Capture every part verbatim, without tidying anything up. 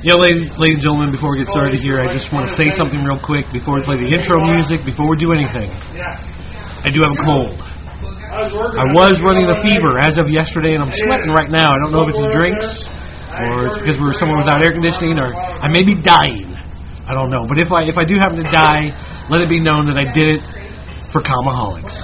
Yeah, ladies, ladies and gentlemen, before we get started here, I just want to say something real quick before we play the intro music, before we do anything. I do have a cold. I was running a fever as of yesterday, and I'm sweating right now. I don't know if it's the drinks, or it's because we were somewhere without air conditioning, or I may be dying. I don't know. But if I if I do happen to die, let it be known that I did it for Comaholics.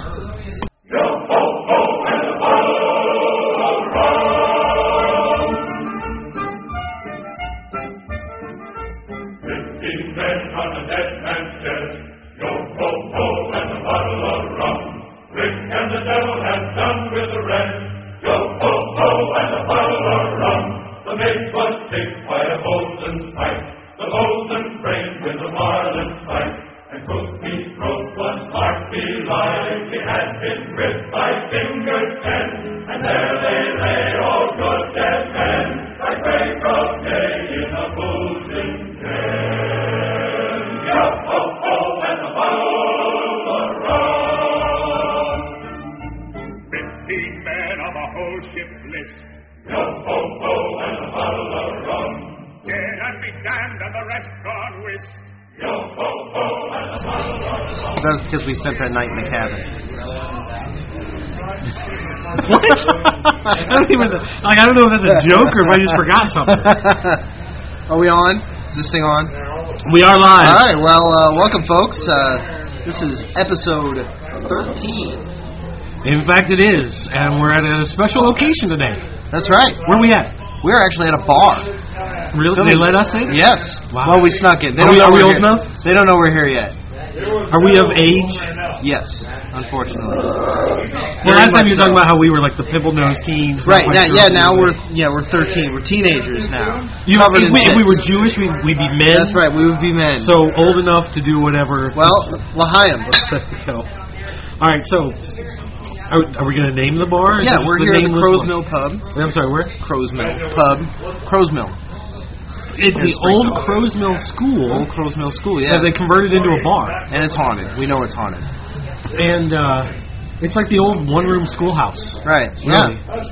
That's because we spent that night in the cabin. What? I don't even like. I don't know if that's a joke or if I just forgot something. Are we on? Is this thing on? We are live. All right. Well, uh, welcome, folks. Uh, this is episode thirteen. In fact, it is, and we're at a special location today. That's right. Where are we at? We're actually at a bar. Really? They let us in? Yes. Wow. Well, we snuck in. They are don't we, know are we we're old here. enough? They don't know we're here yet. Are we of age? Yes, unfortunately. Well, last time you were talking about how we were like the pimple-nosed teens. Right. Now, yeah. Now we're yeah we're thirteen. We're teenagers now. You, if, we, if we were Jewish, we'd, we'd be men. That's right. We would be men. So old enough to do whatever. Well, L'chaim. So, all right. So, are, are we going to name the bar? Yeah, we're here at the Crow's Mill Pub. I'm sorry, where? Crow's Mill Pub. Crow's Mill. It's the old Crow's Mill School. Old Crow's Mill School, yeah. That they converted into a bar. And it's haunted. We know it's haunted. And uh, it's like the old one-room schoolhouse. Right. Really.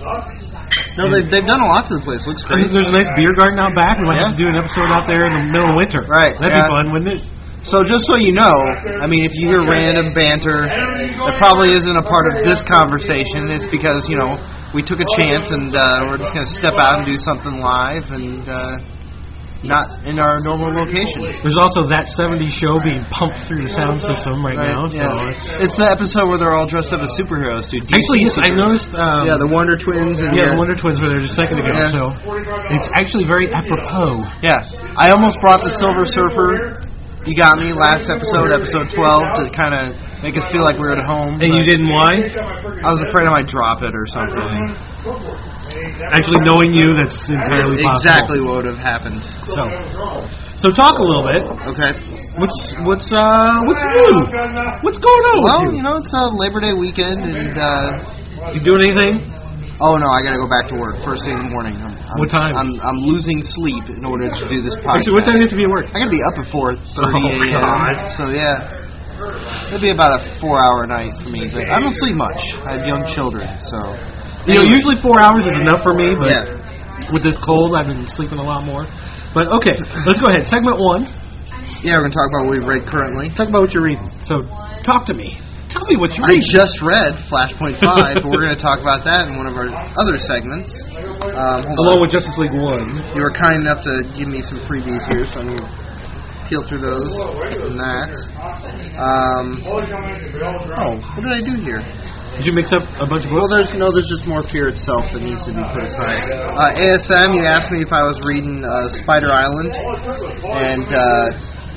Yeah. No, they've, they've done a lot to the place. It looks great. There's a nice beer garden out back. We might yeah. have to do an episode out there in the middle of winter. Right. That'd yeah. be fun, wouldn't it? So just so you know, I mean, if you hear random banter, that probably isn't a part of this conversation. It's because, you know, we took a chance and uh, we're just going to step out and do something live and... Uh, not in our normal location. There's also That seventies Show being pumped through the sound system right, right now. So yeah. it's, it's the episode where they're all dressed up as superheroes, dude. Actually, yes, I noticed... Um, yeah, the Wonder Twins. And yeah, yeah, the Wonder Twins were there just a second ago, yeah. so it's actually very apropos. Yeah. I almost brought the Silver Surfer, You Got Me, last episode, episode twelve, to kind of make us feel like we were at home. And you didn't why? I was afraid I might drop it or something. Actually, knowing you, that's entirely possible. Exactly what would have happened. So, so talk a little bit. Okay. What's what's uh what's new? What's going on? Well, with you? you know, it's uh, Labor Day weekend, and uh, you doing anything? Oh no, I gotta go back to work first thing in the morning. I'm, I'm, what time? I'm I'm losing sleep in order to do this podcast. Actually, what time do you have to be at work? I gotta be up at four thirty oh, a.m. God. So yeah, it'll be about a four-hour night for me. But I don't sleep much. I have young children, so. You know, usually four hours is enough for me, but yeah. with this cold, I've been sleeping a lot more. But, okay, let's go ahead. Segment one. Yeah, we're going to talk about what we've read currently. Talk about what you're reading. So, talk to me. Tell me what you're I reading. I just read Flashpoint five, but we're going to talk about that in one of our other segments. Um, Along on. with Justice League one. You were kind enough to give me some freebies here, so I'm going to peel through those and that. Um, oh, what did I do here? Did you mix up a bunch of books? Well, there's no, there's just more Fear itself that needs to be put aside. Uh, A S M, you asked me if I was reading uh, Spider Island, and uh,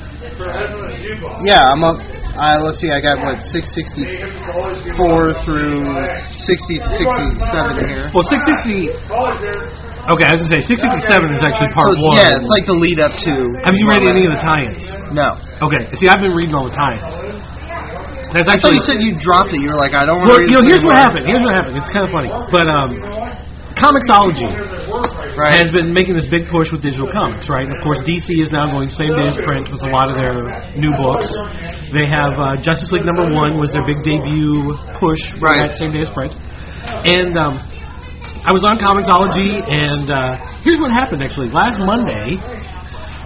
yeah, I'm up. Uh, let's see, I got what six sixty-four through sixty sixty-seven here. Well, six sixty. Okay, I was gonna say six sixty-seven is actually part so, one. Yeah, it's like the lead up to. Have you read any of the tie-ins? No. Okay, see, I've been reading all the tie-ins. That's I actually, thought you said you dropped it. You were like, I don't want well, to read you know, this here's what anymore. happened. Here's what happened. It's kind of funny. But um, Comixology right. has been making this big push with digital comics, right? And, of course, D C is now going same day as print with a lot of their new books. They have uh, Justice League number one was their big debut push for right. that same day as print. And um, I was on Comixology, and uh, here's what happened, actually. Last Monday,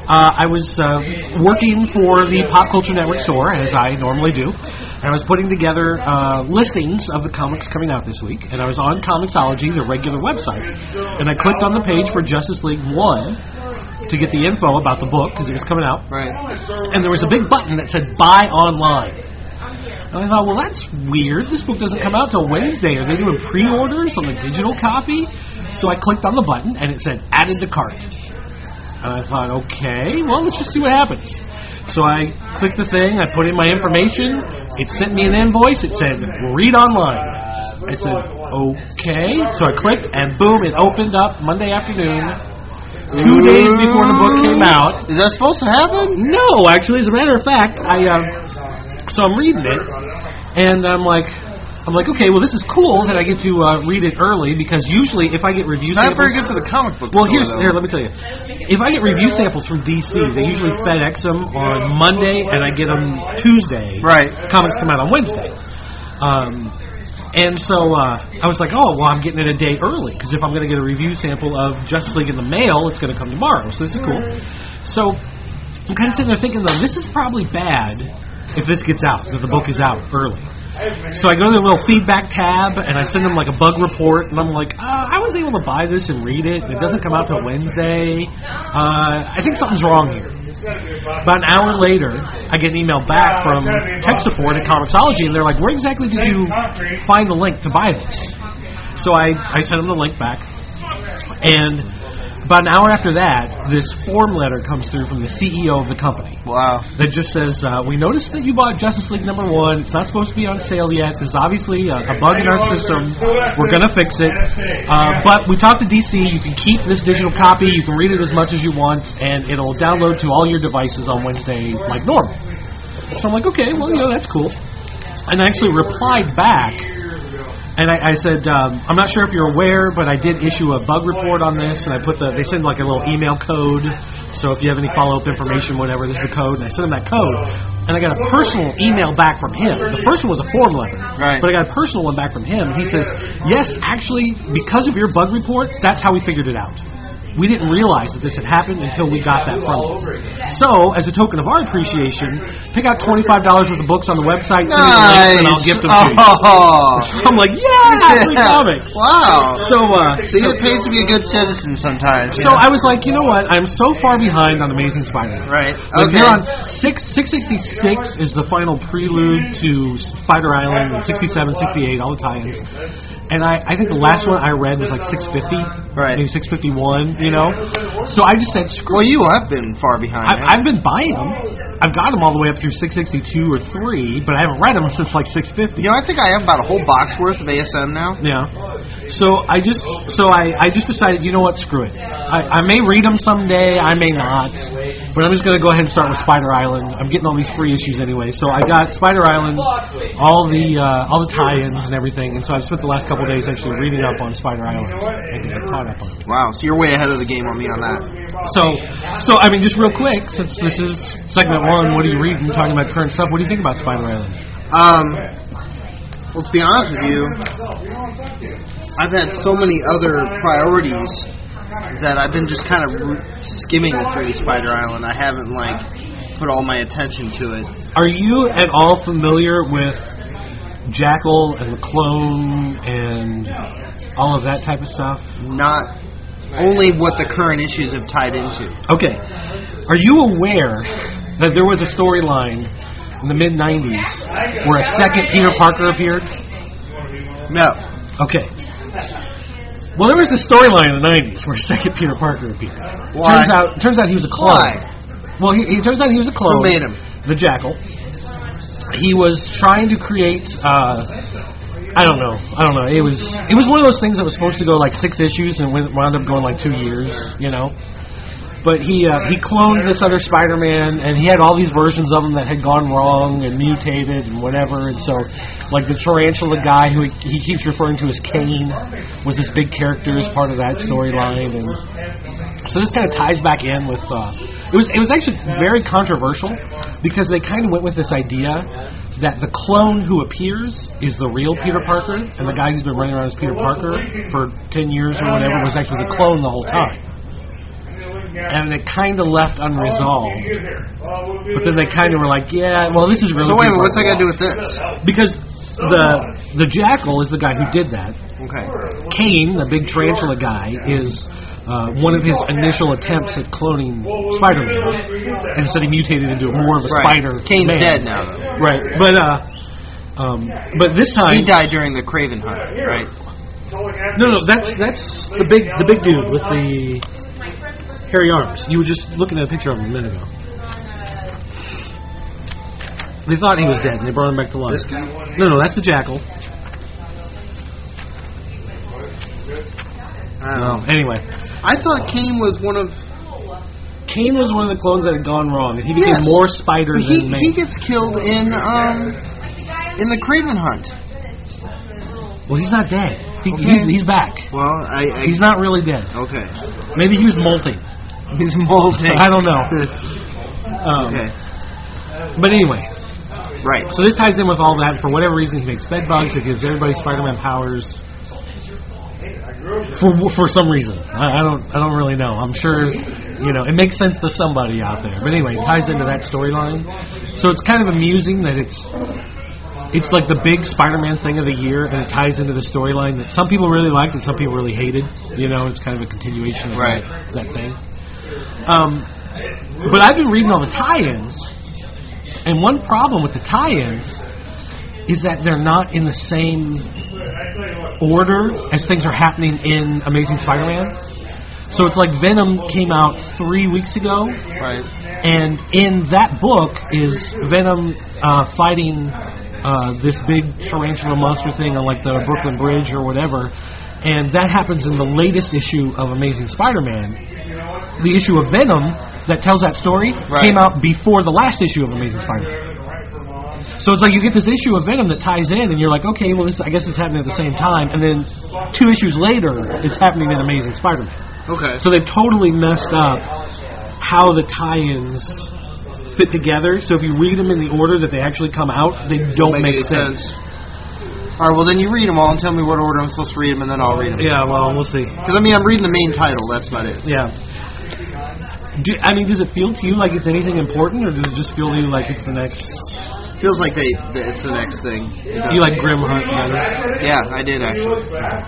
uh, I was uh, working for the Pop Culture Network store, as I normally do, and I was putting together uh, listings of the comics coming out this week, and I was on Comixology, the regular website, and I clicked on the page for Justice League one to get the info about the book, because it was coming out, right. and there was a big button that said Buy Online. And I thought, well, that's weird. This book doesn't come out till Wednesday. Are they doing pre-orders on the digital copy? So I clicked on the button, and it said Added to Cart. And I thought, okay, well, let's just see what happens. So I clicked the thing, I put in my information, it sent me an invoice, it said, read online. I said, okay. So I clicked, and boom, it opened up Monday afternoon, two days before the book came out. Is that supposed to happen? No, actually, as a matter of fact, I, uh, so I'm reading it, and I'm like, I'm like, okay, well, this is cool that I get to uh, read it early, because usually if I get review Not samples... very good for the comic book Well, store, here's, though. here, let me tell you. If I get review samples from D C, they usually FedEx them on Monday, and I get them Tuesday. Right. Comics come out on Wednesday. Um, and so uh, I was like, oh, well, I'm getting it a day early, because if I'm going to get a review sample of Justice League in the mail, it's going to come tomorrow, so this is cool. So I'm kind of sitting there thinking, though, this is probably bad if this gets out, if the book is out early. So I go to the little feedback tab, and I send them like a bug report, and I'm like, uh, I was able to buy this and read it, and it doesn't come out till Wednesday. Uh, I think something's wrong here. About an hour later, I get an email back from tech support at Comixology, and they're like, where exactly did you find the link to buy this? So I, I sent them the link back, and about an hour after that, this form letter comes through from the C E O of the company. Wow. That just says, uh, we noticed that you bought Justice League number one. It's not supposed to be on sale yet. There's obviously a, a bug in our system. We're going to fix it. Uh, but we talked to D C. You can keep this digital copy. You can read it as much as you want, and it'll download to all your devices on Wednesday like normal. So I'm like, okay, well, you know, that's cool. And I actually replied back. And I, I said, um, I'm not sure if you're aware, but I did issue a bug report on this, and I put the, they send like a little email code, so if you have any follow-up information, whatever, this is the code, and I sent him that code, and I got a personal email back from him. The first one was a form letter, right. but I got a personal one back from him, and he says, yes, actually, because of your bug report, that's how we figured it out. We didn't realize that this had happened until we got that from you. So, as a token of our appreciation, pick out twenty-five dollars worth of books on the website, send me the links, and I'll gift them to you. Oh. So I'm like, yeah, free comics. Wow. So, uh, See, it pays to be a good citizen sometimes. so I was like, you know what? I'm so far behind on Amazing Spider-Man. Right. Like, Okay. you're on six six sixty six is the final prelude to Spider Island, and sixty-seven, sixty-eight, all the tie-ins. And I, I think the last one I read was like six fifty, Right. maybe six fifty-one, you know? So I just said, screw Well, it. you have been far behind. I, I've been buying them. I've got them all the way up through six sixty-two or three, but I haven't read them since like six fifty. You know, I think I have about a whole box worth of A S M now. Yeah. So I just so I, I just decided, you know what, screw it. I, I may read them someday, I may not, but I'm just going to go ahead and start with Spider Island. I'm getting all these free issues anyway. So I got Spider Island, all the uh, all the tie-ins and everything, and so I've spent the last couple of days actually reading up on Spider Island. I think I've caught up on it. Wow, so you're way ahead of the game on me on that. So, so I mean, just real quick, since this is segment one, what are you reading, talking about current stuff, what do you think about Spider Island? Um, well, to be honest with you, I've had so many other priorities that I've been just kind of skimming through Spider Island. I haven't, like, put all my attention to it. Are you at all familiar with Jackal and the Clone and all of that type of stuff? Not only what the current issues have tied into. Okay. Are you aware that there was a storyline in the mid nineties where a second Peter Parker appeared? No. Okay. Well, there was a storyline in the nineties where a second Peter Parker appeared. Why? Turns out, turns out he was a clone. Why? Well, he, he turns out he was a clone. Who made him? The Jackal. He was trying to create. Uh, I don't know. I don't know. It was it was one of those things that was supposed to go like six issues and wound up going like two years. You know. But he uh, he cloned this other Spider-Man, and he had all these versions of him that had gone wrong and mutated and whatever. And so, like the tarantula guy who he, he keeps referring to as Kane was this big character as part of that storyline. And so this kind of ties back in with. Uh, it was it was actually very controversial because they kind of went with this idea that the clone who appears is the real Peter Parker, and the guy who's been running around as Peter Parker for ten years or whatever was actually the clone the whole time. and it kind of left unresolved. But then they kind of were like, yeah, well, this is really. So wait a minute, what's that got to do with this? Because the the Jackal is the guy who did that. Okay. Kane, the big tarantula guy, is uh, one of his initial attempts at cloning Spider-Man. And instead he mutated into more of a right. spider. Kane's man. dead now, though. Right, but uh, um, but this time he died during the Kraven hunt, right? No, no, that's that's the big the big dude with the hairy arms. You were just looking at a picture of him a minute ago. They thought he was dead, and they brought him back to life. No, no, that's the Jackal. I don't know. Anyway, I thought Kane was one of. Kane was one of the clones that had gone wrong, and he became yes. more spider he, than man. He gets killed in um in the Kraven hunt. Well, he's not dead. He, okay. he's, he's back. Well, I, I he's not really dead. Okay. Maybe he was molting. He's molting. I don't know. um, okay. But anyway. Right. So this ties in with all that. For whatever reason, he makes bed bugs. It gives everybody Spider-Man powers. For for some reason, I, I don't I don't really know. I'm sure, you know, it makes sense to somebody out there. But anyway, it ties into that storyline. So it's kind of amusing that it's it's like the big Spider-Man thing of the year, and it ties into the storyline that some people really liked and some people really hated. You know, it's kind of a continuation of right. that, that thing. Um, but I've been reading all the tie-ins, and one problem with the tie-ins is that they're not in the same order as things are happening in Amazing Spider-Man. So it's like Venom came out three weeks ago, right? And in that book is Venom uh, fighting uh, this big tarantula monster thing on like the Brooklyn Bridge or whatever, and that happens in the latest issue of Amazing Spider-Man. The issue of Venom that tells that story right. came out before the last issue of Amazing Spider-Man. So it's like you get this issue of Venom that ties in, and you're like, okay, well, this I guess it's happening at the same time, and then two issues later, it's happening in Amazing Spider-Man. Okay. So they've totally messed up how the tie-ins fit together. So if you read them in the order that they actually come out, they don't make, make sense. sense. All right, well, then you read them all and tell me what order I'm supposed to read them, and then I'll read them. Yeah, well, we'll see. Because, I mean, I'm reading the main title. That's about it. Yeah. Do, I mean, does it feel to you like it's anything important, or does it just feel to you like it's the next... Feels like they, they it's the next thing. You like Grim Hunt better? Yeah, I did, actually.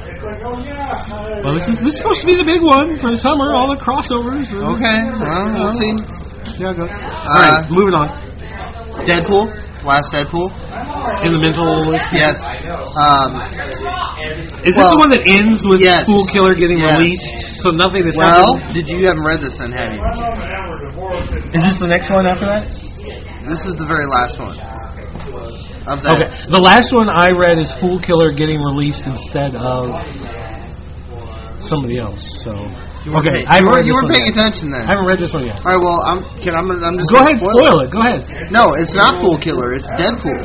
Well, this is, this is supposed to be the big one for the summer, all the crossovers. Okay, well, we'll see. Yeah, go. Uh, all right, moving on. Deadpool. Last Deadpool. In the mental... Yes. Um, is this well, the one that ends with yes. Fool Killer getting yes. released? So nothing that's well, happened? did you haven't read this then, have you? Is this the next one after that? This is the very last one. Of that. Okay. The last one I read is Fool Killer getting released instead of somebody else. So okay, pay, I you, were, read you this were one paying yet. attention then. I haven't read this one yet. All right, well, I'm can I'm I'm just go ahead, spoil, spoil it. it. Go ahead. No, it's not Fool Killer. It's Deadpool.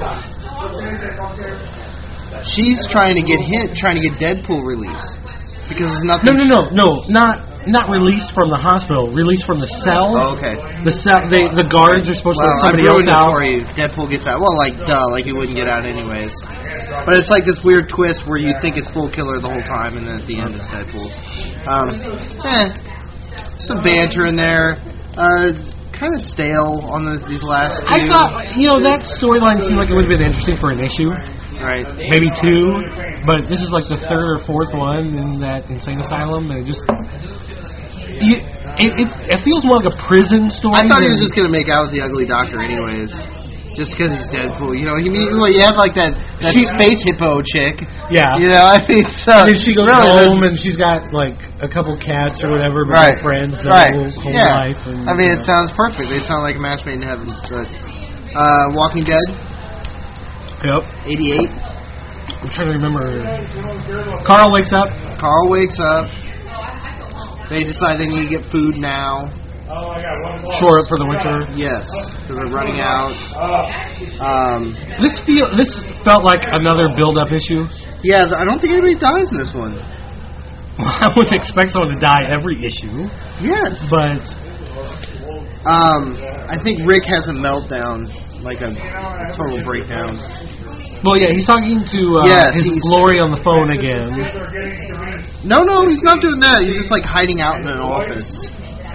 She's trying to get hit, trying to get Deadpool released because there's nothing. No, no, no, no, not. Not released from the hospital, released from the cell. Oh, okay. The cell, they, the guards are supposed well, to let somebody I else out. For you. Deadpool gets out. Well, like duh, like he wouldn't get out anyways. But it's like this weird twist where you think it's Fool Killer the whole time, and then at the end it's Deadpool. Um, eh, some banter in there. Uh, kind of stale on the, these last two. I thought, you know, that storyline seemed like it would have been interesting for an issue. Right. Maybe two, but this is like the third or fourth one in that insane asylum, and it just. You, it, it, it feels more like a prison story. I thought he was just going to make out with the ugly doctor anyways. Just because he's Deadpool. You know, you, well, you have like that, that she, space hippo chick. Yeah. You know, I mean, so. And then she goes really home and she's got like a couple cats or whatever, but right. friends, and right. whole, whole yeah. life. And, I mean, you it know. sounds perfect. They sound like a match made in heaven. But, uh, Walking Dead. Yep. eighty-eight. I'm trying to remember. Carl wakes up. Carl wakes up. They decide they need to get food now. Shore up for the winter. Yes, because they're running out. Um, this feel this felt like another build-up issue. Yeah, I don't think anybody dies in this one. I wouldn't expect someone to die every issue. Yes, but um, I think Rick has a meltdown, like a, a total breakdown. Well, yeah, he's talking to uh, yes, his Glory on the phone again. No, no, he's not doing that. He's just like hiding out in an office.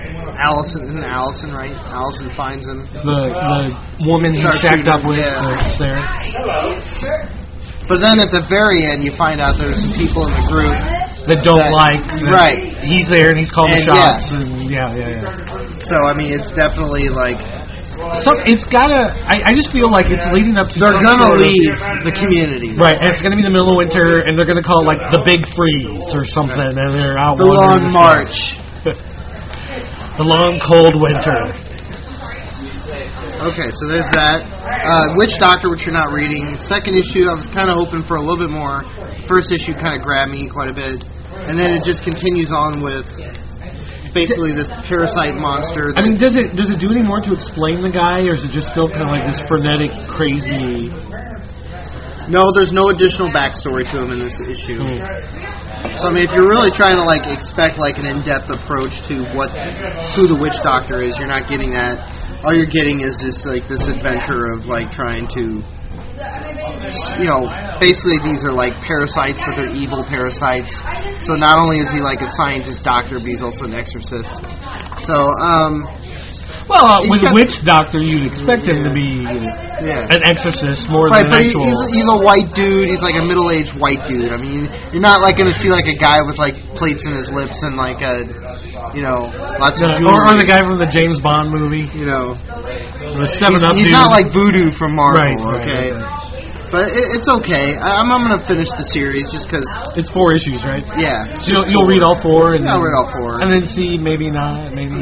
Allison, isn't it Allison, right? Allison finds him. The the woman he shacked up with Yeah. uh, there. But then at the very end, you find out there's some people in the group That don't that- like that right. he's there and he's calling the And, yeah. shots and yeah, yeah, yeah. So I mean, it's definitely like So it's gotta. I, I just feel like it's leading up to. they're some gonna sort of- leave the community. Right, and it's gonna be the middle of winter, and they're gonna call it like the Big Freeze or something, and they're out. The wandering Long the March. The long cold winter. Okay, so there's that. Uh, Witch Doctor, which you're not reading. Second issue, I was kind of hoping for a little bit more. First issue kind of grabbed me quite a bit, and then it just continues on with basically this parasite monster. I mean, does it does it do any more to explain the guy, or is it just still kind of like this frenetic, crazy? No, there's no additional backstory to him in this issue. Hmm. So I mean, if you're really trying to like expect like an in-depth approach to what who the Witch Doctor is, you're not getting that. All you're getting is just like this adventure of like trying to, you know, basically these are like parasites, but they're evil parasites. So not only is he like a scientist doctor, but he's also an exorcist. So, um, Well, uh, He's with got- Witch Doctor, you'd expect him to be yeah. an exorcist more Right, than but an he, actual. he's, he's a white dude. He's like a middle-aged white dude. I mean, you're not like going to see like a guy with like plates in his lips and like a, you know, lots of Uh, jewelry. or, or the guy from the James Bond movie, You know, the Seven Up he's, he's dude. not like Voodoo from Marvel, Right, right, okay? right. But it, it's okay. I, I'm, I'm going to finish the series just because, It's four issues, right? yeah. So you'll, you'll read all four, and Yeah, I'll read all four. and then see maybe not, maybe.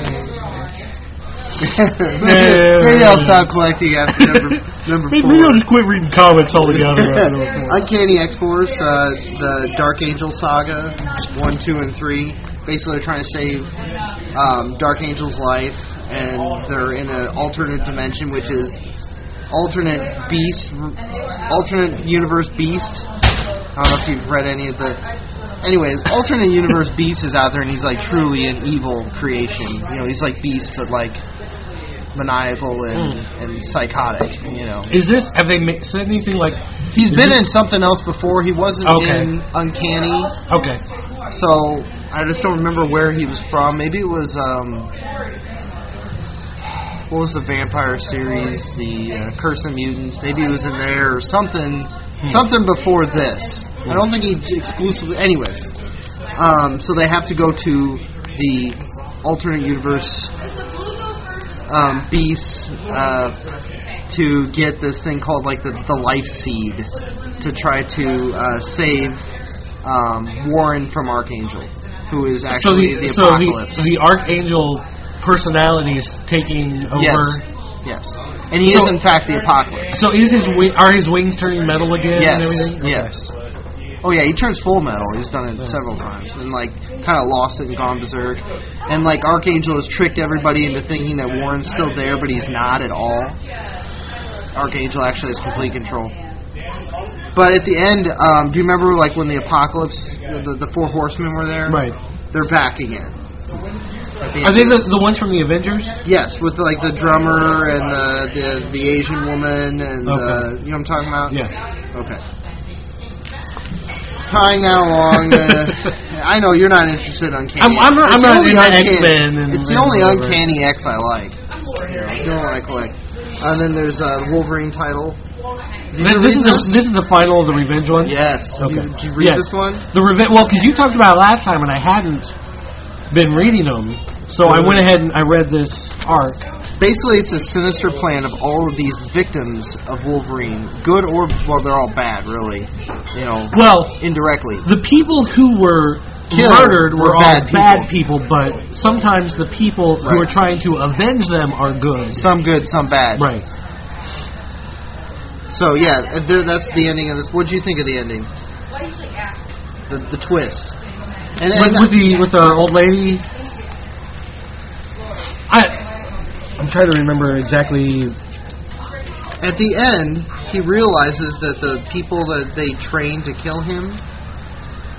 maybe, maybe I'll stop collecting after number number Maybe four. I'll just quit reading comics altogether. after number four. Uncanny X-Force, uh, the Dark Angel saga, one, two, and three. Basically, they're trying to save um, Dark Angel's life, and they're in an alternate dimension, which is alternate beast, alternate universe beast. I don't know if you've read any of the. Anyways, alternate universe Beast is out there, and he's like truly an evil creation. You know, he's like Beast, but like maniacal and, Mm. and psychotic. You know, Is this? Have they ma- said anything like? he's is been this- in something else before. He wasn't Okay. in Uncanny, Okay. so I just don't remember where he was from. Maybe it was um, what was the vampire series, the uh, Curse of Mutants? Maybe he was in there or something, something before this. I don't think he exclusively. Anyways, um, so they have to go to the alternate universe um, beasts uh, to get this thing called like the the life seed to try to uh, save um, Warren from Archangel, who is So actually the the, so the apocalypse. the Archangel personality is taking over. Yes, yes, and he So- is in fact the apocalypse. So is his wi- are his wings turning metal again Yes, and everything? Okay. yes. Oh yeah, he turns full metal. He's done it several times, and like kind of lost it and gone berserk. And like Archangel has tricked everybody into thinking that Warren's still there, but he's not at all. Archangel actually has complete control. But at the end, um, do you remember like when the apocalypse, the, the four horsemen were there? Right. They're back again. At the Are end. they the, the ones from the Avengers? Yes, with like the drummer and the the, the Asian woman and Okay. uh, you know what I'm talking about? Yeah. Okay. Tying that along, uh, I know you're not interested in Uncanny. I'm- I'm not- It's I'm the not only into Uncanny- X-Men and- It's the and only whatever. Uncanny X I like. You know, it's the only one I collect. And then there's a Wolverine title. Did you This, read this is the this? this is the final of the Revenge one. Yes. Okay. Did you, did you read Yes. this one? The Revenge. Well, because you talked about it last time, and I hadn't been reading them, so I went ahead and I read this arc. Basically, it's a sinister plan of all of these victims of Wolverine, good or well, they're all bad, really. You know, Well, indirectly. the people who were Killed murdered were, were all bad bad people. people, but sometimes the people who Right. are trying to avenge them are good. Some good, some bad. Right. So yeah, uh, there, that's the ending of this. What did you think of the ending? The the twist. And, With, and with the with the old lady, I I'm trying to remember exactly. at the end, he realizes that the people that they trained to kill him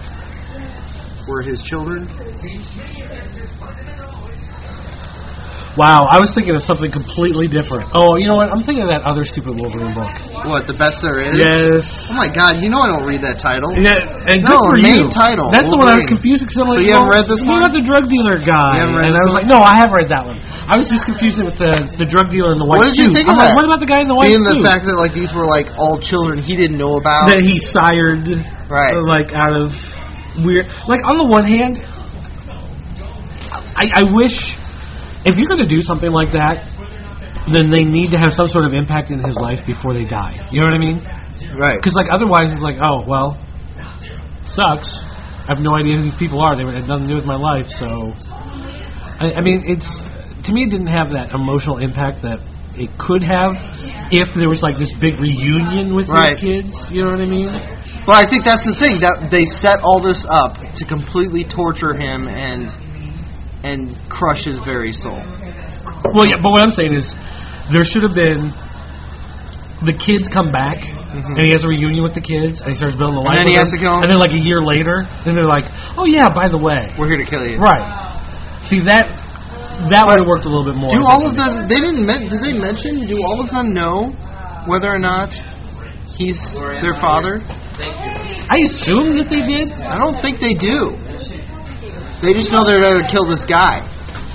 were his children. Wow, I was thinking of something completely different. Oh, you know what? I'm thinking of that other stupid Wolverine book. What, The Best There Is? Yes. Oh my god, you know I don't read that title. Yeah, and no, good for main you. title. That's Wolverine. the one I was confused because I'm like, so you well, haven't read this what one? about the drug dealer guy? You haven't read and this I was one? like, no, I have read that one. I was just confused with the the drug dealer in the white What did suit. you think I'm of like, that? what about the guy in the white Being suit? the fact that like these were like all children he didn't know about. That he sired, right? uh, like out of weird. Like on the one hand, I, I wish if you're going to do something like that, then they need to have some sort of impact in his life before they die. You know what I mean? Right. Because like otherwise it's like, oh well, sucks. I have no idea who these people are. They had nothing to do with my life. So, I, I mean, it's to me it didn't have that emotional impact that it could have if there was like this big reunion with right. these kids. You know what I mean? Well, I think that's the thing, that they set all this up to completely torture him and and crush his very soul. Well, yeah, but what I'm saying is there should have been the kids come back mm-hmm. and he has a reunion with the kids and he starts building the life. And then he has them, to go. And then like a year later, then they're like, oh yeah, by the way, we're here to kill you. Right. See that that would have worked a little bit more. Do all of them? They didn't. Did they mention? Do all of them know whether or not he's their father? I assume that they did. I don't think they do. They just know they're going to kill this guy.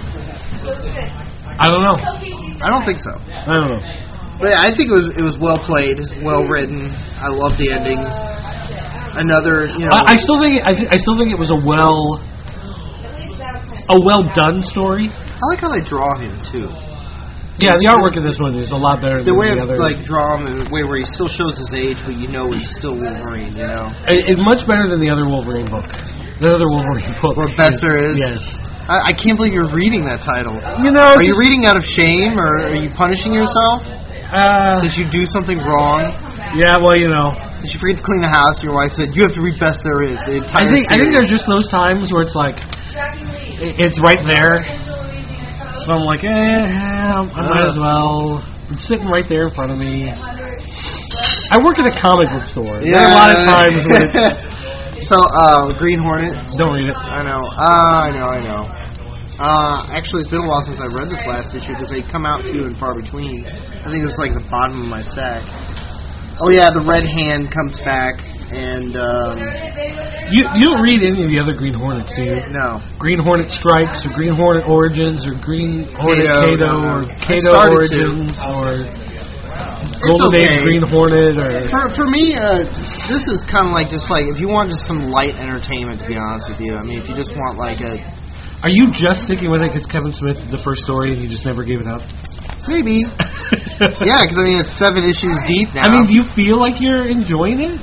I don't know. I don't think so. I don't know. But yeah, I think it was it was well played, well written. I love the ending. Another, you know. I, I still think I, th- I still think it was a well a well done story. I like how they draw him too. Yeah, the artwork in this one is a lot better the than way the of other. like draw him in a way where he still shows his age, but you know he's still Wolverine. You know, it, it's much better than the other Wolverine book. The other Wolverine book. Or Best There Is. Yes. I, I can't believe you're reading that title. You know, are you reading out of shame, or are you punishing yourself? Uh, Did you do something wrong? Yeah, well, you know. Did you forget to clean the house? Your wife said you have to read Best There Is. The entire I think series. I think there's just those times where it's like it's right there. So I'm like, eh, I might as well. It's sitting right there in front of me. I work at a comic book store. Yeah. There are a lot of times when it's... So, uh, Green Hornet. Don't read it. I know. Uh, I know, I know. Uh, actually, it's been a while since I read this last issue because they come out few and far between. I think it was like the bottom of my stack. Oh, yeah, the Red Hand comes back, and, um... You you don't read any of the other Green Hornets, do you? No. Green Hornet Strikes, or Green Hornet Origins, or Green Hornet Kato, Kato, no, no. or Kato Origins, to. or Golden okay. Age Green Hornet, or... For, for me, uh, this is kind of like just like, if you want just some light entertainment, to be honest with you. I mean, if you just want like a... Are you just sticking with it because Kevin Smith did the first story and you just never gave it up? Maybe. Yeah, because I mean, it's seven issues deep now. I mean, do you feel like you're enjoying it?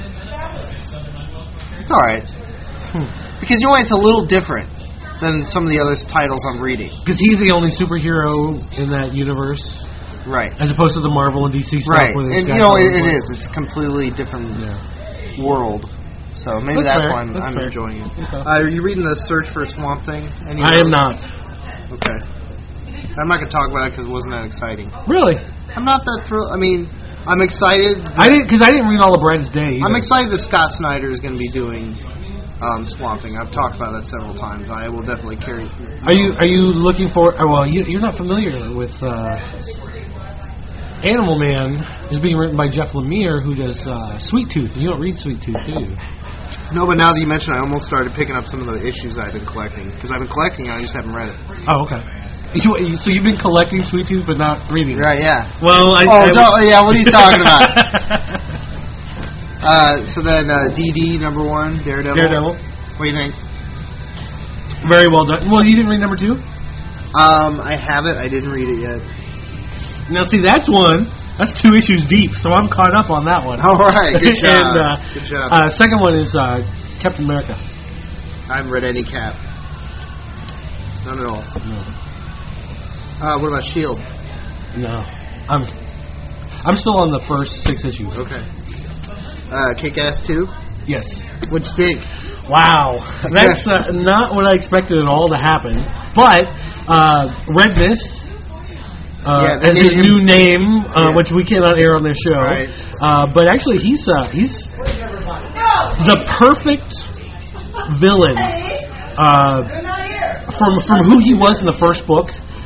It's alright. Hmm. Because you know what? It's a little different than some of the other titles I'm reading. Because he's the only superhero in that universe. Right. As opposed to the Marvel and D C stuff. Right. Where And, you know, it, it is. It's a completely different yeah. world. So maybe that's, that's why I'm, I'm enjoying it. Okay. Uh, are you reading The Search for Swamp Thing? Any I am not. Okay. I'm not going to talk about it because it wasn't that exciting. Really? I'm not that thrilled. I mean, I'm excited. I didn't because I didn't read all of Brightest Day. Either. I'm excited that Scott Snyder is going to be doing um, Swamp Thing. I've talked about that several times. I will definitely carry. Are you Are you looking for? Oh, well, you, you're not familiar with uh, Animal Man. Is being written by Jeff Lemire, who does uh, Sweet Tooth. You don't read Sweet Tooth, do you? No, but now that you mention it, I almost started picking up some of the issues I've been collecting. Because I've been collecting it, I just haven't read it. Oh, okay. You, so you've been collecting Sweet Tooth but not reading it? Right, yeah. Well, I... Oh, I, don't, yeah, what are you talking about? uh, so then, uh, D D, number one, Daredevil. Daredevil. What do you think? Very well done. Well, you didn't read number two? Um, I have it. I didn't read it yet. Now, see, that's one... That's two issues deep, so I'm caught up on that one. All right, good job. and, uh, good job. Uh, second one is uh, Captain America. I haven't read any Cap. None at all. No. Uh, what about Shield? No. I'm I'm still on the first six issues. Okay. Uh, Kick-Ass two? Yes. What'd you think? Wow. That's uh, not what I expected at all to happen. But, uh, Red Mist... Uh, yeah, as his new name, uh, yeah. which we cannot air on this show. Right. Uh, but actually, he's uh, he's the perfect villain uh, from from who he was in the first book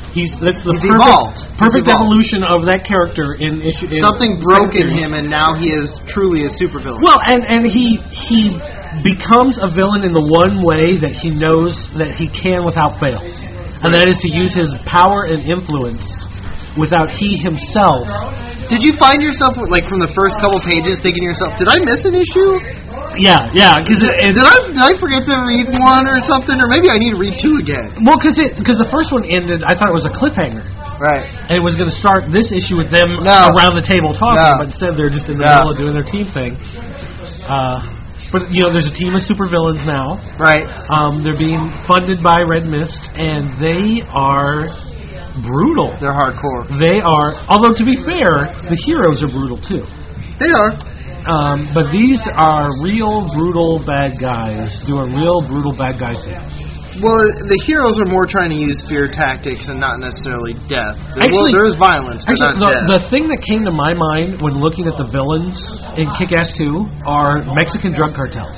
He's that's the He's perfect, evolved. perfect He's evolved. evolution of that character in issue. In Something broke in series. him, and now he is truly a supervillain. Well, and and he he becomes a villain in the one way that he knows that he can without fail, and that is to use his power and influence without he himself. Did you find yourself, like, from the first couple pages, thinking to yourself, did I miss an issue? Yeah, yeah. Because did, did I did I forget to read one or something, or maybe I need to read two again? Well, because it because the first one ended, I thought it was a cliffhanger. Right. And it was going to start this issue with them no. around the table talking, no. but instead they're just in the no. middle of doing their team thing. Uh, but you know, there's a team of supervillains now. Right. Um, they're being funded by Red Mist, and they are brutal. They're hardcore. They are, although to be fair, the heroes are brutal too. They are. Um, but these are real brutal bad guys doing real brutal bad guy things. Well, the heroes are more trying to use fear tactics and not necessarily death. There, Actually, well, there is violence, but actually, not the, death. the thing that came to my mind when looking at the villains in Kick-Ass two are Mexican drug cartels.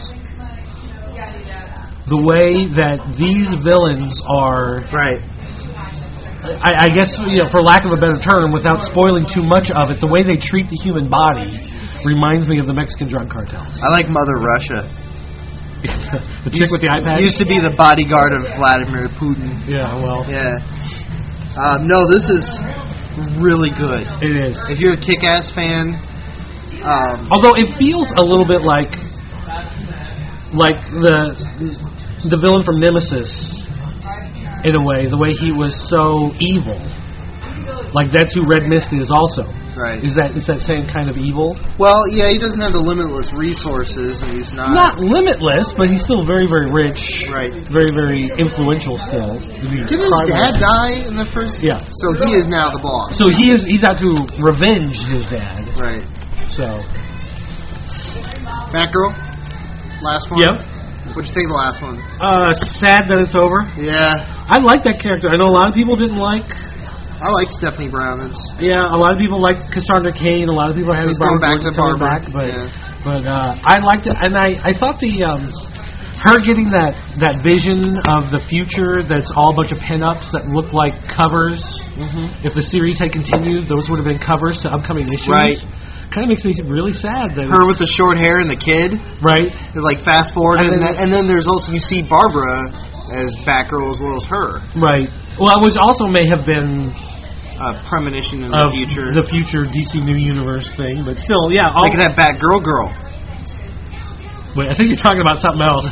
The way that these villains are... Right. I, I guess, you know, for lack of a better term, without spoiling too much of it, the way they treat the human body reminds me of the Mexican drug cartels. I like Mother Russia. The chick with the iPad? Used to be the bodyguard of Vladimir Putin. Yeah, well. Yeah. Um, no, this is really good. It is. If you're a Kick-Ass fan... Um, Although it feels a little bit like like the the villain from Nemesis, in a way, the way he was so evil. Like, that's who Red Mist is also. Right. Is that it's that same kind of evil? Well, yeah, he doesn't have the limitless resources, and he's not... Not limitless, but he's still very, very rich. Right. Very, very influential still. Didn't his dad die in the first... Yeah. So he is now the boss. So he is he's out to revenge his dad. Right. So... Batgirl? Last one? Yep. What'd you think of the last one? Uh, sad that it's over. Yeah. I like that character. I know a lot of people didn't like... I like Stephanie Brown. It's Yeah, a lot of people like Cassandra Cain. A lot of people are having going back to coming Barbara. back, but Yeah. but uh, I liked it, and I, I thought the um, her getting that, that vision of the future that's all a bunch of pinups that look like covers. Mm-hmm. If the series had continued, those would have been covers to upcoming issues. Right. Kind of makes me really sad that her with the short hair and the kid. Right. They're like fast forward, And and, then- then, and then there's also you see Barbara as Batgirl as well as her. Right. Well, which also may have been A premonition in the of future. the future D C New Universe thing, but still, yeah. All, They could have Batgirl girl. wait, I think you're talking about something else.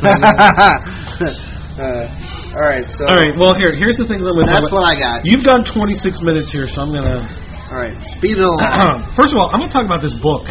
uh, all right, so All right. Well, here, here's the things I'm going to that's what I got. You've gone twenty-six minutes here, so I'm going to... All right, speed it along. First of all, I'm going to talk about this book.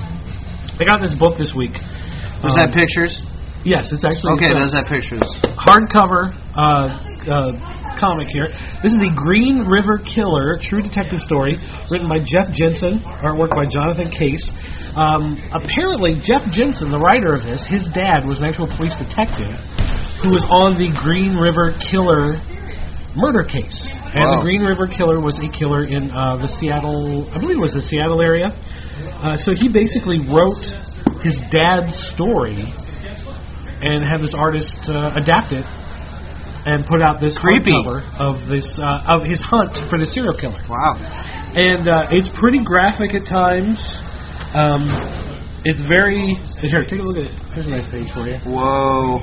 I got this book this week. Does Um, that pictures? Yes, it's actually... Okay, it's a does that pictures? hardcover uh, uh, comic here. This is the Green River Killer, true detective story, written by Jeff Jensen, artwork by Jonathan Case. Um, apparently, Jeff Jensen, the writer of this, his dad was an actual police detective who was on the Green River Killer murder case. And Wow. the Green River Killer was a killer in uh, the Seattle, I believe it was the Seattle area. Uh, so he basically wrote his dad's story and had this artist uh, adapt it and put out this Creepy. hardcover of this uh, of his hunt for the serial killer. Wow. And uh, it's pretty graphic at times. Um, it's very here. Take a look at it. Here's a nice page for you. Whoa.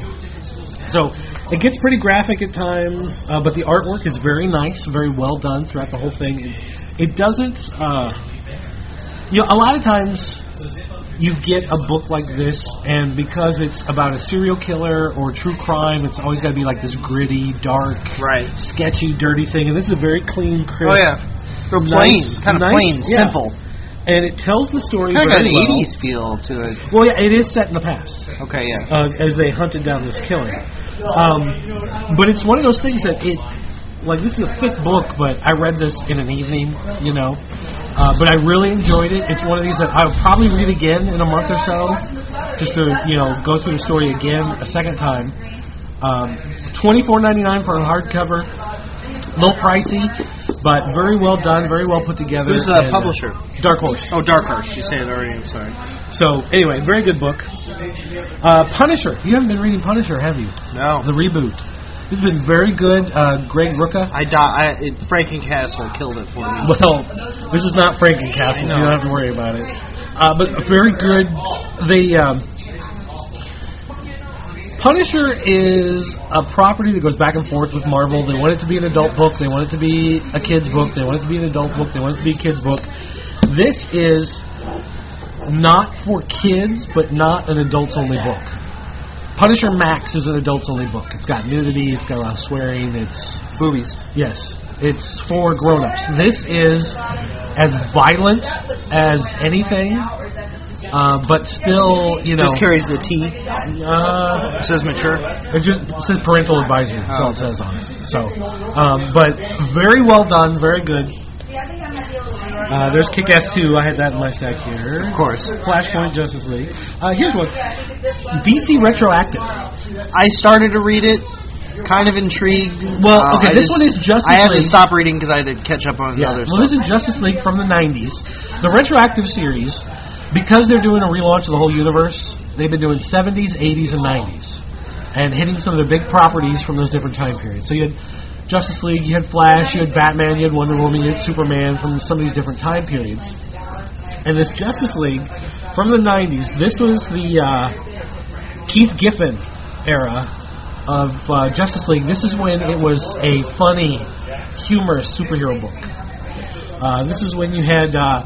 So it gets pretty graphic at times, uh, but the artwork is very nice, very well done throughout the whole thing. It, it doesn't, uh, you know, a lot of times you get a book like this, and because it's about a serial killer or true crime, it's always got to be like this gritty, dark, Right. sketchy, dirty thing. And this is a very clean, crisp. Oh yeah. They're plain, nice- kind of nice- plain, yeah. simple. And it tells the story Kind of got very an well. eighties feel to it. Well, yeah, it is set in the past. Okay, yeah. Uh, as they hunted down this killer. Um, but it's one of those things that it, like, this is a thick book, but I read this in an evening, you know. Uh, but I really enjoyed it. It's one of these that I'll probably read again in a month or so, just to, you know, go through the story again a second time. Um, twenty-four ninety-nine for a hardcover. A little pricey, but very well done, very well put together. Who's the and, uh, publisher? Dark Horse. Oh, Dark Horse. You said it already. I'm sorry. So, anyway, very good book. Uh, Punisher. You haven't been reading Punisher, have you? No. The reboot. This has been very good. Uh, Greg Rucka. I, di- I it, Frankencastle killed it for me. Well, this is not Frankencastle, so you don't have to worry about it. Uh, but very good. They um, Punisher is a property that goes back and forth with Marvel. They want it to be an adult book. They want it to be a kid's book. They want it to be an adult book. They want it to be a kid's book. This is not for kids, but not an adults-only book. Punisher Max is an adults-only book. It's got nudity. It's got a lot of swearing. It's Boobies. Yes. It's for grown-ups. This is as violent as anything, uh, but still, you know... Just carries the T. Uh, it says mature. It just it says parental advisory. That's Oh. all it says on it. So, um, but very well done. Very good. Uh, there's Kick-Ass two. I had that in my stack here. Of course. Flashpoint, Justice League. Uh, here's one. D C Retroactive. I started to read it. Kind of intrigued. Well, Uh, okay, I this just- one is Justice I had League. to stop reading because I had to catch up on Yeah. other Well, stuff. this is Justice League from the nineties. The Retroactive series, because they're doing a relaunch of the whole universe, they've been doing seventies, eighties, and nineties. And hitting some of the big properties from those different time periods. So you had Justice League, you had Flash, you had Batman, you had Wonder Woman, you had Superman from some of these different time periods. And this Justice League from the nineties, this was the uh, Keith Giffen era of uh, Justice League. This is when it was a funny, humorous superhero book. Uh, this is when you had uh,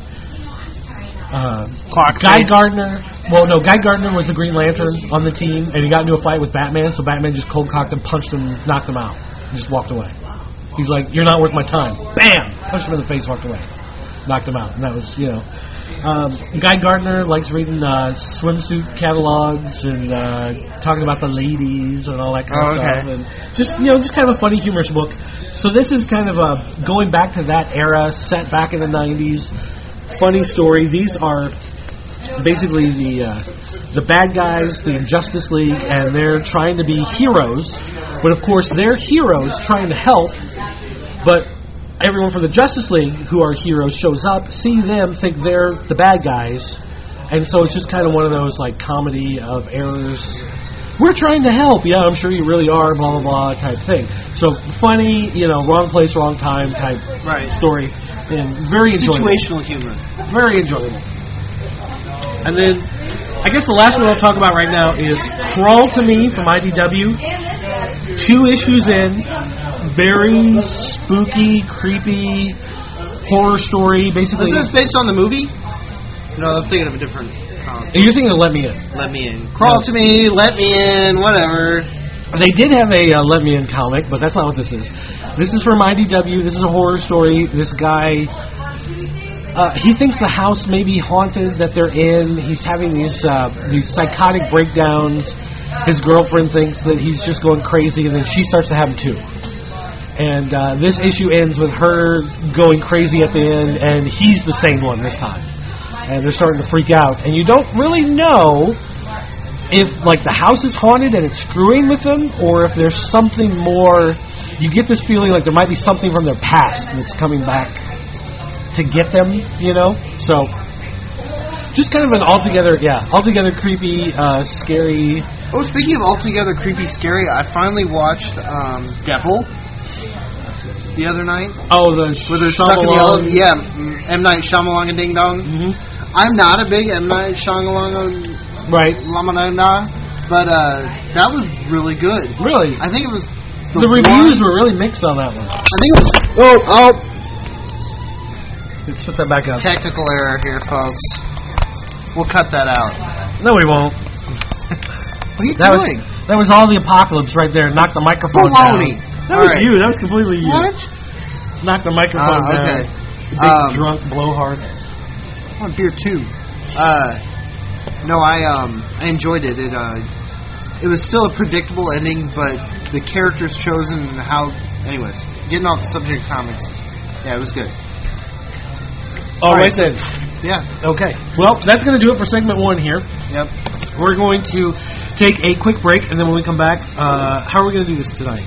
uh, Guy Gardner. Well, no, Guy Gardner was the Green Lantern on the team, and he got into a fight with Batman, so Batman just cold-cocked him, punched him, knocked him out, and just walked away. He's like, "You're not worth my time." Bam! Punched him in the face, walked away. Knocked him out. And that was, you know... Um, Guy Gardner likes reading uh, swimsuit catalogs and uh, talking about the ladies and all that kind Oh, of okay. stuff. And just, you know, just kind of a funny, humorous book. So this is kind of a going back to that era, set back in the nineties. Funny story. These are basically the uh, the bad guys, the Injustice League, and they're trying to be heroes. But, of course, they're heroes trying to help, but everyone from the Justice League who are heroes shows up, see them, think they're the bad guys, and so it's just kind of one of those, like, comedy of errors. We're trying to help. Yeah, I'm sure you really are, blah, blah, blah, type thing. So, funny, you know, wrong place, wrong time type Right. story, and very enjoyable. Situational humor. Very enjoyable. And then, I guess the last one I'll talk about right now is Crawl to Me from I D W. Two issues in. Very spooky, creepy horror story. Basically, Was this based on the movie? No, I'm thinking of a different. Um, you're thinking of Let Me In. let me in. Crawl No. to me. Let me in. Whatever. They did have a uh, Let Me In comic, but that's not what this is. This is from I D W. This is a horror story. This guy, uh, he thinks the house may be haunted that they're in. He's having these uh, these psychotic breakdowns. His girlfriend thinks that he's just going crazy, and then she starts to have them too. And uh, this issue ends with her going crazy at the end, and he's the sane one this time. And they're starting to freak out. And you don't really know if, like, the house is haunted and it's screwing with them, or if there's something more. You get this feeling like there might be something from their past that's coming back to get them, you know? So, just kind of an altogether, yeah, altogether creepy, uh, scary. Oh, speaking of altogether creepy, scary, I finally watched um, Devil the other night. Oh, the Where they're stuck in the Shyamalan. elevator. Yeah, mm, M. Night Shyamalan and Ding Dong. Mm-hmm. I'm not a big M. Night Shyamalan Right. Lamanana, but uh, that was really good. Really? I think it was the, The reviews one, were really mixed on that one. I think it was. Oh, oh, Let's set that back up. technical error here, folks. We'll cut that out. No, we won't. What are you That was doing? that was all the apocalypse right there. Knock the microphone Baloney. down. That was All right. you. That was completely you. What? Knock the microphone Ah, okay. down. Big Um, drunk blowhard. I want beer too. Uh, no, I um, I enjoyed it. It uh, it was still a predictable ending, but the characters chosen and how. Anyways, getting off the subject of comics. Yeah, it was good. All right, right. then. Yeah. Okay. Well, that's going to do it for segment one here. Yep. We're going to take a quick break, and then when we come back, uh, how are we going to do this tonight?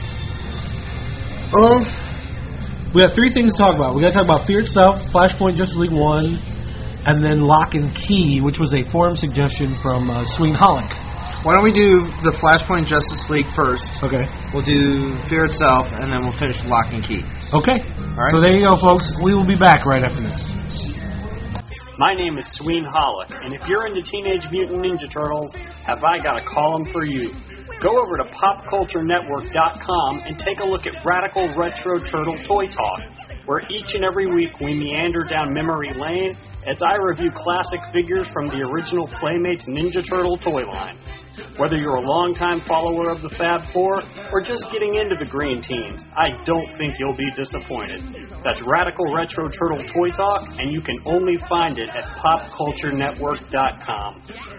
Oh. We have three things to talk about. We got to talk about Fear Itself, Flashpoint, Justice League One, and then Lock and Key, which was a forum suggestion from uh, Sween Hollick. Why don't we do the Flashpoint Justice League first? Okay. We'll do Fear itself, and then we'll finish Lock and Key. Okay. All right. So there you go, folks. We will be back right after this. My name is Sween Hollick, and if you're into Teenage Mutant Ninja Turtles, have I got a column for you. Go over to pop culture network dot com and take a look at Radical Retro Turtle Toy Talk, where each and every week we meander down memory lane as I review classic figures from the original Playmates Ninja Turtle toy line. Whether you're a longtime follower of the Fab Four or just getting into the Green Teens, I don't think you'll be disappointed. That's Radical Retro Turtle Toy Talk, and you can only find it at pop culture network dot com.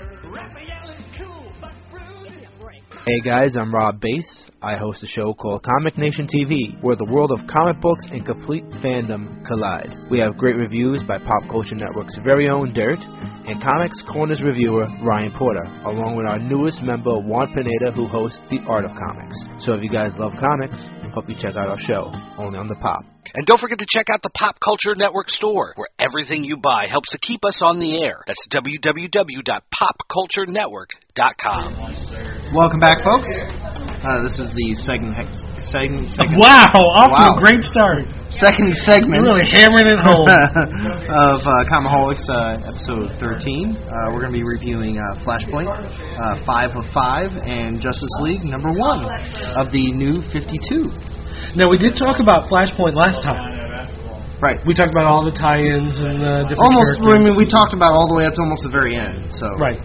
Hey guys, I'm Rob Bass. I host a show called Comic Nation T V, where the world of comic books and complete fandom collide. We have great reviews by Pop Culture Network's very own Dirt, and Comics Corner's reviewer Ryan Porter, along with our newest member Juan Pineda, who hosts The Art of Comics. So if you guys love comics, hope you check out our show, only on the Pop. And don't forget to check out the Pop Culture Network store, where everything you buy helps to keep us on the air. That's w w w dot pop culture network dot com. Welcome back, folks. Uh, this is the second, second, second Wow, off wow. to a great start. Second segment. You're really hammering it home. of uh, Comaholics, uh, episode thirteen. Uh, we're going to be reviewing uh, Flashpoint, uh, five of five, and Justice League number one of the new fifty-two. Now, we did talk about Flashpoint last time. Right. We talked about all the tie-ins and uh, different Almost, characters. I mean, we talked about all the way up to almost the very end. So. Right.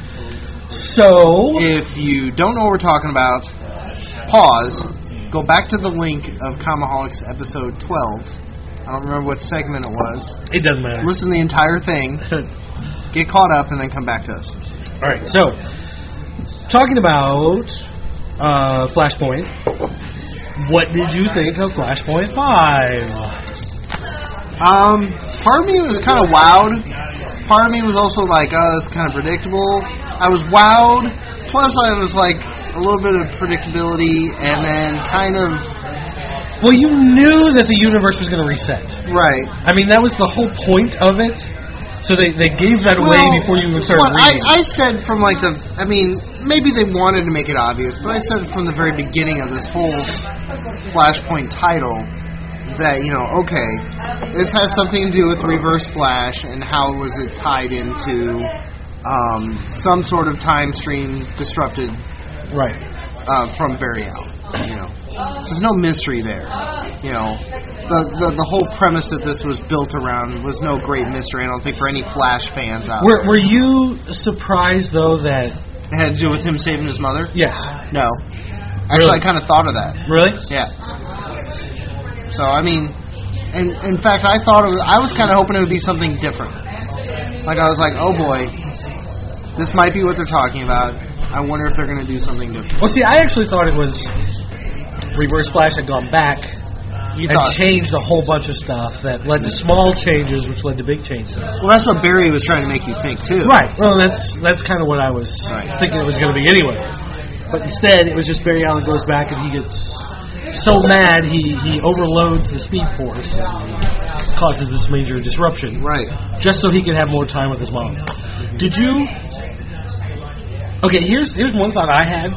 So, if you don't know what we're talking about, pause, go back to the link of Comaholics episode twelve. I don't remember what segment it was. It doesn't matter. Listen to the entire thing, get caught up, and then come back to us. All right, so, talking about uh, Flashpoint, what did you think of Flashpoint five? Um, part of me was kind of wowed. Part of me was also like, oh, it's kind of predictable. I was wowed, plus I was like a little bit of predictability, and then kind of... Well, you knew that the universe was going to reset. Right. I mean, that was the whole point of it. So they, they gave that away well, before you even started well, reading. I, I said from like the... I mean, maybe they wanted to make it obvious, but I said from the very beginning of this whole Flashpoint title that, you know, okay, this has something to do with Reverse Flash, and how was it tied into... Um, some sort of time stream disrupted, right? Uh, from Barry Allen, you know. So there's no mystery there, you know. The, the the whole premise that this was built around was no great mystery. I don't think for any Flash fans out were, there. Were you surprised though that it had to do with him saving his mother? Yes. No. Actually, really? I kind of thought of that. Really? Yeah. So I mean, in in fact, I thought it was, I was kind of hoping it would be something different. Like I was like, oh boy. This might be what they're talking about. I wonder if they're going to do something different. Well, see, I actually thought it was Reverse Flash had gone back you and thought. changed a whole bunch of stuff that led to small changes, which led to big changes. Well, that's what Barry was trying to make you think, too. Right. Well, that's that's kind of what I was right. thinking it was going to be anyway. But instead, it was just Barry Allen goes back and he gets so mad he, he overloads the Speed Force and causes this major disruption. Right. Just so he could have more time with his mom. Did you... Okay, here's here's one thought I had.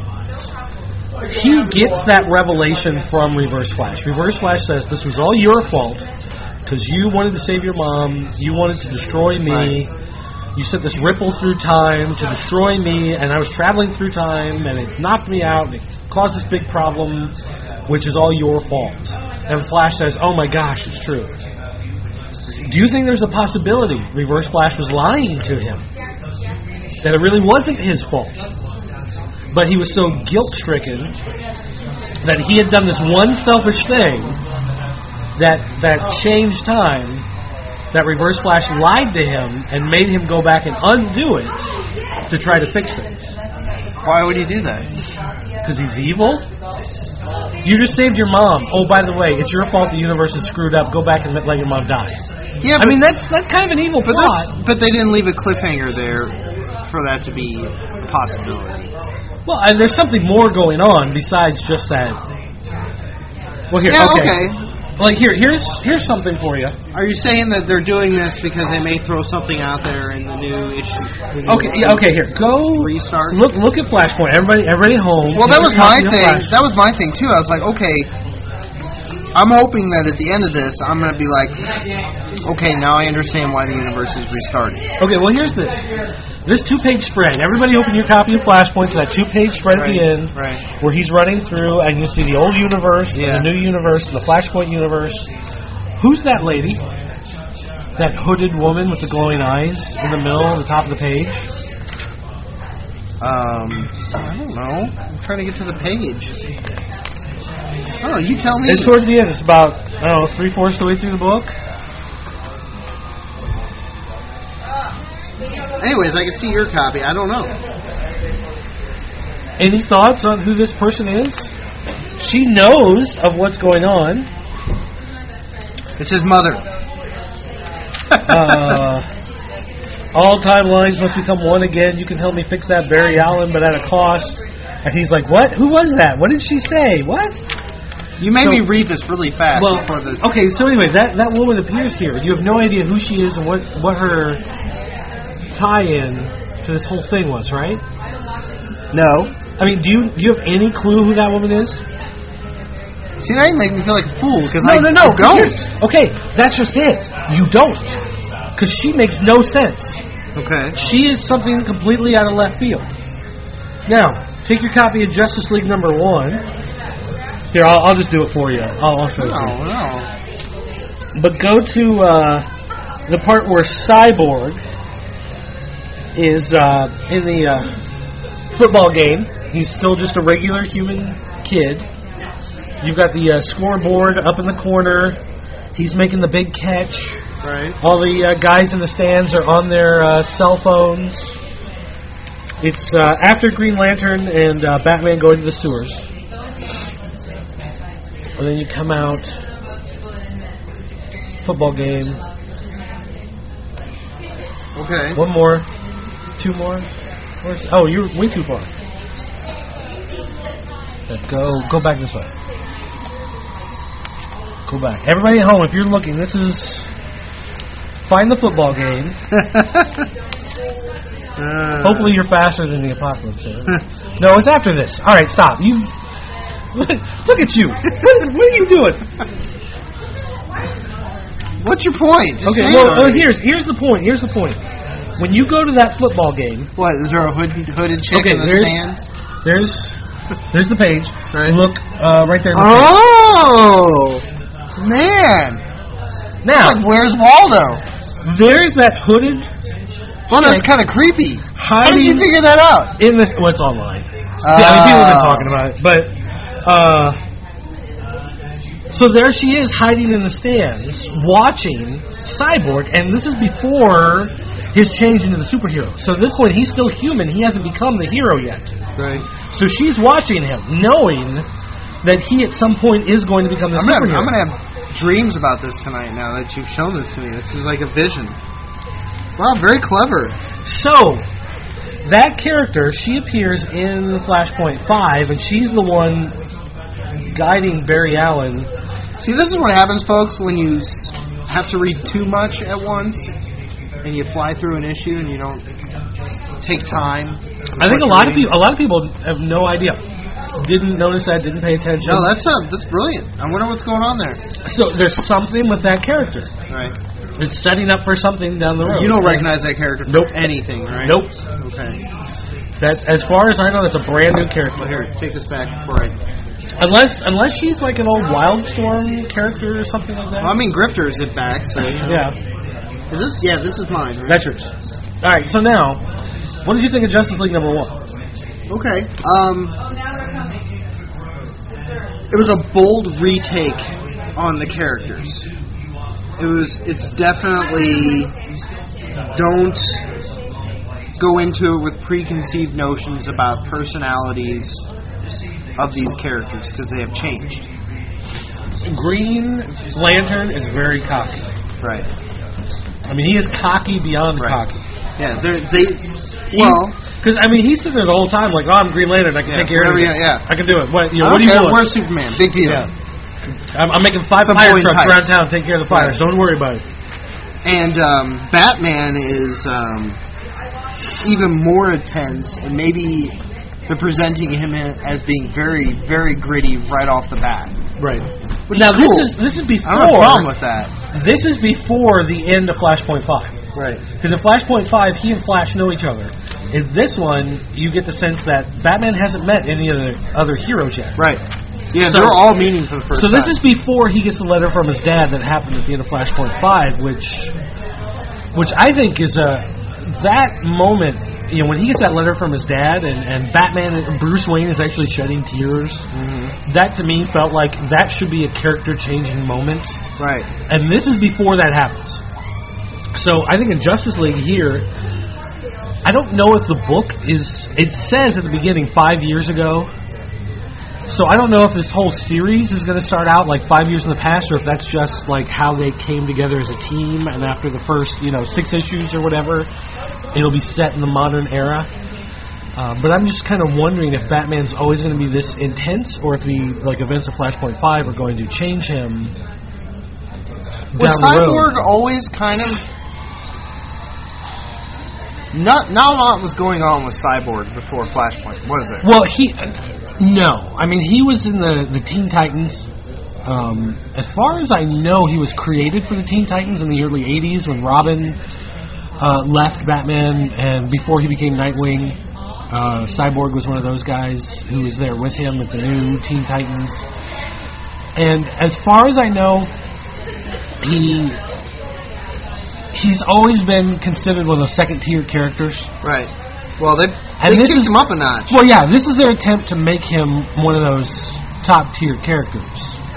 He gets that revelation from Reverse Flash. Reverse Flash says, this was all your fault because you wanted to save your mom, you wanted to destroy me, right. You sent this ripple through time to destroy me, and I was traveling through time, and it knocked me out, and it caused this big problem, which is all your fault. And Flash says, oh my gosh, it's true. Do you think there's a possibility Reverse Flash was lying to him? That it really wasn't his fault. But he was so guilt-stricken that he had done this one selfish thing that that changed time, that Reverse Flash lied to him and made him go back and undo it to try to fix things. Why would he do that? Because he's evil? You just saved your mom. Oh, by the way, it's your fault the universe is screwed up. Go back and let your mom die. Yeah, I mean, that's that's kind of an evil but plot. But they didn't leave a cliffhanger there for that to be a possibility. Well, and there's something more going on besides just that. Well, here, yeah, okay. okay. Like here, here's here's something for you. Are you saying that they're doing this because they may throw something out there in the new issue? The new Okay, yeah, okay. Here, go restart. Look, look at Flashpoint. Everybody, everybody at home. Well, that take was a my copy of thing. Flash- That was my thing too. I was like, okay, I'm hoping that at the end of this, I'm gonna be like, okay, now I understand why the universe is restarting. Okay, well here's this. This two-page spread. Everybody open your copy of Flashpoint to that two-page spread at the Right, end, right. where he's running through, and you see the old universe, Yeah. and the new universe, and the Flashpoint universe. Who's that lady? That hooded woman with the glowing eyes in the middle, at the top of the page? Um, I don't know. I'm trying to get to the page. Oh, you tell me. It's towards the end. It's about, I don't know, three-fourths of the way through the book. Anyways, I can see your copy. I don't know. Any thoughts on who this person is? She knows of what's going on. It's his mother. Uh, all timelines must become one again. You can help me fix that Barry Allen, but at a cost. And he's like, what? Who was that? What did she say? What? You made So- me read this really fast Well, before the... okay, so anyway, that, that woman appears here. You have no idea who she is and what, what her tie-in to this whole thing was, right? No. I mean, do you do you have any clue who that woman is? See, now you make me feel like a fool, because No, I, no, no. I don't. Here's- Okay, that's just it. You don't. Because she makes no sense. Okay. She is something completely out of left field. Now, take your copy of Justice League number one. Here, I'll, I'll just do it for you. I'll, I'll show it to you. No, no. But go to uh, the part where Cyborg is uh, in the uh, football game. He's still just a regular human kid. You've got the uh, scoreboard up in the corner. He's making the big catch. Right. All the uh, guys in the stands are on their uh, cell phones. It's uh, after Green Lantern and uh, Batman go into the sewers. And then you come out. Football game. Okay. One more. Two more. Where's, oh, you're way too far. Go, go back this way. Go back. Everybody at home, if you're looking, this is... Find the football game. uh, Hopefully you're faster than the apocalypse here. No, it's after this. All right, stop. You look, look at you. What, what are you doing? What's your point? Just Okay, say well, it well, already. here's here's the point. Here's the point. When you go to that football game, What, is there a hooded, hooded chick okay, in the there's stands? there's there's the page. Right. Look uh, right there. In the page. Oh! Man! Now, Like, where's Waldo? there's that hooded Well, that's chick kind of creepy. How did you hiding figure that out? in this. Well, it's online. Yeah, I mean, people have been talking about it, but uh, so there she is hiding in the stands, watching Cyborg, and this is before his change into the superhero. So at this point, he's still human. He hasn't become the hero yet. Right. So she's watching him, knowing that he at some point is going to become the I'm gonna, superhero. I'm gonna have dreams about this tonight now that you've shown this to me. This is like a vision. Wow, very clever. So, that character, she appears in Flashpoint five, and she's the one guiding Barry Allen. See, this is what happens, folks, when you s- have to read too much at once, and you fly through an issue and you don't take time. I think a lot of people, a lot of people have no idea, didn't notice that, didn't pay attention. No, that's uh, that's brilliant. I wonder what's going on there. So there's something with that character. Right. It's setting up for something down the road. You don't recognize that character from Nope. anything, right? Nope. Okay. That's as far as I know. That's a brand new character. Well, here, take this back before I... Unless, unless she's like an old Wildstorm character or something like that. Well, I mean, Grifter is it back, so... You know. Yeah, Is this? Yeah, this is mine, right? that's yours. All right. So now, what did you think of Justice League number one? Okay. Um... It was a bold retake on the characters. It was. It's definitely don't go into it with preconceived notions about personalities of these characters because they have changed. Green Lantern is very cocky. Right. I mean, he is cocky beyond Right. cocky. Yeah. They're, they. Well. Because I mean, he's sitting there the whole time like, "Oh, I'm Green Lantern. I can Yeah, take care of whatever, it. yeah, yeah. I can do it. What? You I know, what don't do you care, want?" Where's Superman? Big deal. Yeah. I'm, I'm making five Some fire point trucks types. around town taking care of the fires. Right. Don't worry about it. And um, Batman is um, even more intense, and maybe they're presenting him as being very, very gritty right off the bat. Right. Which Now is this cool. is this is before. I don't have a problem with that. This is before the end of Flashpoint Five. Right. Because in Flashpoint Five, he and Flash know each other. In this one, you get the sense that Batman hasn't met any of the other heroes yet. Right. Yeah, So- they're all meeting for the first So time. this is before he gets the letter from his dad that happened at the end of Flashpoint Five, which, which I think is a that moment. You know, when he gets that letter from his dad, and, and Batman, Bruce Wayne is actually shedding tears. Mm-hmm. That to me felt like that should be a character-changing moment. Right. And this is before that happens. So I think in Justice League here, I don't know if the book is. It says at the beginning five years ago. So I don't know if this whole series is going to start out like five years in the past, or if that's just like how they came together as a team. And after the first, you know, six issues or whatever, it'll be set in the modern era. Uh, but I'm just kind of wondering if Batman's always going to be this intense, or if the like events of Flashpoint Five are going to change him. Was Down the road. Cyborg always kind of... Not, not a lot was going on with Cyborg before Flashpoint, was there? Well, he... No. I mean, he was in the, the Teen Titans. Um, as far as I know, he was created for the Teen Titans in the early eighties when Robin uh, left Batman, and before he became Nightwing, uh, Cyborg was one of those guys who was there with him at the new Teen Titans. And as far as I know, he... He's always been considered one of those second-tier characters. Right. Well, they, And they this kicked is- him up a notch. Well, yeah, this is their attempt to make him one of those top-tier characters.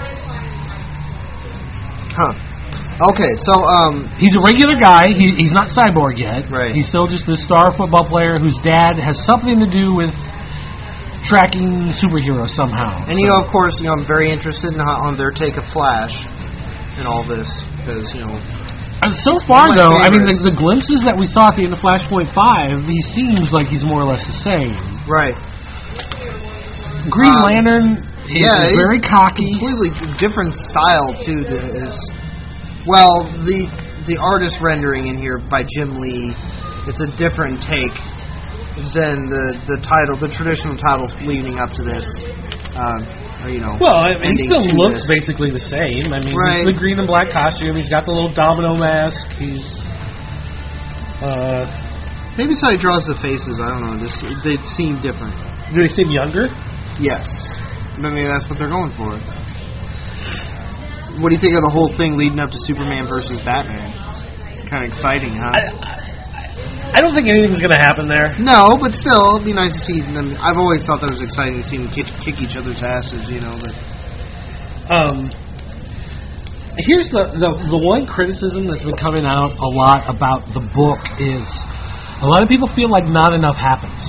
Huh. Okay, so, um... He's a regular guy. He, he's not Cyborg yet. Right. He's still just this star football player whose dad has something to do with tracking superheroes somehow. And, you know, of course, you know, I'm very interested in how, on their take of Flash and all this, because, you know... And so far, One of my though, I mean, the, favorites. the glimpses that we saw at the end of Flashpoint five, he seems like he's more or less the same. Right. Green Um, Lantern is yeah, it's very cocky. Completely different style, too, to his... Well, the the artist rendering in here by Jim Lee, it's a different take than the, the title, the traditional titles leading up to this. Um, or, you know, Well, I mean, he ending still to looks this. basically the same. I mean, Right. he's the green and black costume. He's got the little domino mask. He's... Uh, Maybe it's how he draws the faces. I don't know. Just they seem different. do they seem younger? Yes. Maybe that's what they're going for. What do you think of the whole thing leading up to Superman versus Batman? Kind of exciting, huh? I, I, I don't think anything's going to happen there. No, but still, it'd be nice to see them. I've always thought that was exciting to see them kick, kick each other's asses, you know. But Um, here's the, the the one criticism that's been coming out a lot about the book is a lot of people feel like not enough happens.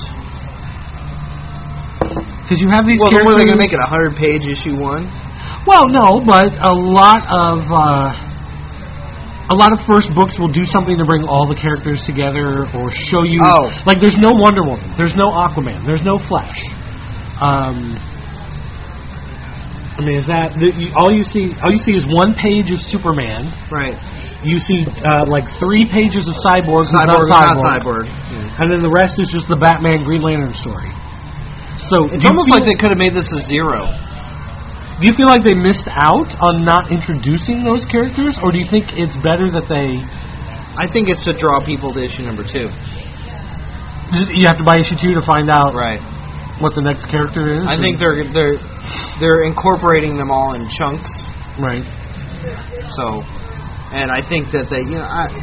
Because you have these well, then characters... what are they going to make it a hundred-page issue one? Well, no, but a lot of uh, a lot of first books will do something to bring all the characters together or show you. Oh. Like, there's no Wonder Woman, there's no Aquaman, there's no Flash. Um, I mean, is that the, you, all you see? All you see is one page of Superman. Right. You see uh, like three pages of Cyborg, who's Cyborg, not not Cyborg, Cyborg. Yeah. and then the rest is just the Batman Green Lantern story. So It's do you almost feel- like they could have made this a zero. Do you feel like they missed out on not introducing those characters, or do you think it's better that they... I think it's to draw people to issue number two. You have to buy issue two to find out Right. what the next character is? I think they're they're they're incorporating them all in chunks. Right. So, and I think that they, you know, I,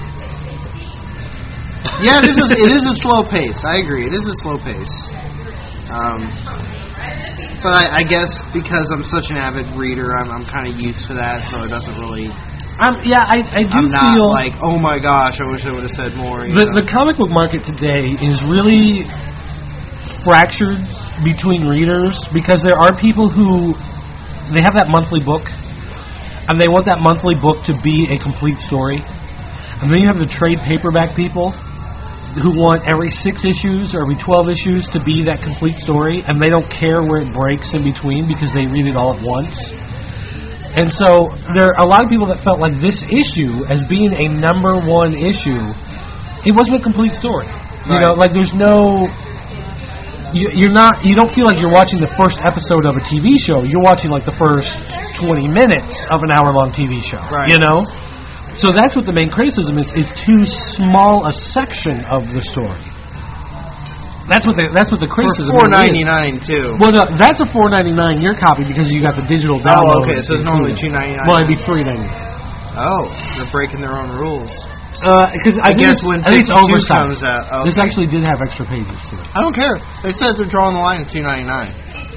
yeah, it is a, it is a slow pace. I agree, it is a slow pace. Um, but I, I guess because I'm such an avid reader, I'm I'm kind of used to that, so it doesn't really. Um, yeah, I, I do I'm not feel like, oh my gosh, I wish I would have said more. You the know? the comic book market today is really fractured between readers because there are people who they have that monthly book and they want that monthly book to be a complete story, and then you have the trade paperback people who want every six issues or every twelve issues to be that complete story, and they don't care where it breaks in between because they read it all at once. And so there are a lot of people that felt like this issue, as being a number one issue, it wasn't a complete story. You Right. know, like there's no, you, you're not, you don't feel like you're watching the first episode of a T V show. You're watching like the first twenty minutes of an hour-long T V show. Right. You know, so that's what the main criticism is: is too small a section of the story. That's what the that's what the criticism For four is. ninety-nine too. Well, no, that's a four ninety-nine your copy because you got the digital download. Oh, okay. So it's normally two ninety-nine. Well, it'd be three ninety-nine. Oh, they're breaking their own rules. Because uh, I, I think guess it's, when I think it's fifty-two oversized. comes out, okay. This actually did have extra pages to it. I don't care. They said they're drawing the line at two ninety-nine.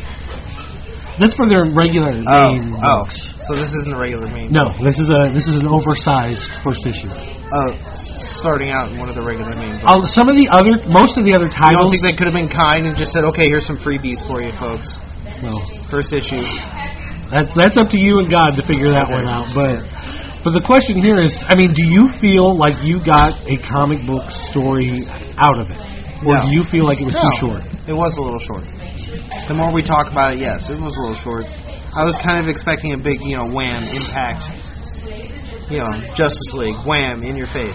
That's for their regular main Oh, oh. books. So this isn't a regular main. No, this is a this is an oversized first issue. Oh, starting out in one of the regular main books. Uh, some of the other, most of the other I don't titles. think they could have been kind and just said, "Okay, here's some freebies for you, folks." Well, First issue. that's that's up to you and God to figure that one out. But but the question here is, I mean, do you feel like you got a comic book story out of it, or No. do you feel like it was No, too short? It was a little short. The more we talk about it, yes, it was a little short. I was kind of expecting a big, you know, wham, impact. You know, Justice League, wham, in your face.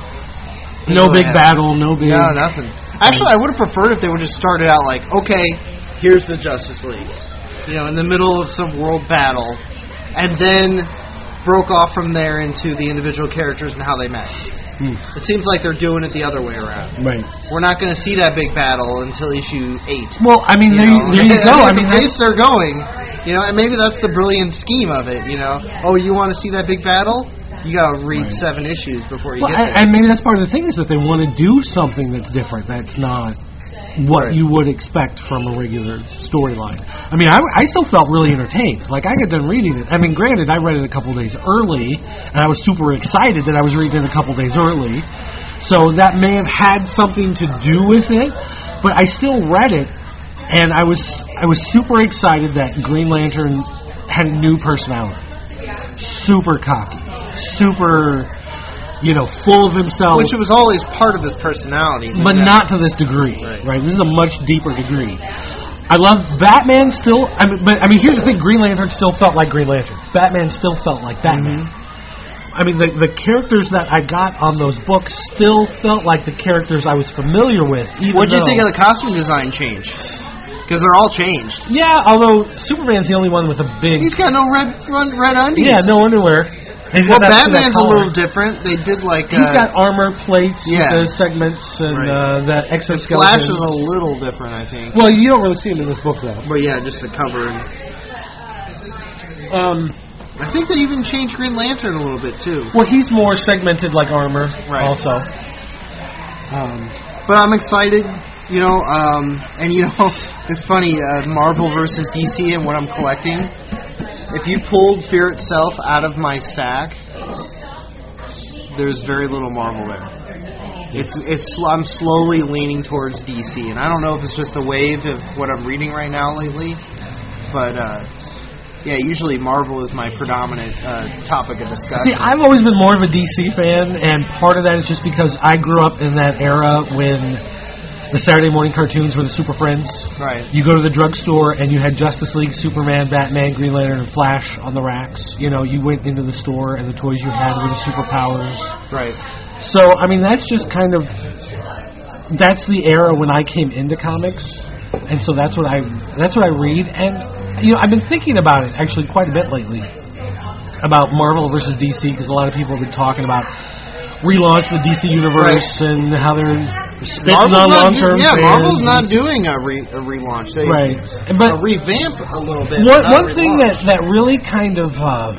No Go big ahead. battle, no big. No, nothing. Actually, I would have preferred if they would have started out like, okay, here's the Justice League. You know, in the middle of some world battle. And then broke off from there into the individual characters and how they met. Hmm. It seems like they're doing it the other way around. Right. We're not going to see that big battle until issue eight. Well, I mean, You there, know? you, there you go. I At mean, the pace that's, they're going, you know, and maybe that's the brilliant scheme of it, you know. Oh, you want to see that big battle? You got to read Right. seven issues before you well, get there. and maybe that's part of the thing is that they want to do something that's different. That's not what Right. you would expect from a regular storyline. I mean, I, I still felt really entertained. Like, I got done reading it. I mean, granted, I read it a couple days early, and I was super excited that I was reading it a couple days early. So that may have had something to do with it, but I still read it, and I was I was super excited that Green Lantern had a new personality. Super cocky. Super, you know, full of himself. Which was always part of his personality. But Yeah. not to this degree, Right. right. This is a much deeper degree. I love Batman still. I mean, but I mean, here's the thing: Green Lantern still felt like Green Lantern. Batman still felt like Batman. Mm-hmm. I mean, the the characters that I got on those books still felt like the characters I was familiar with. Even What did you though- think of the costume design change? Because they're all changed. Yeah, although Superman's the only one with a big. He's got no red red, red undies. Yeah, no underwear. And he's Well, got that- that Batman's a collar. little different. They did like. He's uh, got armor plates, Yeah. with the segments, and Right. uh, that exoskeleton. Flash is a little different, I think. Well, you don't really see him in this book, though. But yeah, just the cover. And Um, I think they even changed Green Lantern a little bit too. well, he's more segmented like armor, Right. also. Um, But I'm excited, you know. Um, and you know, it's funny. Uh, Marvel versus D C and what I'm collecting. If you pulled Fear Itself out of my stack, there's very little Marvel there. It's it's I'm slowly leaning towards D C, and I don't know if it's just a wave of what I'm reading right now lately, but uh, yeah, usually Marvel is my predominant uh, topic of discussion. see, I've always been more of a D C fan, and part of that is just because I grew up in that era when the Saturday morning cartoons were the Super Friends. Right. You go to the drugstore and you had Justice League, Superman, Batman, Green Lantern, and Flash on the racks. You know, you went into the store and the toys you had were the superpowers. Right. So, I mean, that's just kind of, that's the era when I came into comics, and so that's what I, that's what I read, and, you know, I've been thinking about it, actually, quite a bit lately, about Marvel versus D C, because a lot of people have been talking about relaunch the D C Universe, Right. and how they're spitting Marvel's on not long-term do- yeah, fans. Marvel's not doing a, re- a relaunch. They Right. a But revamp a little bit. one, but not one thing relaunch. that, that really kind of, uh,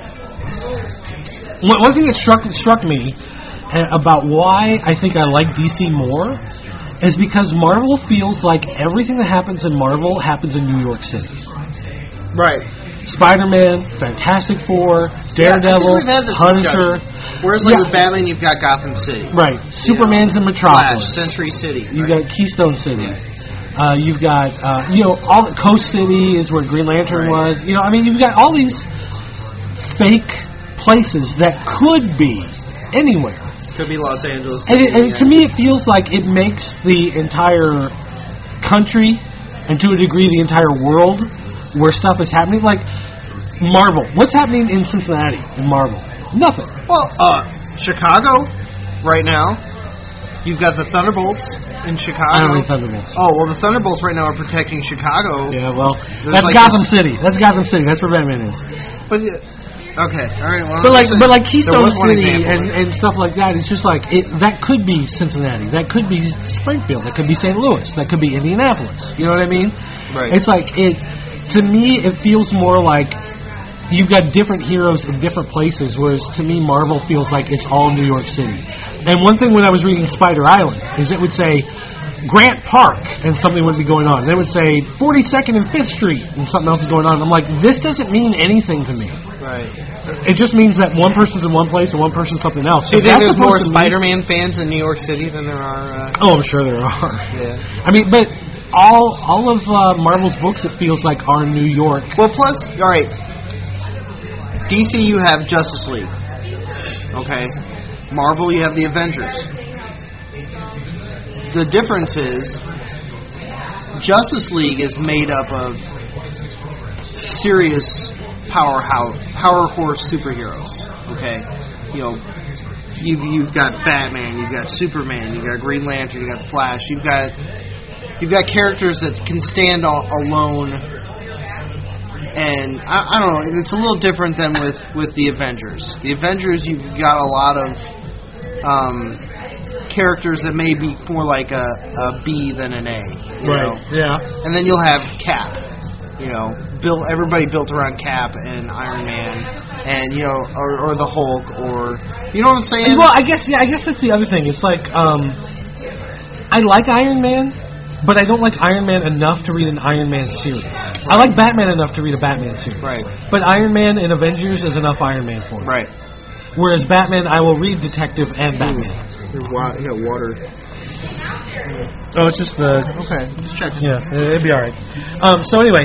one, one thing that struck struck me uh, about why I think I like D C more is because Marvel feels like everything that happens in Marvel happens in New York City. Right. Spider-Man, Fantastic Four, Yeah, I think Daredevil, we've had this Punisher. discussion. Whereas like Yeah. with Batman, you've got Gotham City. Right. Superman's in Flash, Metropolis. Century City. You've right? got Keystone City. Uh, you've got, uh, you know, all Coast City is where Green Lantern Right. was. You know, I mean, you've got all these fake places that could be anywhere. Could be Los Angeles. And, could it, be, and yeah. to me, it feels like it makes the entire country, and to a degree, the entire world, where stuff is happening. Like, Marvel. What's happening in Cincinnati in Marvel? Nothing. Well, uh, Chicago, right now. You've got the Thunderbolts in Chicago. I don't mean Thunderbolts. Oh, well, the Thunderbolts right now are protecting Chicago. Yeah, well, There's that's like Gotham this- City. That's Gotham City. That's where Batman is. But, uh, okay, all right, well. But like, listen, but like there Keystone was one City example. and, and stuff like that, it's just like it, that could be Cincinnati, that could be Springfield, that could be Saint Louis, that could be Indianapolis. You know what I mean? Right. It's like it. To me, it feels more like you've got different heroes in different places, whereas to me, Marvel feels like it's all New York City. And one thing when I was reading Spider Island is it would say Grant Park and something would be going on. Then it would say forty-second and fifth Street and something else is going on. I'm like, this doesn't mean anything to me. Right. It just means that one person's in one place and one person's something else. Do you If think that's there's more supposed to mean- Spider-Man fans in New York City than there are... Uh, Oh, I'm sure there are. yeah. I mean, but all all of uh, Marvel's books, it feels like, are New York. Well, plus, all right, D C you have Justice League. Okay. Marvel, you have the Avengers. The difference is Justice League is made up of serious powerhouse, power horse superheroes. Okay, you know, you've you've got Batman, you've got Superman, you've got Green Lantern, you've got Flash, you've got you've got characters that can stand all, alone. And I, I don't know, it's a little different than with, with the Avengers. The Avengers, you've got a lot of um, characters that may be more like a, a B than an A. You Right. know? Yeah. And then you'll have Cap. You know, built everybody built around Cap and Iron Man, and you know, or, or the Hulk, or you know what I'm saying? Well, I guess yeah. I guess that's the other thing. It's like um, I like Iron Man, but I don't like Iron Man enough to read an Iron Man series. I like Batman enough to read a Batman series. Right. But Iron Man and Avengers is enough Iron Man for me. Right. Whereas Batman, I will read Detective and Batman. You got water. Oh, it's just the Okay, just check. yeah. It'd be all right. Um, so anyway,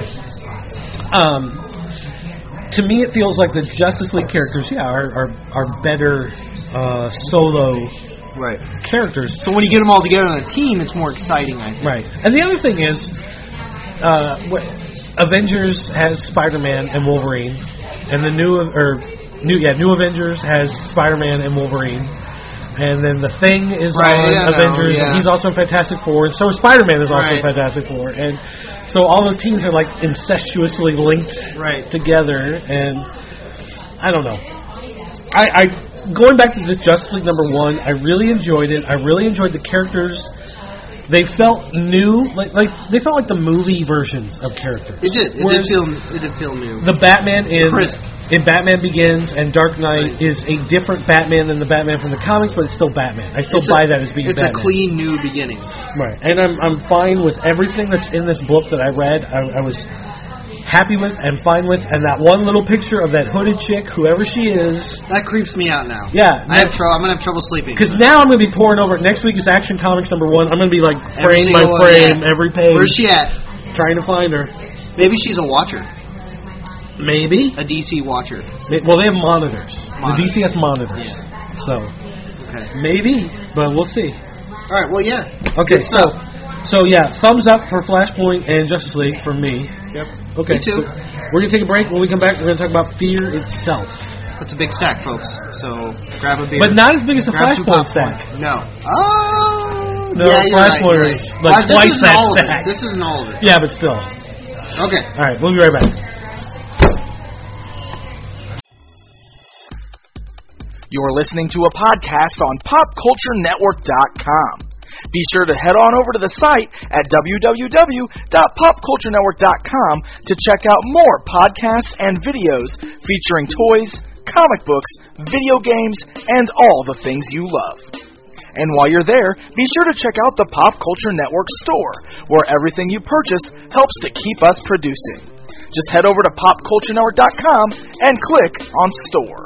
um, to me, it feels like the Justice League characters, yeah, are are, are better uh, solo Right. characters. So when you get them all together on a team, it's more exciting, I think. Right. And the other thing is, uh, what, Avengers has Spider-Man and Wolverine, and the new or new yeah New Avengers has Spider-Man and Wolverine, and then the Thing is Right, on yeah, no, Avengers, yeah. and he's also in Fantastic Four, and so is Spider-Man is also in Right. Fantastic Four, and so all those teams are like incestuously linked Right. together, and I don't know. I, I going back to this Justice League number one, I really enjoyed it. I really enjoyed the characters. They felt new, like like they felt like the movie versions of characters. It did. It Whereas did feel. It did feel new. the Batman in Crisp. in Batman Begins and Dark Knight is a different Batman than the Batman from the comics, but it's still Batman. I still It's buy a, that as being It's Batman. a clean new beginning. Right, and I'm I'm fine with everything that's in this book that I read. I, I was happy with and fine with, and that one little picture of that hooded chick, whoever she is. That creeps me out now. Yeah, I have trouble. I'm gonna have trouble sleeping. because now I'm going to be pouring over. Next week is Action Comics number one. I'm going to be like Every frame by single one, frame, yeah. every page, Where's she at? trying to find her. Maybe she's a watcher, Maybe. a D C watcher. May- Well, they have monitors. The D Monitors. C has monitors. Yeah. So Okay. maybe, but we'll see. All right. Well, yeah. Okay, Good so stuff. so yeah, thumbs up for Flashpoint and Justice League from me. Yep. Okay, Me too. so we're gonna take a break. When we come back, we're gonna talk about Fear itself, That's a big stack, folks. So grab a beer. but not as big as the grab some Flashpoint popcorn. stack. No. Oh. No, yeah, you're right. Flashpoint You're is right. like Well, this twice isn't that all of stack. it. This isn't all of it. Yeah, but still. Okay. All right, we'll be right back. You're listening to a podcast on pop culture network dot com. Be sure to head on over to the site at w w w dot pop culture network dot com to check out more podcasts and videos featuring toys, comic books, video games, and all the things you love. And while you're there, be sure to check out the Pop Culture Network store, where everything you purchase helps to keep us producing. Just head over to pop culture network dot com and click on store.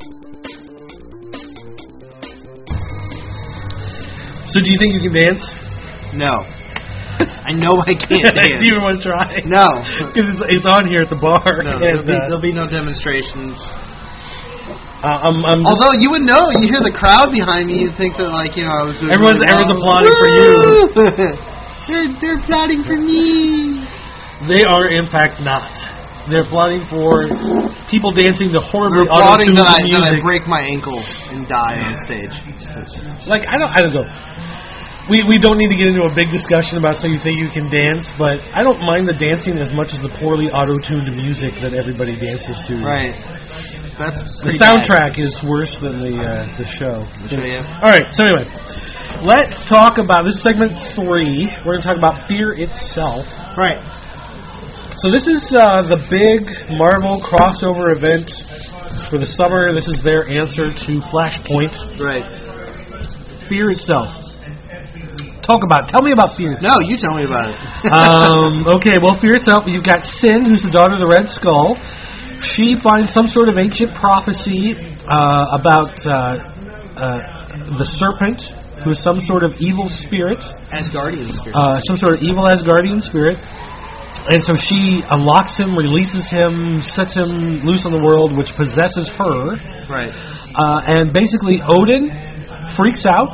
So, do you think you can dance? No. I know I can't do dance. you even want to try? No. Because it's, it's on here at the bar. No, and, there'll, be, uh, there'll be no demonstrations. uh, I'm, I'm just- Although you would know, you hear the crowd behind me, you'd think that, like, you know, I was doing Everyone's- really well. everyone's applauding for you. they're, they're applauding for me. they are, in fact, not. They're plotting for people dancing to horribly They're plotting auto-tuned that I, music. that I break my ankle and die on stage. Like, I don't, I don't know. We we don't need to get into a big discussion about so you think you can dance, but I don't mind the dancing as much as the poorly auto-tuned music that everybody dances to. Right. That's The soundtrack bad. is worse than the uh, the show. Sure, yeah. All right, so anyway, let's talk about, this is segment three. We're going to talk about Fear itself. Right. So this is uh, the big Marvel crossover event for the summer. This is their answer to Flashpoint. Right. Fear itself. Talk about it. Tell me about Fear itself. No, you tell me about it. um, okay, well, Fear itself, you've got Sin, who's the daughter of the Red Skull. She finds some sort of ancient prophecy uh, about uh, uh, the serpent, who is some sort of evil spirit. Asgardian spirit. Uh, some sort of evil Asgardian spirit. And so she unlocks him, releases him, sets him loose on the world, which possesses her. Right. Uh, and basically, Odin freaks out.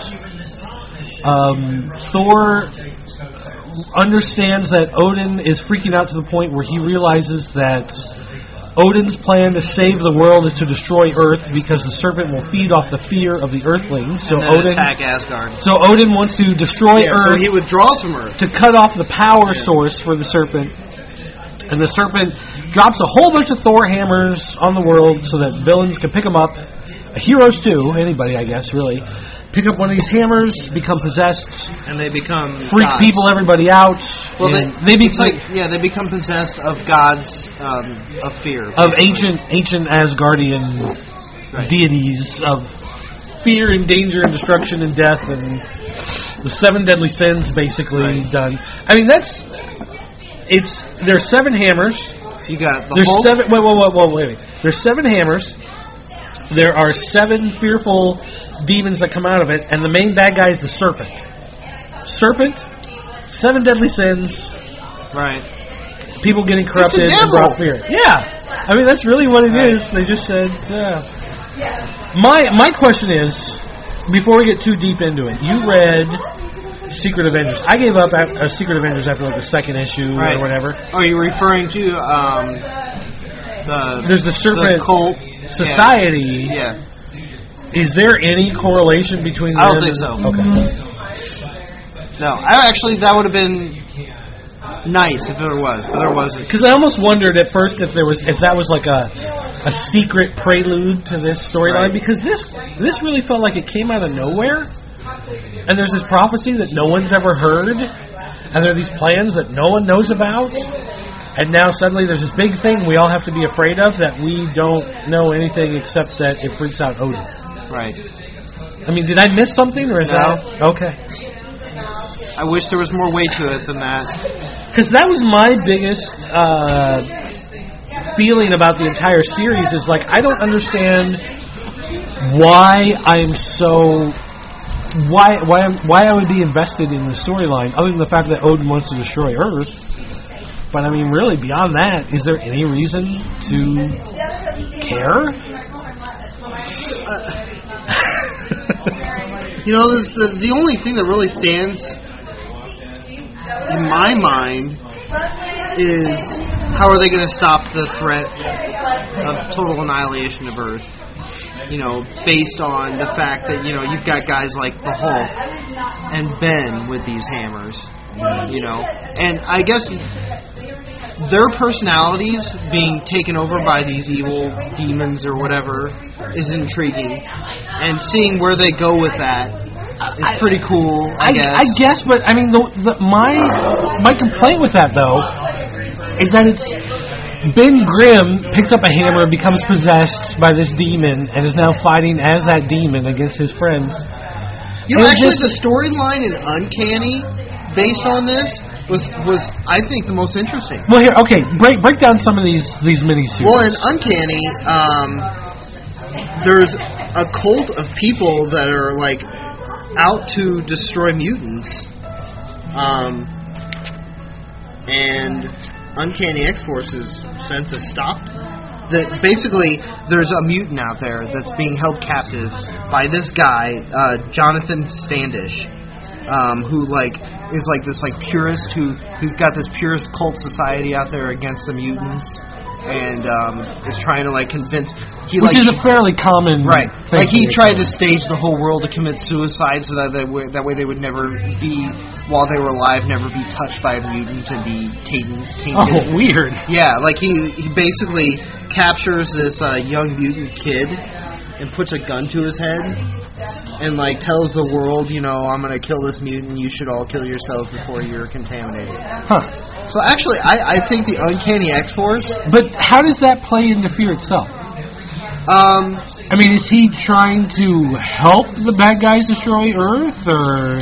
Um, Thor understands that Odin is freaking out to the point where he realizes that Odin's plan to save the world is to destroy Earth because the serpent will feed off the fear of the Earthlings. So and then Odin attack Asgard. So Odin wants to destroy yeah, Earth. So he withdraws from Earth to cut off the power yeah. source for the serpent. And the serpent drops a whole bunch of Thor hammers on the world so that villains can pick them up. Heroes too, anybody I guess really. Pick up one of these hammers, become possessed, and they become freak gods. people, everybody out. Well, they, they be, it's like yeah, they become possessed of gods um, of fear, of ancient ancient Asgardian right. deities of fear and danger and destruction and death and the seven deadly sins, basically right. done. I mean, that's it's. There's seven hammers. You got the there's Hulk. seven. Wait, wait, wait, wait, wait. There's seven hammers. There are seven fearful demons that come out of it, and the main bad guy is the serpent. Serpent, seven deadly sins. Right. People getting corrupted and brought fear. Yeah. I mean, that's really what it right. is. They just said, uh, my my question is, before we get too deep into it, you read Secret Avengers. I gave up at, uh, Secret Avengers after like the second issue right. or whatever. Oh, you're referring to um, the There's the serpent the cult society. Yeah. yeah. Is there any correlation between them? I don't think so. Okay. No, I actually that would have been nice if there was, but there wasn't. Because I almost wondered at first if there was if that was like a a secret prelude to this storyline, right. because this this really felt like it came out of nowhere. And there's this prophecy that no one's ever heard, and there are these plans that no one knows about. And now suddenly there's this big thing we all have to be afraid of that we don't know anything except that it freaks out Odin. Right. I mean, did I miss something, or is no. that okay? I wish there was more weight to it than that. Because that was my biggest uh, feeling about the entire series. Is like I don't understand why I'm so why why why I would be invested in the storyline, other than the fact that Odin wants to destroy Earth. But I mean, really, beyond that, is there any reason to care? Uh, you know, the the only thing that really stands in my mind is how are they going to stop the threat of total annihilation of Earth? You know, based on the fact that, you know, you've got guys like the Hulk and Ben with these hammers. You know, and I guess their personalities being taken over by these evil demons or whatever is intriguing, and seeing where they go with that is pretty cool. I, I guess. I guess, but I mean, the, the, my my complaint with that though is that it's Ben Grimm picks up a hammer, becomes possessed by this demon, and is now fighting as that demon against his friends. You know, actually, the storyline in Uncanny, based on this, was was I think the most interesting. Well, here, okay, break break down some of these these miniseries. Well, in Uncanny, um, there's a cult of people that are like out to destroy mutants, um, and Uncanny X-Force is sent to stop. That basically there's a mutant out there that's being held captive by this guy, uh, Jonathan Standish, um, who like is like this like purist who who's got this purist cult society out there against the mutants, and um, is trying to like convince. He Which like is a fairly common right. thing. Like he to tried to do. stage the whole world to commit suicide, so that they would, that way they would never be, while they were alive, never be touched by a mutant and be tainted. tainted. Oh, weird. Yeah, like he he basically captures this uh, young mutant kid and puts a gun to his head and like tells the world, you know, I'm gonna kill this mutant. You should all kill yourselves before you're contaminated. Huh. So actually, I, I think the Uncanny X-Force. But how does that play into Fear itself? Um, I mean, is he trying to help the bad guys destroy Earth, or?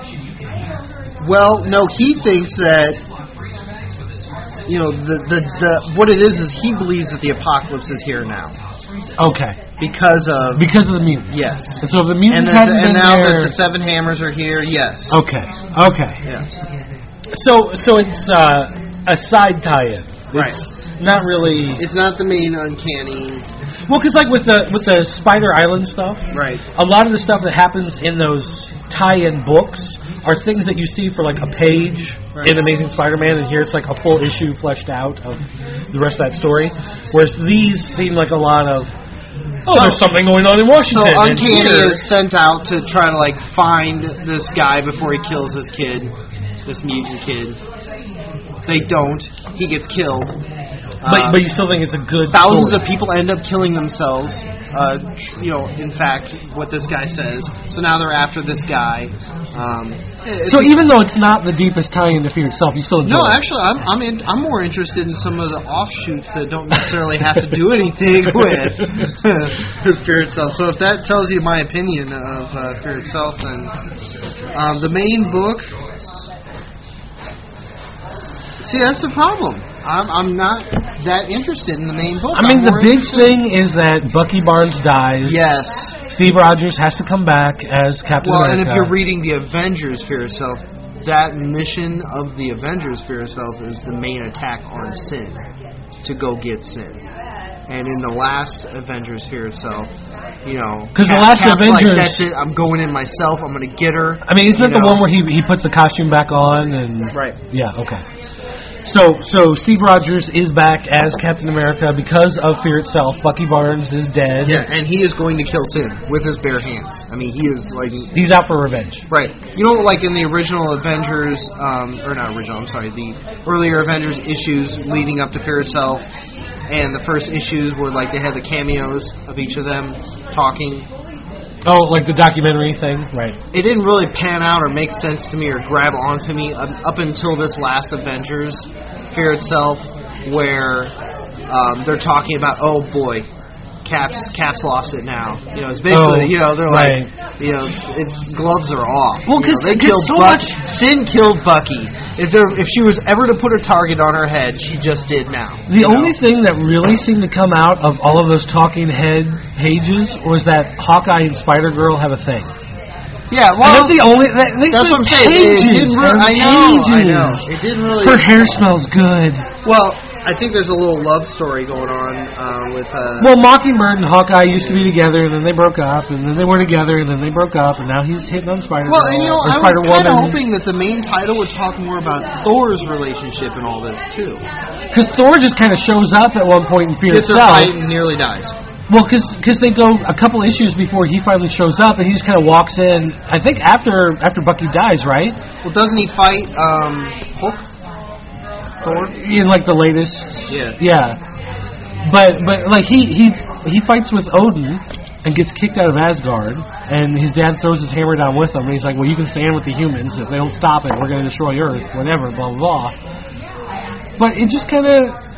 well, no, he thinks that, you know, the, the the what it is is he believes that the apocalypse is here now Okay. because of Because of the mutants. yes, And so if the and, mutants the, hadn't and been now there. that the Seven Hammers are here, yes, Okay. Okay. yeah, So so it's uh, a side tie-in. Right. It's not really. it's not the main Uncanny, Well, because like with the with the Spider Island stuff, right? a lot of the stuff that happens in those tie-in books are things that you see for like a page Right. in Amazing Spider-Man, and here it's like a full issue fleshed out of the rest of that story. Whereas these seem like a lot of, oh, there's something going on in So Washington. and Uncanny here- is sent out to try to like find this guy before he kills this kid, this mutant kid. They don't. He gets killed. but, Uh, but you still think it's a good Thousands story. of people end up killing themselves. Uh, tr- you know, in fact, what this guy says. So now they're after this guy. Um, it's So even though it's not the deepest tie-in to Fear itself, you still enjoy no, it. actually, I'm I'm in, I'm more interested in some of the offshoots that don't necessarily have to do anything with Fear itself. So if that tells you my opinion of uh, Fear itself, then um, the main book. See, that's the problem. I'm I'm not that interested in the main book. I mean, I'm the more big interested- thing is that Bucky Barnes dies. Yes. Steve Rogers has to come back as Captain Well, America. and if you're reading the Avengers Fear Itself, that mission of the Avengers Fear Itself is the main attack on Sin, to go get Sin. And in the last Avengers Fear Itself, you know, 'Cause the Cap- last Cap's like, Avengers- that's it, I'm going in myself, I'm going to get her. I mean, isn't you that the know. one where he he puts the costume back on and Right. Yeah, okay. So so Steve Rogers is back as Captain America because of Fear itself. Bucky Barnes is dead. Yeah, and he is going to kill Sin with his bare hands. I mean, he is like... He's out for revenge. Right. You know, like in the original Avengers, um, or not original, I'm sorry, the earlier Avengers issues leading up to Fear itself, and the first issues were like they had the cameos of each of them talking. Oh, like the documentary thing? Right. It didn't really pan out or make sense to me or grab onto me um, up until this last Avengers, Fear itself, where um, they're talking about, oh boy, Cap's Cap's lost it now. You know, it's basically, Oh, you know, they're right. like, you know, its gloves are off. Well, You know, 'cause- they 'cause killed so Bucky. much- Sin killed Bucky. If there, if she was ever to put a target on her head, she just did now. The you know? only thing that really seemed to come out of all of those talking head pages was that Hawkeye and Spider-Girl have a thing. yeah, And well, that's the only... That, they that's spent what I'm saying. It pages didn't re- and I know, I pages. know. It didn't really. Her hair smells good. Well, I think there's a little love story going on uh, with. Uh, Well, Mockingbird and Hawkeye used to be together, and then they broke up, and then they were together, and then they broke up, and now he's hitting on Spider-Man. Well, and you know, or I was kind of Spider-Woman. hoping that the main title would talk more about Thor's relationship and all this too. Because Thor just kind of shows up at one point in Fear Gets a itself. fight and nearly dies. Well, because they go a couple issues before he finally shows up, and he just kind of walks in. I think after after Bucky dies, right? Well, doesn't he fight um, Hulk? Thor? In like the latest. Yeah. Yeah. But but like he he he fights with Odin and gets kicked out of Asgard, and his dad throws his hammer down with him, and he's like, "Well, you can stand with the humans. If they don't stop it, we're going to destroy Earth. Whatever, blah blah blah." But it just kind of.